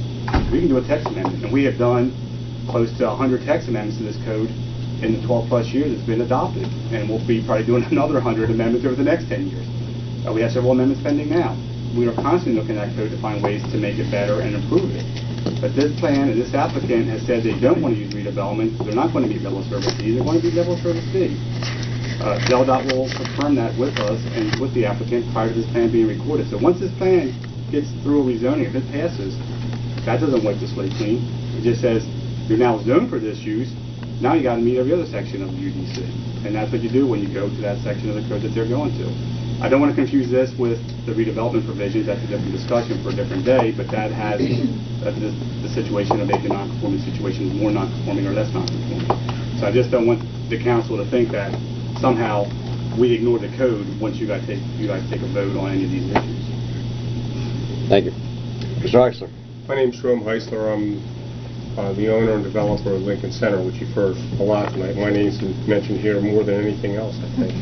we can do a text amendment. And we have done close to one hundred text amendments to this code in the twelve plus years it's been adopted. And we'll be probably doing another one hundred amendments over the next ten years. Uh, we have several amendments pending now. We are constantly looking at code to find ways to make it better and improve it. But this plan and this applicant has said they don't want to use redevelopment. They're not going to be level service D. They're going to be level service D. Uh, DelDOT will confirm that with us and with the applicant prior to this plan being recorded. So once this plan gets through a rezoning, if it passes, that doesn't wipe the slate clean. It just says you're now zoned for this use. Now you got to meet every other section of the U D C. And that's what you do when you go to that section of the code that they're going to. I don't want to confuse this with the redevelopment provisions. That's a different discussion for a different day, but that has uh, the, the situation of making non-conforming situations more non-conforming or less non-conforming. So I just don't want the council to think that somehow we ignore the code once you guys take you guys take a vote on any of these issues. Thank you. Mister Heisler. My name's Jerome Heisler. I'm uh, the owner and developer of Lincoln Center, which you've heard a lot tonight. My name's been mentioned here more than anything else, I think.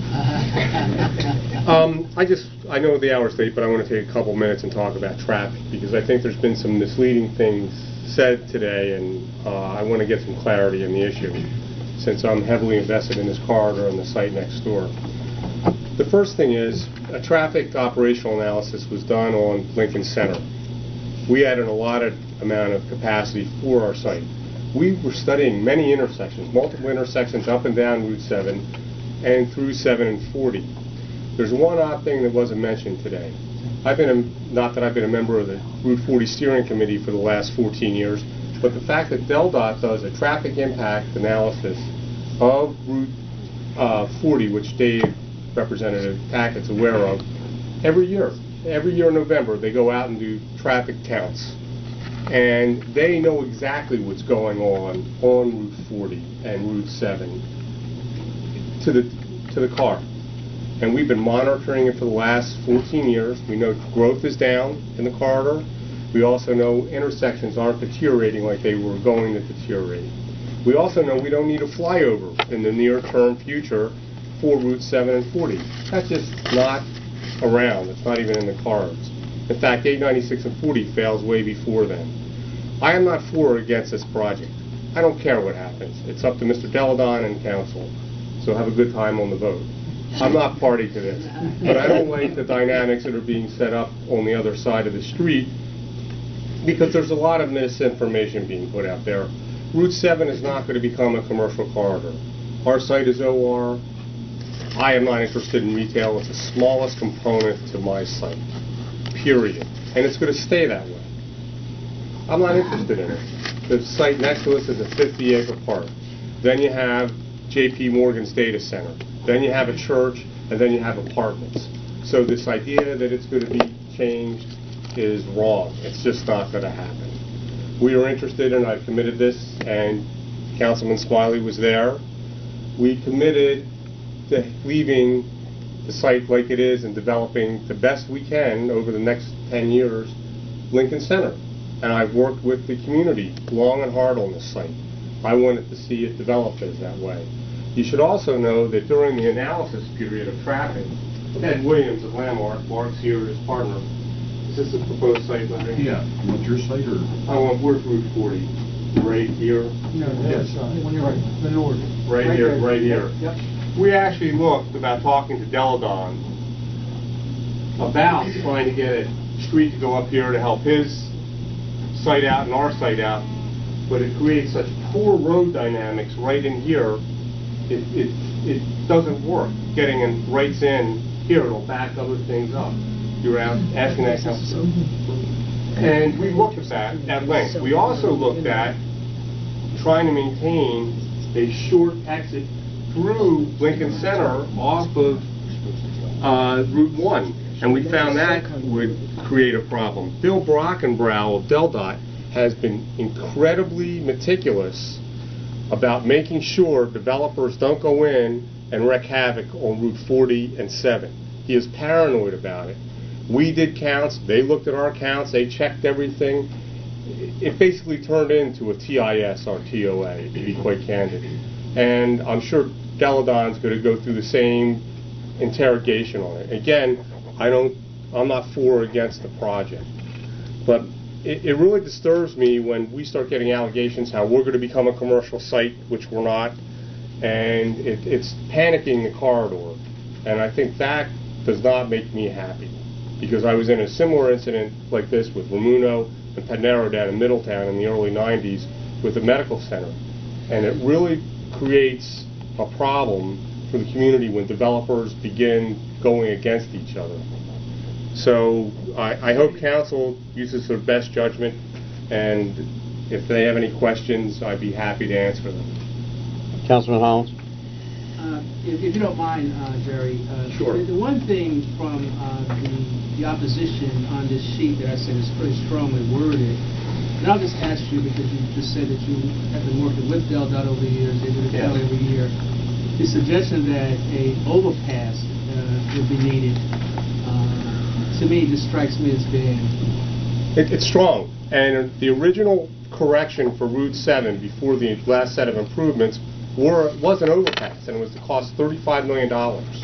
um, I just, I know the hour's late, but I want to take a couple minutes and talk about traffic, because I think there's been some misleading things said today, and uh, I want to get some clarity in the issue, since I'm heavily invested in this corridor and the site next door. The first thing is, a traffic operational analysis was done on Lincoln Center. We added a lot of amount of capacity for our site. We were studying many intersections, multiple intersections up and down Route seven and through seven and forty. There's one odd thing that wasn't mentioned today. I've been, a, not that I've been a member of the Route forty Steering Committee for the last fourteen years, but the fact that DelDOT does a traffic impact analysis of Route uh, forty, which Dave, Representative Tackett's aware of, every year. Every year in November, they go out and do traffic counts. And they know exactly what's going on on Route forty and Route seven to the, to the car. And we've been monitoring it for the last fourteen years. We know growth is down in the corridor. We also know intersections aren't deteriorating like they were going to deteriorate. We also know we don't need a flyover in the near-term future for Route seven and forty. That's just not around. It's not even in the cards. In fact, eight ninety-six and forty fails way before then. I am not for or against this project. I don't care what happens. It's up to Mister Deladon and Council. So have a good time on the vote. I'm not party to this. But I don't like the dynamics that are being set up on the other side of the street, because there's a lot of misinformation being put out there. Route seven is not going to become a commercial corridor. Our site is O R. I am not interested in retail. It's the smallest component to my site, period. And it's going to stay that way. I'm not interested in it. The site next to us is a fifty acre park. Then you have J P Morgan's data center. Then you have a church, and then you have apartments. So this idea that it's going to be changed is wrong. It's just not going to happen. We are interested, and I've committed this, and Councilman Smiley was there. We committed to leaving the site like it is and developing the best we can over the next ten years Lincoln Center. And I've worked with the community long and hard on this site. I wanted to see it developed as that way. You should also know that during the analysis period of traffic, Ed Williams of Landmark, Mark's here, his partner. Is this the proposed site, Larry? Yeah. What's your site or? I want Route forty. Right here. No, the other side. When you're right, the north. Right, right here, right here. Yep. We actually looked about talking to Deladon about trying to get a street to go up here to help his site out and our site out, but it creates such poor road dynamics right in here, it, it, it doesn't work. Getting in rights in here, it'll back other things up. You're out asking that council. And we looked at that at length. We also looked at trying to maintain a short exit through Lincoln Center off of uh, Route one. And we found that would create a problem. Bill Brockenbrow of DelDOT has been incredibly meticulous about making sure developers don't go in and wreak havoc on Route forty and seven. He is paranoid about it. We did counts, they looked at our counts, they checked everything. It basically turned into a T I S or T O A, to be quite candid. And I'm sure Deladon's going to go through the same interrogation on it. Again, I don't, I'm not for or against the project. But it, it really disturbs me when we start getting allegations how we're going to become a commercial site, which we're not, and it, it's panicking the corridor. And I think that does not make me happy, because I was in a similar incident like this with Ramuno and Panero down in Middletown in the early nineties with the medical center. And it really creates a problem for the community when developers begin going against each other. So I, I hope council uses their best judgment, and if they have any questions, I'd be happy to answer them. Councilman Hollins? Uh, if, if you don't mind, uh, Jerry, uh, sure. The, the one thing from uh, the, the opposition on this sheet that I said is pretty strongly worded, and I'll just ask you because you just said that you have been working with DelDOT over the years, they do it yes. every year. The suggestion that a overpass uh, would be needed, uh, to me, just strikes me as being... It, it's strong, and the original correction for Route seven before the last set of improvements were, was an overpass, and it was to cost thirty-five million dollars.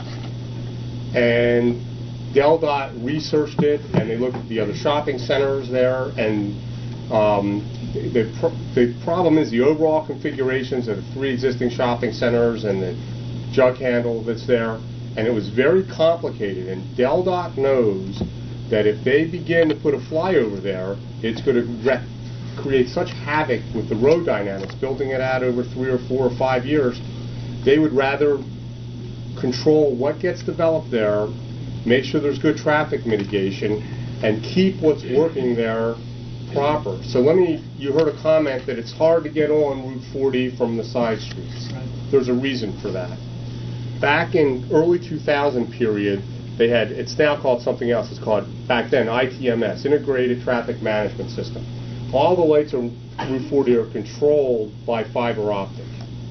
And Del Dot researched it, and they looked at the other shopping centers there, and um, the, pr the problem is the overall configurations of the three existing shopping centers and the jug handle that's there, and it was very complicated, and Del Dot knows that if they begin to put a flyover there, it's going to create such havoc with the road dynamics, building it out over three or four or five years. They would rather control what gets developed there, make sure there's good traffic mitigation, and keep what's working there proper. So let me, you heard a comment that it's hard to get on Route forty from the side streets. Right. There's a reason for that. Back in early two thousand period, they had, it's now called something else, it's called, back then, I T M S, Integrated Traffic Management System. All the lights on Route forty are controlled by fiber optic.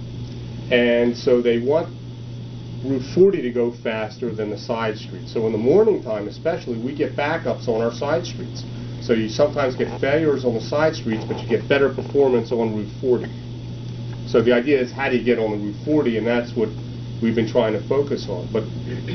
And so they want Route forty to go faster than the side streets. So in the morning time especially, we get backups on our side streets. So you sometimes get failures on the side streets, but you get better performance on Route forty. So the idea is, how do you get on the Route forty, and that's what we've been trying to focus on. But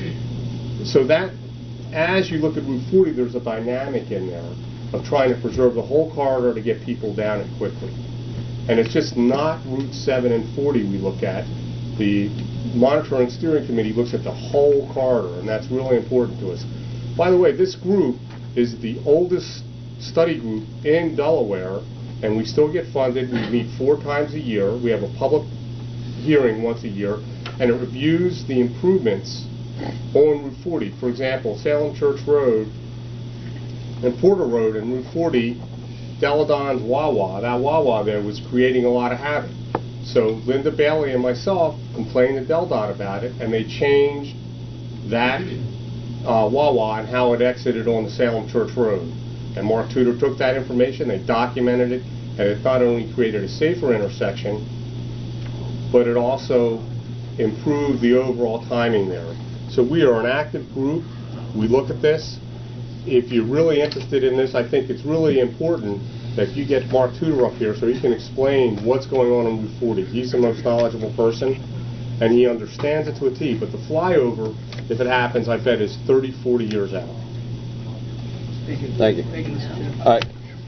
so that, as you look at Route forty, there's a dynamic in there of trying to preserve the whole corridor to get people down it quickly. And it's just not Route seven and forty we look at. The Monitoring and Steering Committee looks at the whole corridor, and that's really important to us. By the way, this group is the oldest study group in Delaware, and we still get funded. We meet four times a year. We have a public hearing once a year, and it reviews the improvements on Route forty. For example, Salem Church Road and Porter Road and Route forty, Deladon's Wawa, that Wawa there was creating a lot of havoc. So Linda Bailey and myself complained to Del Dot about it, and they changed that uh, Wawa and how it exited on the Salem Church Road. And Mark Tudor took that information, they documented it, and it not only created a safer intersection, but it also improved the overall timing there. So we are an active group. We look at this. If you're really interested in this, I think it's really important that you get Mark Tudor up here so he can explain what's going on on Route forty. He's the most knowledgeable person, and he understands it to a T. But the flyover, if it happens, I bet is thirty, forty years out. Thank you. Thank you. Thank you, Mister Chairman. All right.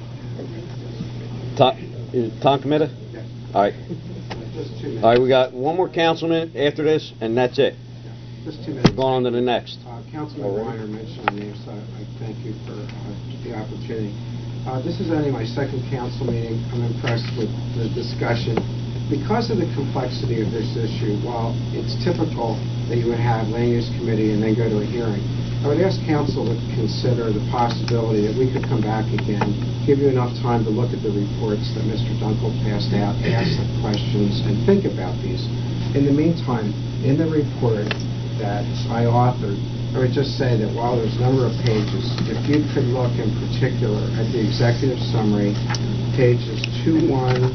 Tom, is Tom committed? Yes. All right. Just two minutes. All right, we got one more councilman after this, and that's it. Just two minutes. We're going on to the next. Uh, Councilman Weiner mentioned my name, so I thank you for uh, the opportunity. Uh, this is only my second council meeting. I'm impressed with the discussion. Because of the complexity of this issue, while it's typical that you would have land use committee and then go to a hearing, I would ask council to consider the possibility that we could come back again, give you enough time to look at the reports that Mister Dunkel passed out, ask the questions, and think about these. In the meantime, in the report that I authored, I would just say that while there's a number of pages, if you could look in particular at the executive summary, pages two one,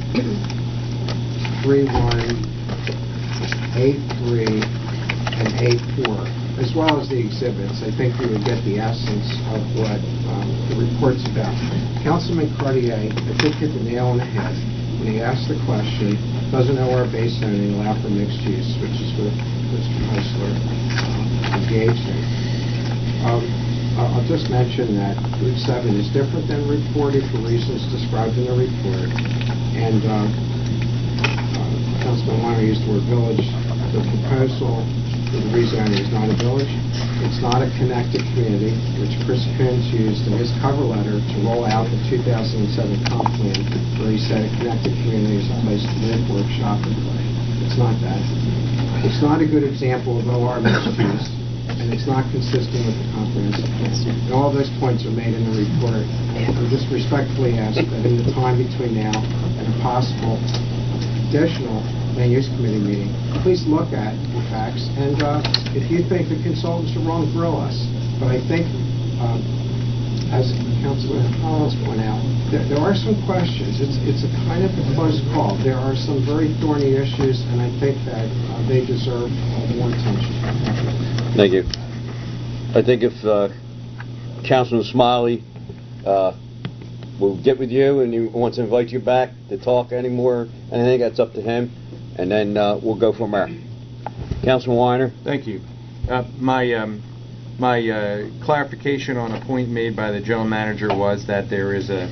three one, eight three, and eight four, as well as the exhibits, I think you would get the essence of what um, the report's about. Councilman Cartier, I think, hit the nail on the head when he asked the question, doesn't know our base zoning allow for mixed use, which is what Mister Heisler uh, engaged in. Um, I'll just mention that Route seven is different than Route forty for reasons described in the report. And uh, uh, Councilman Weiner used the word village. The proposal for the rezoning is not a village. It's not a connected community, which Chris Coons used in his cover letter to roll out the two thousand seven comp plan, where he said a connected community is a place to live, work, shop, and play. It's not that. It's not a good example of O R mixed use, and it's not consistent with the comprehensive plan. And all those points are made in the report. I just respectfully ask that in the time between now and a possible additional land use committee meeting, please look at the facts, and uh, if you think the consultants are wrong, grill us. But I think, um, as Councilman Collins pointed out, there, there are some questions. It's it's a kind of a close call. There are some very thorny issues, and I think that uh, they deserve uh, more attention. Thank you. I think if uh, Councilman Smiley uh, we'll get with you, and he wants to invite you back to talk anymore, anything, that's up to him, and then uh, we'll go from there. Councilman Weiner? Thank you. Uh, my um, my uh, clarification on a point made by the general manager was that there is a,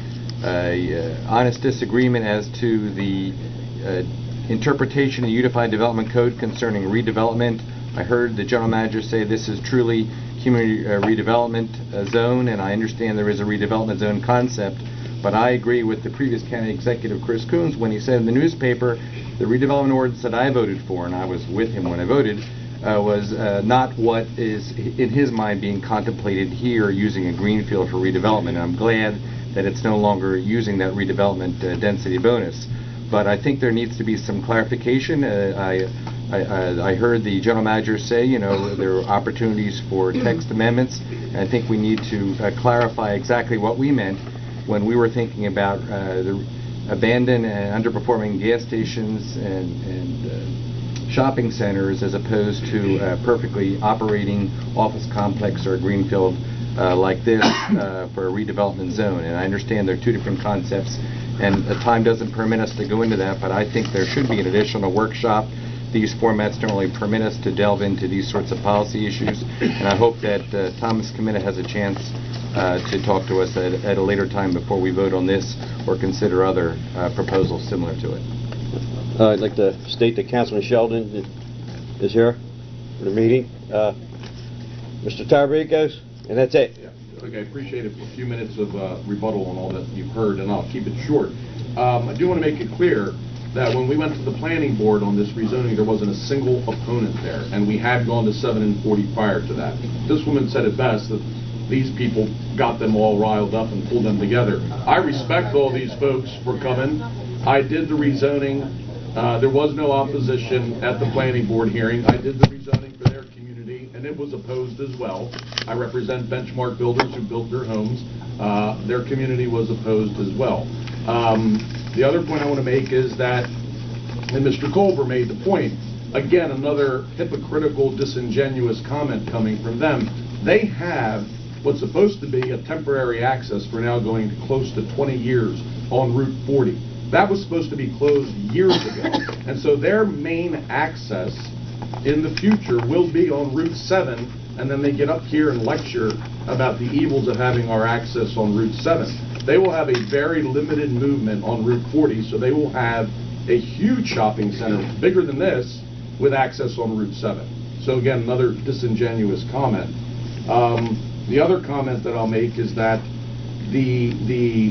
a uh, honest disagreement as to the uh, interpretation of the Unified Development Code concerning redevelopment. I heard the general manager say this is truly community uh, redevelopment uh, zone, and I understand there is a redevelopment zone concept, but I agree with the previous county executive, Chris Coons, when he said in the newspaper the redevelopment ordinance that I voted for, and I was with him when I voted, uh, was uh, not what is in his mind being contemplated here using a greenfield for redevelopment. And I'm glad that it's no longer using that redevelopment uh, density bonus. But I think there needs to be some clarification. Uh, I, I, I heard the general manager say, you know, there are opportunities for text amendments. And I think we need to uh, clarify exactly what we meant when we were thinking about uh, the abandoned and underperforming gas stations and, and uh, shopping centers as opposed to uh, perfectly operating office complex or a greenfield uh, like this uh, for a redevelopment zone. And I understand there are two different concepts, and the time doesn't permit us to go into that, but I think there should be an additional workshop. These formats don't only permit us to delve into these sorts of policy issues, and I hope that uh, Thomas Committa has a chance uh, to talk to us at, at a later time before we vote on this or consider other uh, proposals similar to it. Uh, I'd like to state that Councilman Sheldon is here for the meeting. Uh, Mister Tarabicos, and that's it. Yeah. Okay, I appreciate it. A few minutes of uh, rebuttal on all that you've heard, and I'll keep it short. Um, I do want to make it clear that when we went to the planning board on this rezoning, there wasn't a single opponent there, and we had gone to seven and forty prior to that. This woman said it best, that these people got them all riled up and pulled them together. I respect all these folks for coming. I did the rezoning. Uh, there was no opposition at the planning board hearing. I did the rezoning for their community, and it was opposed as well. I represent Benchmark Builders who built their homes. Uh, their community was opposed as well. Um, the other point I want to make is that, and Mister Culver made the point, again, another hypocritical, disingenuous comment coming from them. They have what's supposed to be a temporary access for now going to close to twenty years on Route forty. That was supposed to be closed years ago. And so their main access in the future will be on Route seven, and then they get up here and lecture about the evils of having our access on Route seven. They will have a very limited movement on Route forty, so they will have a huge shopping center, bigger than this, with access on Route seven. So again, another disingenuous comment. Um, the other comment that I'll make is that the, the,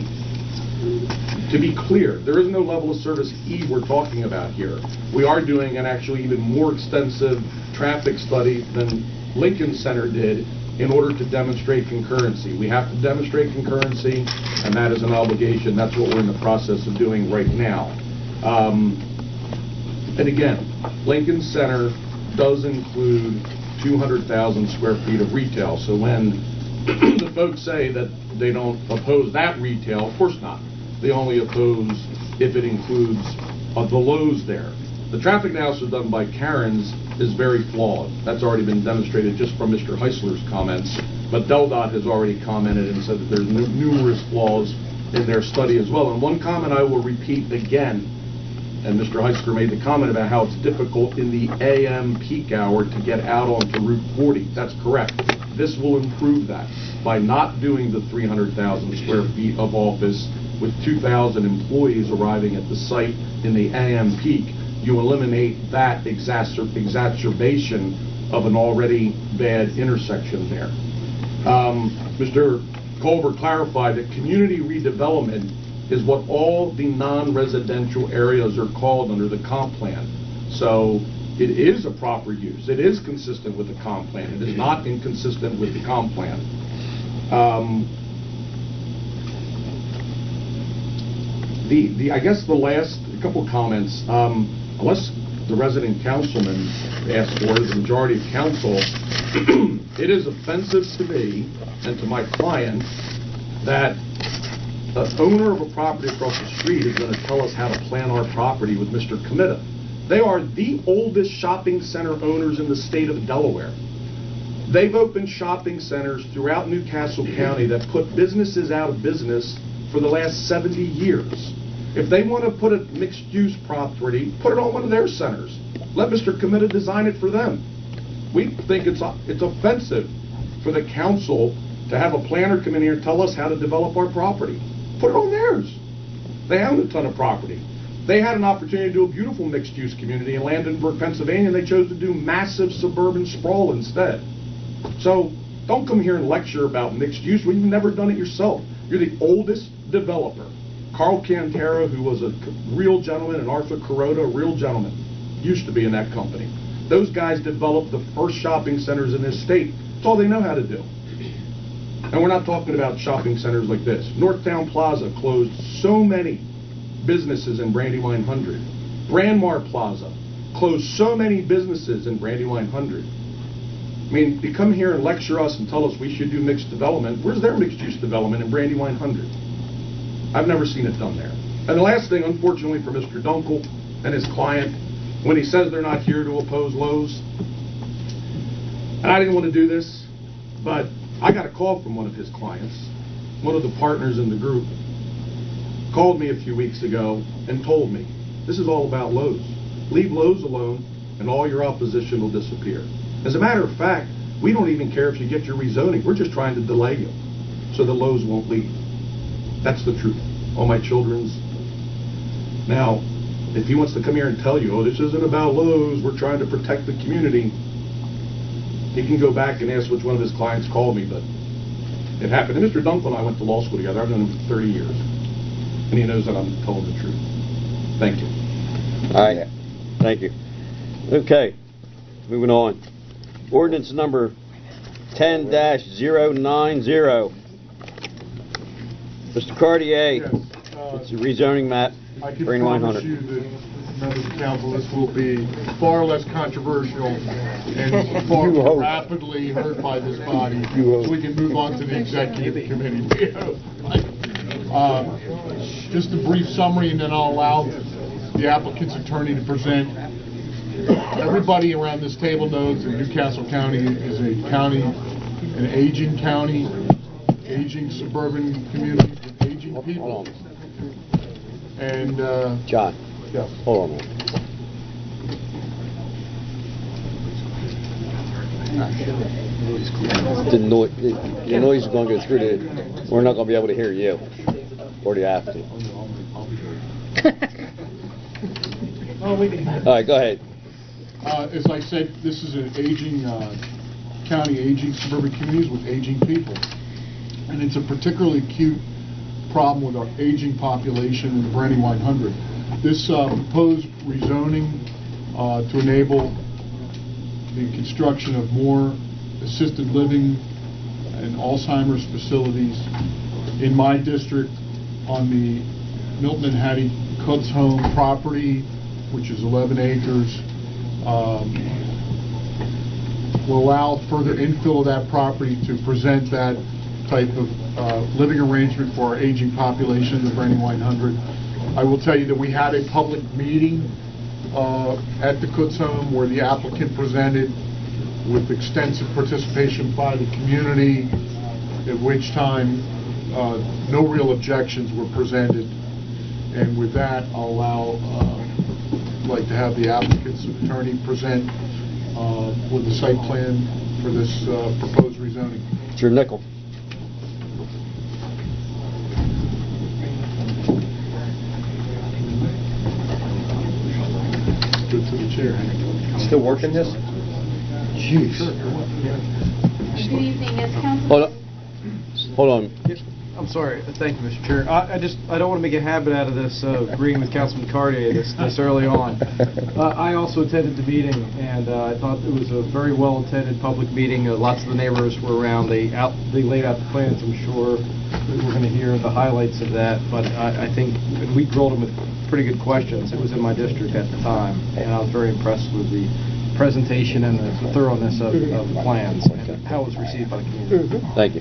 to be clear, there is no level of service E we're talking about here. We are doing an actually even more extensive traffic study than Lincoln Center did in order to demonstrate concurrency. We have to demonstrate concurrency, and that is an obligation. That's what we're in the process of doing right now. Um, and again, Lincoln Center does include two hundred thousand square feet of retail. So when the folks say that they don't oppose that retail, of course not. They only oppose if it includes uh, the Lowe's there. The traffic analysis done by Karen's is very flawed. That's already been demonstrated just from Mister Heisler's comments. But DelDOT has already commented and said that there's nu numerous flaws in their study as well. And one comment I will repeat again, and Mister Heisler made the comment about how it's difficult in the A M peak hour to get out onto Route forty. That's correct. This will improve that by not doing the three hundred thousand square feet of office with two thousand employees arriving at the site in the A M peak. You eliminate that exacer exacerbation of an already bad intersection there. Um, Mister Culver clarified that community redevelopment is what all the non-residential areas are called under the comp plan. So it is a proper use. It is consistent with the comp plan. It is not inconsistent with the comp plan. Um, the, the, I guess the last couple comments, um, unless the resident councilman asked for it, the majority of council, it is offensive to me and to my client that the owner of a property across the street is going to tell us how to plan our property with Mister Committa. They are the oldest shopping center owners in the state of Delaware. They've opened shopping centers throughout Newcastle County that put businesses out of business for the last seventy years. If they want to put a mixed-use property, put it on one of their centers. Let Mister Comita design it for them. We think it's it's offensive for the council to have a planner come in here and tell us how to develop our property. Put it on theirs. They own a ton of property. They had an opportunity to do a beautiful mixed-use community in Landenberg, Pennsylvania, and they chose to do massive suburban sprawl instead. So don't come here and lecture about mixed use when you've never done it yourself. You're the oldest developer. Carl Cantera, who was a real gentleman, and Arthur Kuroda, a real gentleman, used to be in that company. Those guys developed the first shopping centers in this state. That's all they know how to do. And we're not talking about shopping centers like this. Northtown Plaza closed so many businesses in Brandywine one hundred. Brandmar Plaza closed so many businesses in Brandywine one hundred. I mean, to come here and lecture us and tell us we should do mixed development, where's their mixed-use development in Brandywine one hundred? I've never seen it done there. And the last thing, unfortunately, for Mister Dunkel and his client, when he says they're not here to oppose Lowe's, and I didn't want to do this, but I got a call from one of his clients, one of the partners in the group, called me a few weeks ago and told me, this is all about Lowe's. Leave Lowe's alone and all your opposition will disappear. As a matter of fact, we don't even care if you get your rezoning. We're just trying to delay you so the Lowe's won't leave. That's the truth. All my children's. Now, if he wants to come here and tell you, oh, this isn't about Lowe's, we're trying to protect the community, he can go back and ask which one of his clients called me, but it happened. And Mister Dunkel and I went to law school together. I've known him for thirty years. And he knows that I'm telling the truth. Thank you. All right. Thank you. Okay. Moving on. Ordinance number ten dash zero nine zero. Mister Cartier, Yes, uh, it's a rezoning map, I can Brandywine promise one you hundred. that, members of council, this will be far less controversial and far You more hope. rapidly heard by this body, You hope. so we can move on to the executive committee. We hope. Uh, Just a brief summary, and then I'll allow the applicant's attorney to present. Everybody around this table knows that Newcastle County is a county, an aging county, aging suburban community with aging people. And, uh... John. Yes. Hold on a minute. The noise, the noise is going to go through the, we're not going to be able to hear you, or the applicant. Oh, we can... All right, go ahead. Uh, as I said, this is an aging, uh, county aging suburban communities with aging people. And it's a particularly acute problem with our aging population in the Brandywine one hundred. This uh, proposed rezoning uh, to enable the construction of more assisted living and Alzheimer's facilities in my district on the Milton and Hattie Coods Home property, which is eleven acres, um, will allow further infill of that property to present that type of uh, living arrangement for our aging population in the Brandywine one hundred. I will tell you that we had a public meeting uh, at the Coods Home where the applicant presented with extensive participation by the community, at which time uh, no real objections were presented. And with that, I'll allow, uh, I'd like to have the applicant's attorney present uh, with the site plan for this uh, proposed rezoning. Mister Nickel. Go to the chair. Still working this? Jeez. Good evening, as council. Hold on. Hold on. I'm sorry. Thank you, Mister Chair. I, I just I don't want to make a habit out of this uh, agreeing with Councilman Cartier this, this early on. Uh, I also attended the meeting, and uh, I thought it was a very well attended public meeting. Uh, lots of the neighbors were around. They out they laid out the plans. I'm sure that we're going to hear the highlights of that. But I, I think and we grilled them with pretty good questions. It was in my district at the time, and I was very impressed with the presentation and the thoroughness of, of the plans and how it was received by the community. Thank you.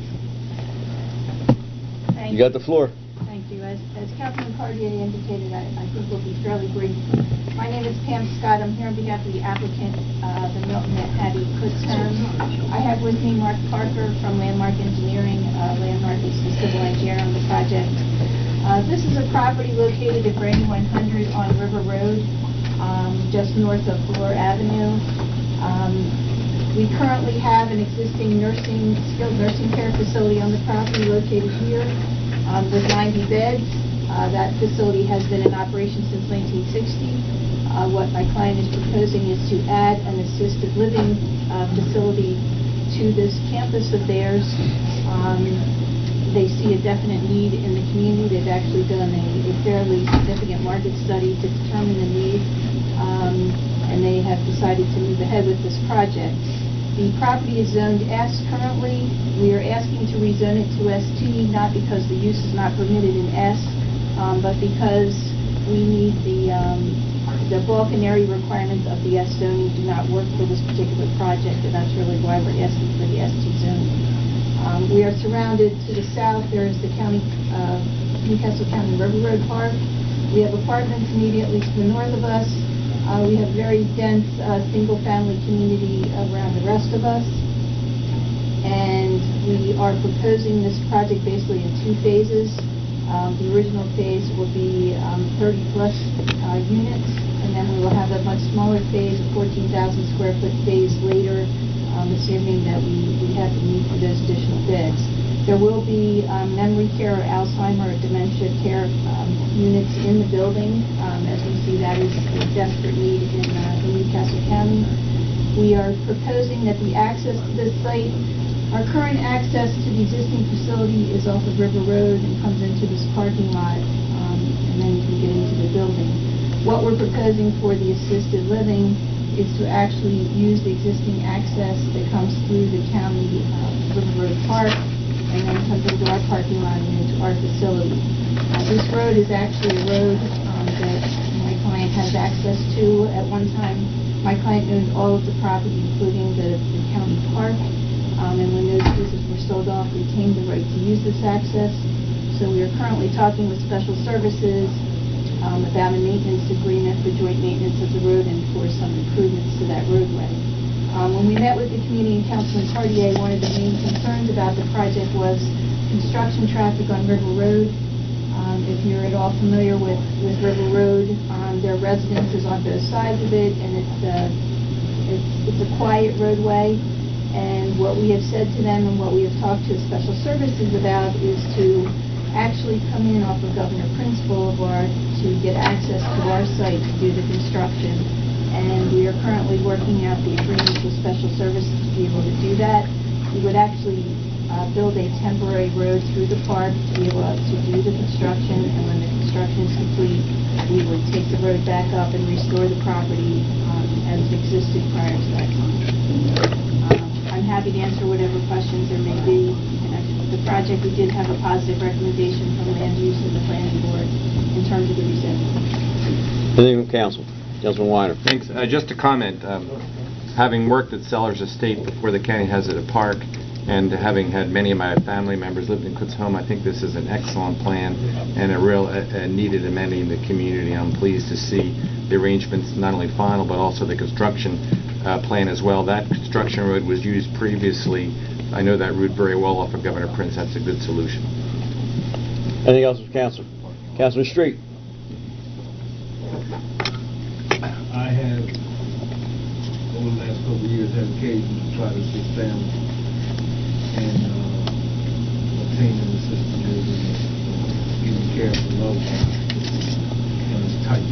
Thank You got the floor. Thank you. As, as Councilman Cartier indicated, I, I think we'll be fairly brief. My name is Pam Scott. I'm here on behalf of the applicant, uh, the Milton and Hattie Coods Home. I have with me Mark Parker from Landmark Engineering. Uh, Landmark is the civil engineer on the project. Uh, This is a property located at Brandywine one hundred on River Road, um, just north of Bloor Avenue. Um, We currently have an existing nursing, skilled nursing care facility on the property located here um, with ninety beds. Uh, That facility has been in operation since nineteen sixty. Uh, What my client is proposing is to add an assisted living uh, facility to this campus of theirs. Um, They see a definite need in the community. They've actually done a a fairly significant market study to determine the need, um, and they have decided to move ahead with this project. The property is zoned S currently. We are asking to rezone it to S T, not because the use is not permitted in S, um, but because we need the um, the bulk and area requirements of the S zoning do not work for this particular project, and that's really why we're asking for the S T zoning. Um, we are surrounded to the south. There is the county, uh, Newcastle County River Road Park. We have apartments immediately to the north of us. Uh, we have very dense uh, single-family community around the rest of us. And we are proposing this project basically in two phases. Um, the original phase will be um, thirty plus uh, units, and then we will have a much smaller phase, a fourteen thousand square foot phase later, um, assuming that we, we have the need for those additional beds. There will be um, memory care or Alzheimer or dementia care um, units in the building, um, as we see that is a desperate need in, uh, in Newcastle County. We are proposing that the access to this site, our current access to the existing facility is off of River Road and comes into this parking lot, um, and then you can get into the building. What we're proposing for the assisted living is to actually use the existing access that comes through the county uh, River Road Park, and then comes into our parking lot and into our facility. Uh, this road is actually a road um, that my client has access to. At one time, my client owned all of the property, including the, the county park, um, and when those pieces were sold off, retained the right to use this access. So we are currently talking with Special Services um, about a maintenance agreement for joint maintenance of the road and for some improvements to that roadway. Um, when we met with the community and Councilman Cartier, one of the main concerns about the project was construction traffic on River Road. Um, if you're at all familiar with, with River Road, um, there are residences on both sides of it, and it's, uh, it's, it's a quiet roadway. And what we have said to them and what we have talked to Special Services about is to actually come in off of Governor Prince Boulevard to get access to our site to do the construction. And we are currently working out the agreements with Special Services to be able to do that. We would actually uh, build a temporary road through the park to be able to do the construction, and when the construction is complete, we would take the road back up and restore the property um, as it existed prior to that time. Um, I'm happy to answer whatever questions there may be in connection with the project. We did have a positive recommendation from the land use and the planning board in terms of the rezoning. Anything from council? Councilman Weiner. Thanks. Uh, just a comment. Um, having worked at Sellers Estate before the county has it a park, and having had many of my family members lived in Kutztown, I think this is an excellent plan and a real uh, uh, needed amenity in the community. I'm pleased to see the arrangements, not only final, but also the construction uh, plan as well. That construction road was used previously. I know that route very well off of Governor Prince. That's a good solution. Anything else from council? Councilman Street. I have, over the last couple of years, had occasion to try to assist families and uh, obtain an assisted living, uh, giving care for loved ones. And it's tight.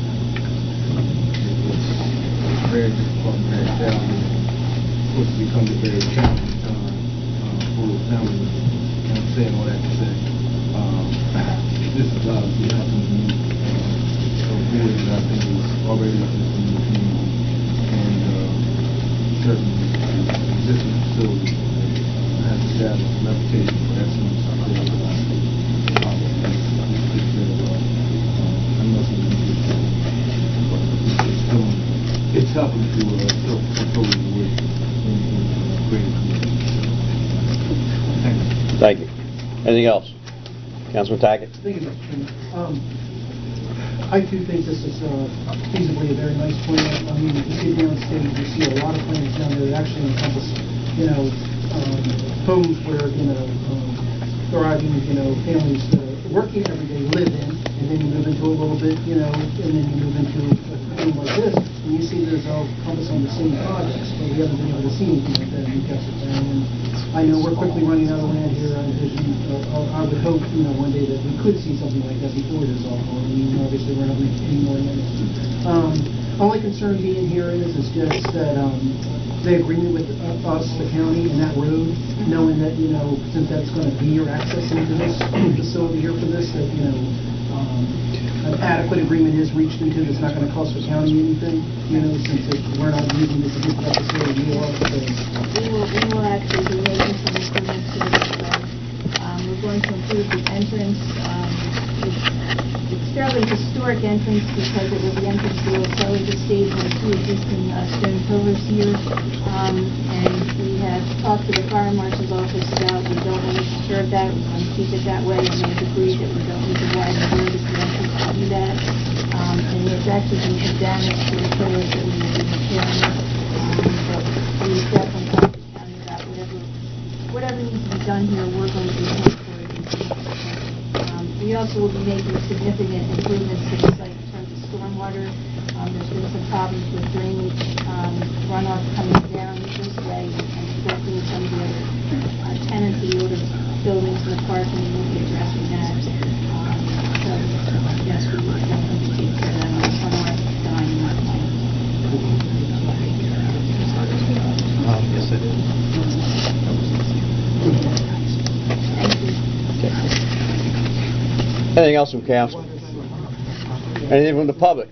It's very difficult and very challenging. Of course, it becomes a very challenging time uh, for the family members. And I'm saying all that to say, uh, this is obviously happening to me. Uh, who is, I think, is already existing in the community, and uh, certainly uh, existing facilities uh, has established a reputation for excellence. I feel like uh, I must have been just what it's doing. It's helping to uh, self-control the way in the greater community. Thank you. Thank you. Anything else? Councilman Tackett. Thank you, Mister Chairman. Um, I too think this is uh, feasibly a very nice plan. I mean, you see downstate, you see a lot of plans down there that actually encompass, you know, um, homes where, you know, um, thriving, you know, families uh, working every day live in, and then you move into a little bit, you know, and then you move into a thing like this, and you see there's all compass on the same projects, but we haven't been able to see anything like that in Newcastle County. And I know we're quickly running out of land here, I envision, uh, I would hope, you know, one day that we could see something like that before it is all gone. I mean, obviously, we're not making any more land. Um, only concern being here is, is just that, um, the agreement with uh, us, the county, and that road, knowing that, you know, since that's going to be your access into this facility here for this, that, you know, um, an adequate agreement is reached into that's not going to cost the county anything, you know, since it, we're not using this to get to that facility. You are, so. We will, we will actually be making some improvements to this road. Um, we're going to improve the entrance. Um, it's, it's fairly historic entrance because it was the entrance to a cellar that stayed with two existing uh, stone pillars here. Um, and we have talked to the fire marshal's office about we don't want to disturb that. We want to keep it that way, and they've agreed that we don't need to widen the road if we don't need to do that. Um, and it's actually been some damage to the pillars that we will be repairing. Um, but we definitely talked to the county about whatever, whatever needs to be done here, we're going to be paying for it. Um, we also will be making significant improvements to the site in terms of stormwater. Um, there's been some problems with drainage, um, runoff coming down this way and directly in some of the other uh, tenants of the older buildings in the park, and we will be addressing that. Um, so, yes, we will definitely take care of that on our dime and our plan. Um, yes, I did. Thank you. Anything else from council? Anything from the public?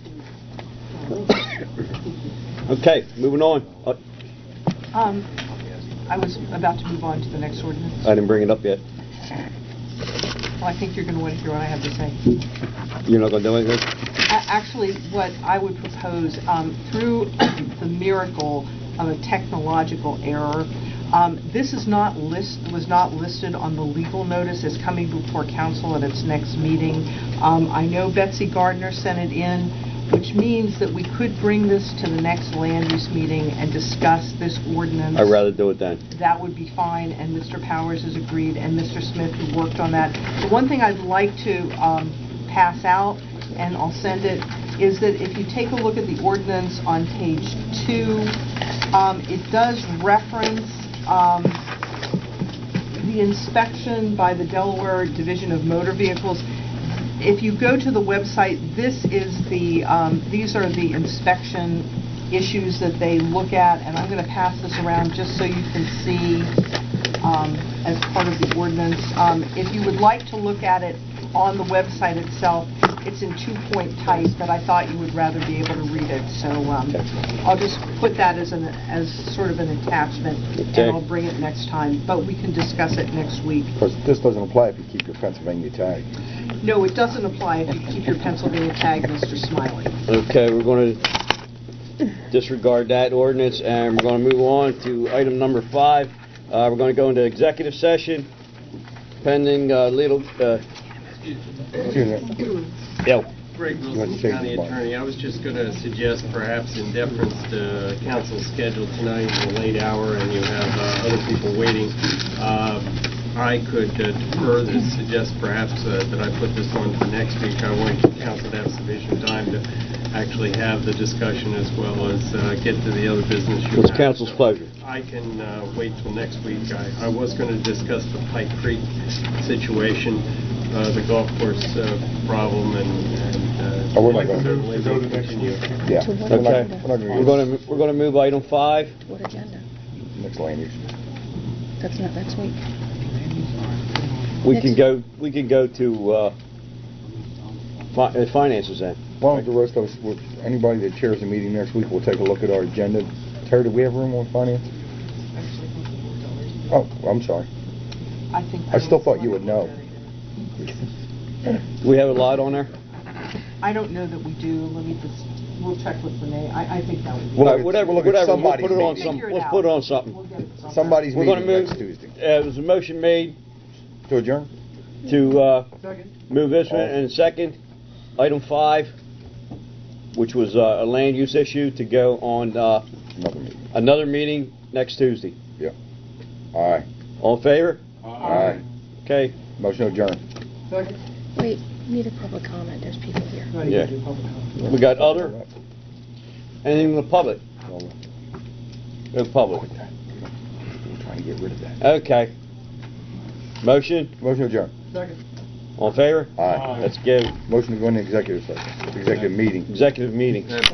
Okay, moving on. Uh, Um, I was about to move on to the next ordinance. I didn't bring it up yet. Well, I think you're going to want to hear what I have to say. You're not going to do anything? A- Actually, what I would propose, um, through the miracle of a technological error, um, this is not list was not listed on the legal notice as coming before council at its next meeting. Um, I know Betsy Gardner sent it in, which means that we could bring this to the next land use meeting and discuss this ordinance. I'd rather do it then. That would be fine, and Mister Powers has agreed, and Mister Smith, who worked on that. The one thing I'd like to um, pass out, and I'll send it, is that if you take a look at the ordinance on page two, um, it does reference um, the inspection by the Delaware Division of Motor Vehicles. If you go to the website, this is the, um, these are the inspection issues that they look at, and I'm going to pass this around just so you can see um, as part of the ordinance. Um, if you would like to look at it on the website itself, it's in two-point type, but I thought you would rather be able to read it. So um, I'll just put that as an as sort of an attachment, Okay. and I'll bring it next time. But we can discuss it next week. Because this doesn't apply if you keep your Pennsylvania tag. No, it doesn't apply if you keep your Pennsylvania tag, Mister Smiley. Okay, we're going to disregard that ordinance, and we're going to move on to item number five. Uh, we're going to go into executive session pending uh, legal. Uh, yeah. Greg You want Wilson, to change County your mind? Attorney. I was just going to suggest, perhaps in deference to council's schedule tonight, it's a late hour and you have uh, other people waiting, uh, I could uh, defer this, suggest perhaps uh, that I put this on for next week. I want council to have sufficient time to actually have the discussion as well as uh, get to the other business you What's have. council's pleasure? I can uh, wait till next week. I, I was going to discuss the Pike Creek situation, uh, the golf course uh, problem, and, and uh, Oh, we're not going certainly to. will continue. Yeah. We're not- Okay. we're not We're going to we're going to move item five. What agenda? Next land use. That's not next week. We Next- can go. We can go to uh, fi- uh, finances then. Why don't the rest of us, we'll- anybody that chairs the meeting next week, will take a look at our agenda. Terry, do we have room on finance? Oh, I'm sorry. I think. I still thought you would know. We have a lot on there. I don't know that we do. Let me just. We'll check with Renee. I, I think that would be. Well, whatever. we'll look at whatever. We'll somebody's put it on meeting. some. Figure it Let's out. put it on something. We'll get it somewhere. Somebody's We're meeting going to next move. Tuesday. Uh, there's a motion made To adjourn? to uh, Second. move this one, and second, item five, which was uh, a land use issue, to go on uh, Another meeting. another meeting next Tuesday. Yeah. All right. All in favor? All right. Okay. Motion to adjourn. Second. Wait, we need a public comment, there's people here. No, you Yeah. can do public comment. We got other? Anything from the public? The public. We're trying to get rid of that. Okay. Motion? Motion adjourned. Second. All in favor? Aye. Let's go. Motion to go into executive session, executive meeting. Executive meeting.